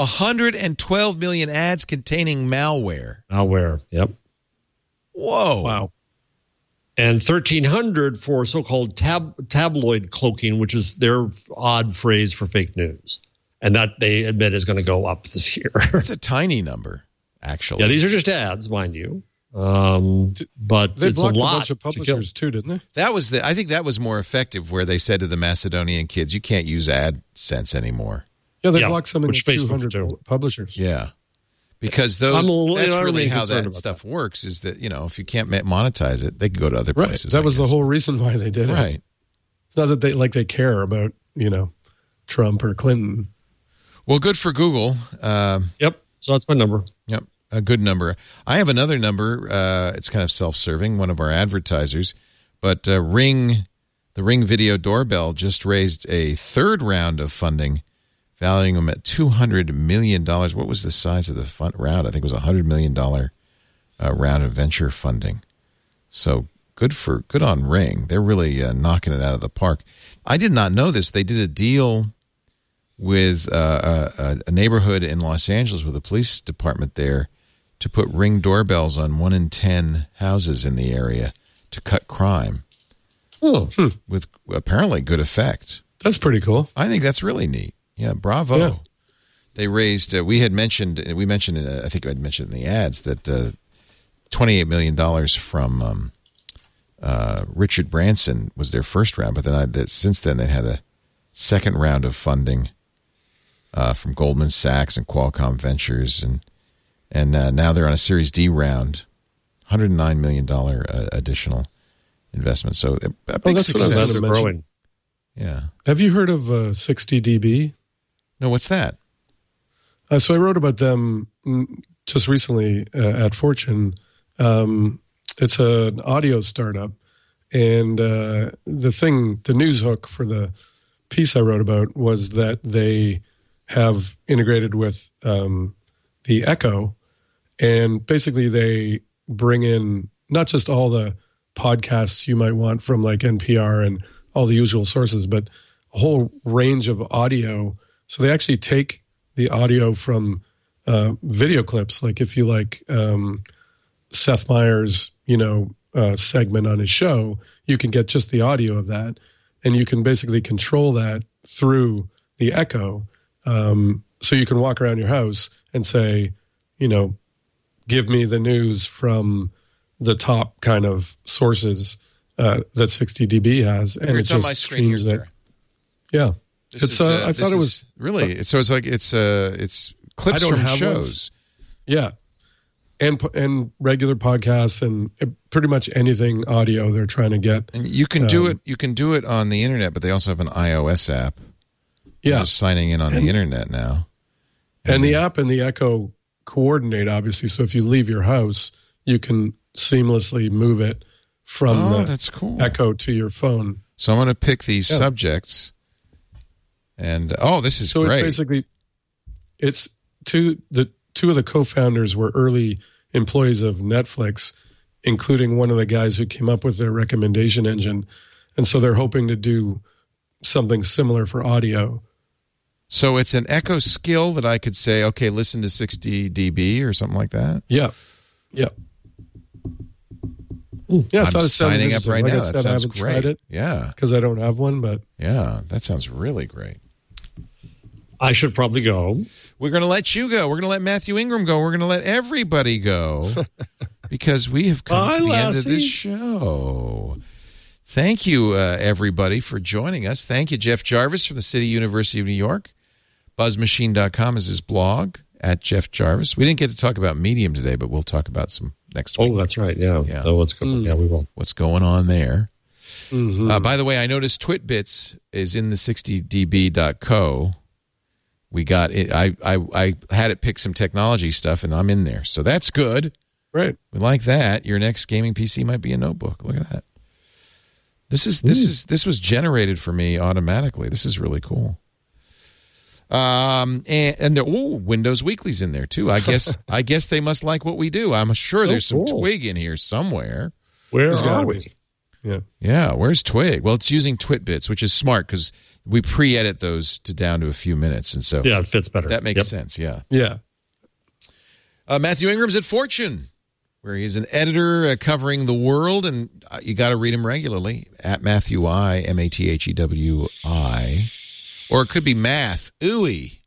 112 million ads containing malware. Malware, yep. Whoa. Wow. And 1,300 for so-called tabloid cloaking, which is their odd phrase for fake news. And that they admit is going to go up this year. That's a tiny number, actually. Yeah, these are just ads, mind you. But They it's a blocked a lot bunch of publishers too, didn't they? I think that was more effective, where they said to the Macedonian kids, you can't use AdSense anymore. Yeah, they blocked something like Facebook 200 publishers. Yeah. Because that's really how that stuff works, is that, if you can't monetize it, they can go to other places. That was the whole reason why they did it. Right. It's not that they care about, Trump or Clinton. Well, good for Google. Yep. So that's my number. Yep. A good number. I have another number. It's kind of self-serving, one of our advertisers. But the Ring Video Doorbell just raised a third round of funding, valuing them at $200 million. What was the size of the round? I think it was a $100 million round of venture funding. So good on Ring. They're really knocking it out of the park. I did not know this. They did a deal with a neighborhood in Los Angeles with the police department there to put Ring doorbells on 1 in 10 houses in the area to cut crime. With apparently good effect. That's pretty cool. I think that's really neat. Yeah, bravo. Yeah. They raised, I think I mentioned in the ads that $28 million from Richard Branson was their first round, but then since then they had a second round of funding from Goldman Sachs and Qualcomm Ventures, and now they're on a Series D round, $109 million additional investment. So a big success. They're growing. Yeah. Have you heard of 60dB? No, what's that? So I wrote about them just recently at Fortune. It's an audio startup, and the news hook for the piece I wrote about was that they have integrated with the Echo, and basically they bring in not just all the podcasts you might want from like NPR and all the usual sources, but a whole range of audio. So they actually take the audio from video clips. Like if you like Seth Meyers, segment on his show, you can get just the audio of that, and you can basically control that through the Echo. So you can walk around your house and say, give me the news from the top kind of sources that 60dB has, and it's on my screen here. It. Yeah, I thought it was really. So it's like it's clips from shows. Yeah, and regular podcasts and pretty much anything audio they're trying to get. And you can do it. You can do it on the internet, but they also have an iOS app. Yeah, just signing in on the internet now. And the app and the Echo coordinate, obviously. So if you leave your house, you can seamlessly move it from that's cool. Echo to your phone. So I'm going to pick these subjects. And, this is great. So basically, it's two of the co-founders were early employees of Netflix, including one of the guys who came up with their recommendation engine. And so they're hoping to do something similar for audio. So it's an Echo skill that I could say, okay, listen to 60 dB or something like that? Yeah. Yeah. Yeah, I'm signing up right now. That sounds great. I haven't tried it. Yeah. Because I don't have one, but... Yeah, that sounds really great. I should probably go. We're going to let you go. We're going to let Matthew Ingram go. We're going to let everybody go because we have come to the end of this show. Thank you, everybody, for joining us. Thank you, Jeff Jarvis from the City University of New York. BuzzMachine.com is his blog, at Jeff Jarvis. We didn't get to talk about Medium today, but we'll talk about some next week. Oh, that's right. Yeah. So what's going? Yeah, we will. What's going on there? Mm-hmm. By the way, I noticed TwitBits is in the 60db.co. We got it. I had it pick some technology stuff, and I'm in there, so that's good. Right. We like that. Your next gaming PC might be a notebook. Look at that. This was generated for me automatically. This is really cool. And Windows Weekly's in there too. I guess they must like what we do. I'm sure there's some Twig in here somewhere. Where are we? Yeah. Where's Twig? Well, it's using TwitBits, which is smart because we pre-edit those down to a few minutes, and so it fits better. That makes sense. Yeah. Yeah. Matthew Ingram's at Fortune, where he's an editor covering the world, and you got to read him regularly at Matthew I, MATHEWI. Or it could be Math Ooey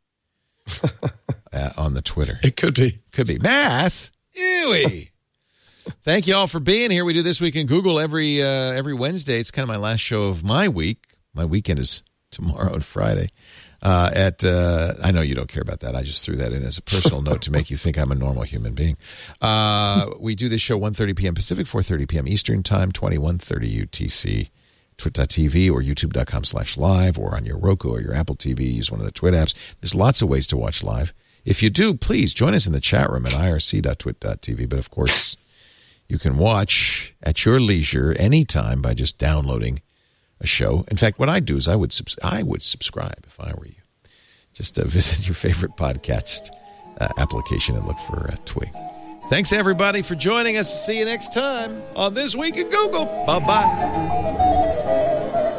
on the Twitter. It could be. Could be Math Ooey. Thank you all for being here. We do This Week in Google every Wednesday. It's kind of my last show of my week. My weekend is tomorrow and Friday. I know you don't care about that. I just threw that in as a personal note to make you think I'm a normal human being. We do this show 1:30 p.m. Pacific, 4:30 p.m. Eastern Time, 21:30 UTC. Twit.tv or youtube.com/live or on your Roku or your Apple TV. Use one of the Twit apps. There's lots of ways to watch live. If you do, please join us in the chat room at irc.twit.tv. But, of course, you can watch at your leisure anytime by just downloading a show. In fact, what I'd do is I would subscribe if I were you. Just visit your favorite podcast application and look for Twig. Thanks, everybody, for joining us. See you next time on This Week in Google. Bye-bye.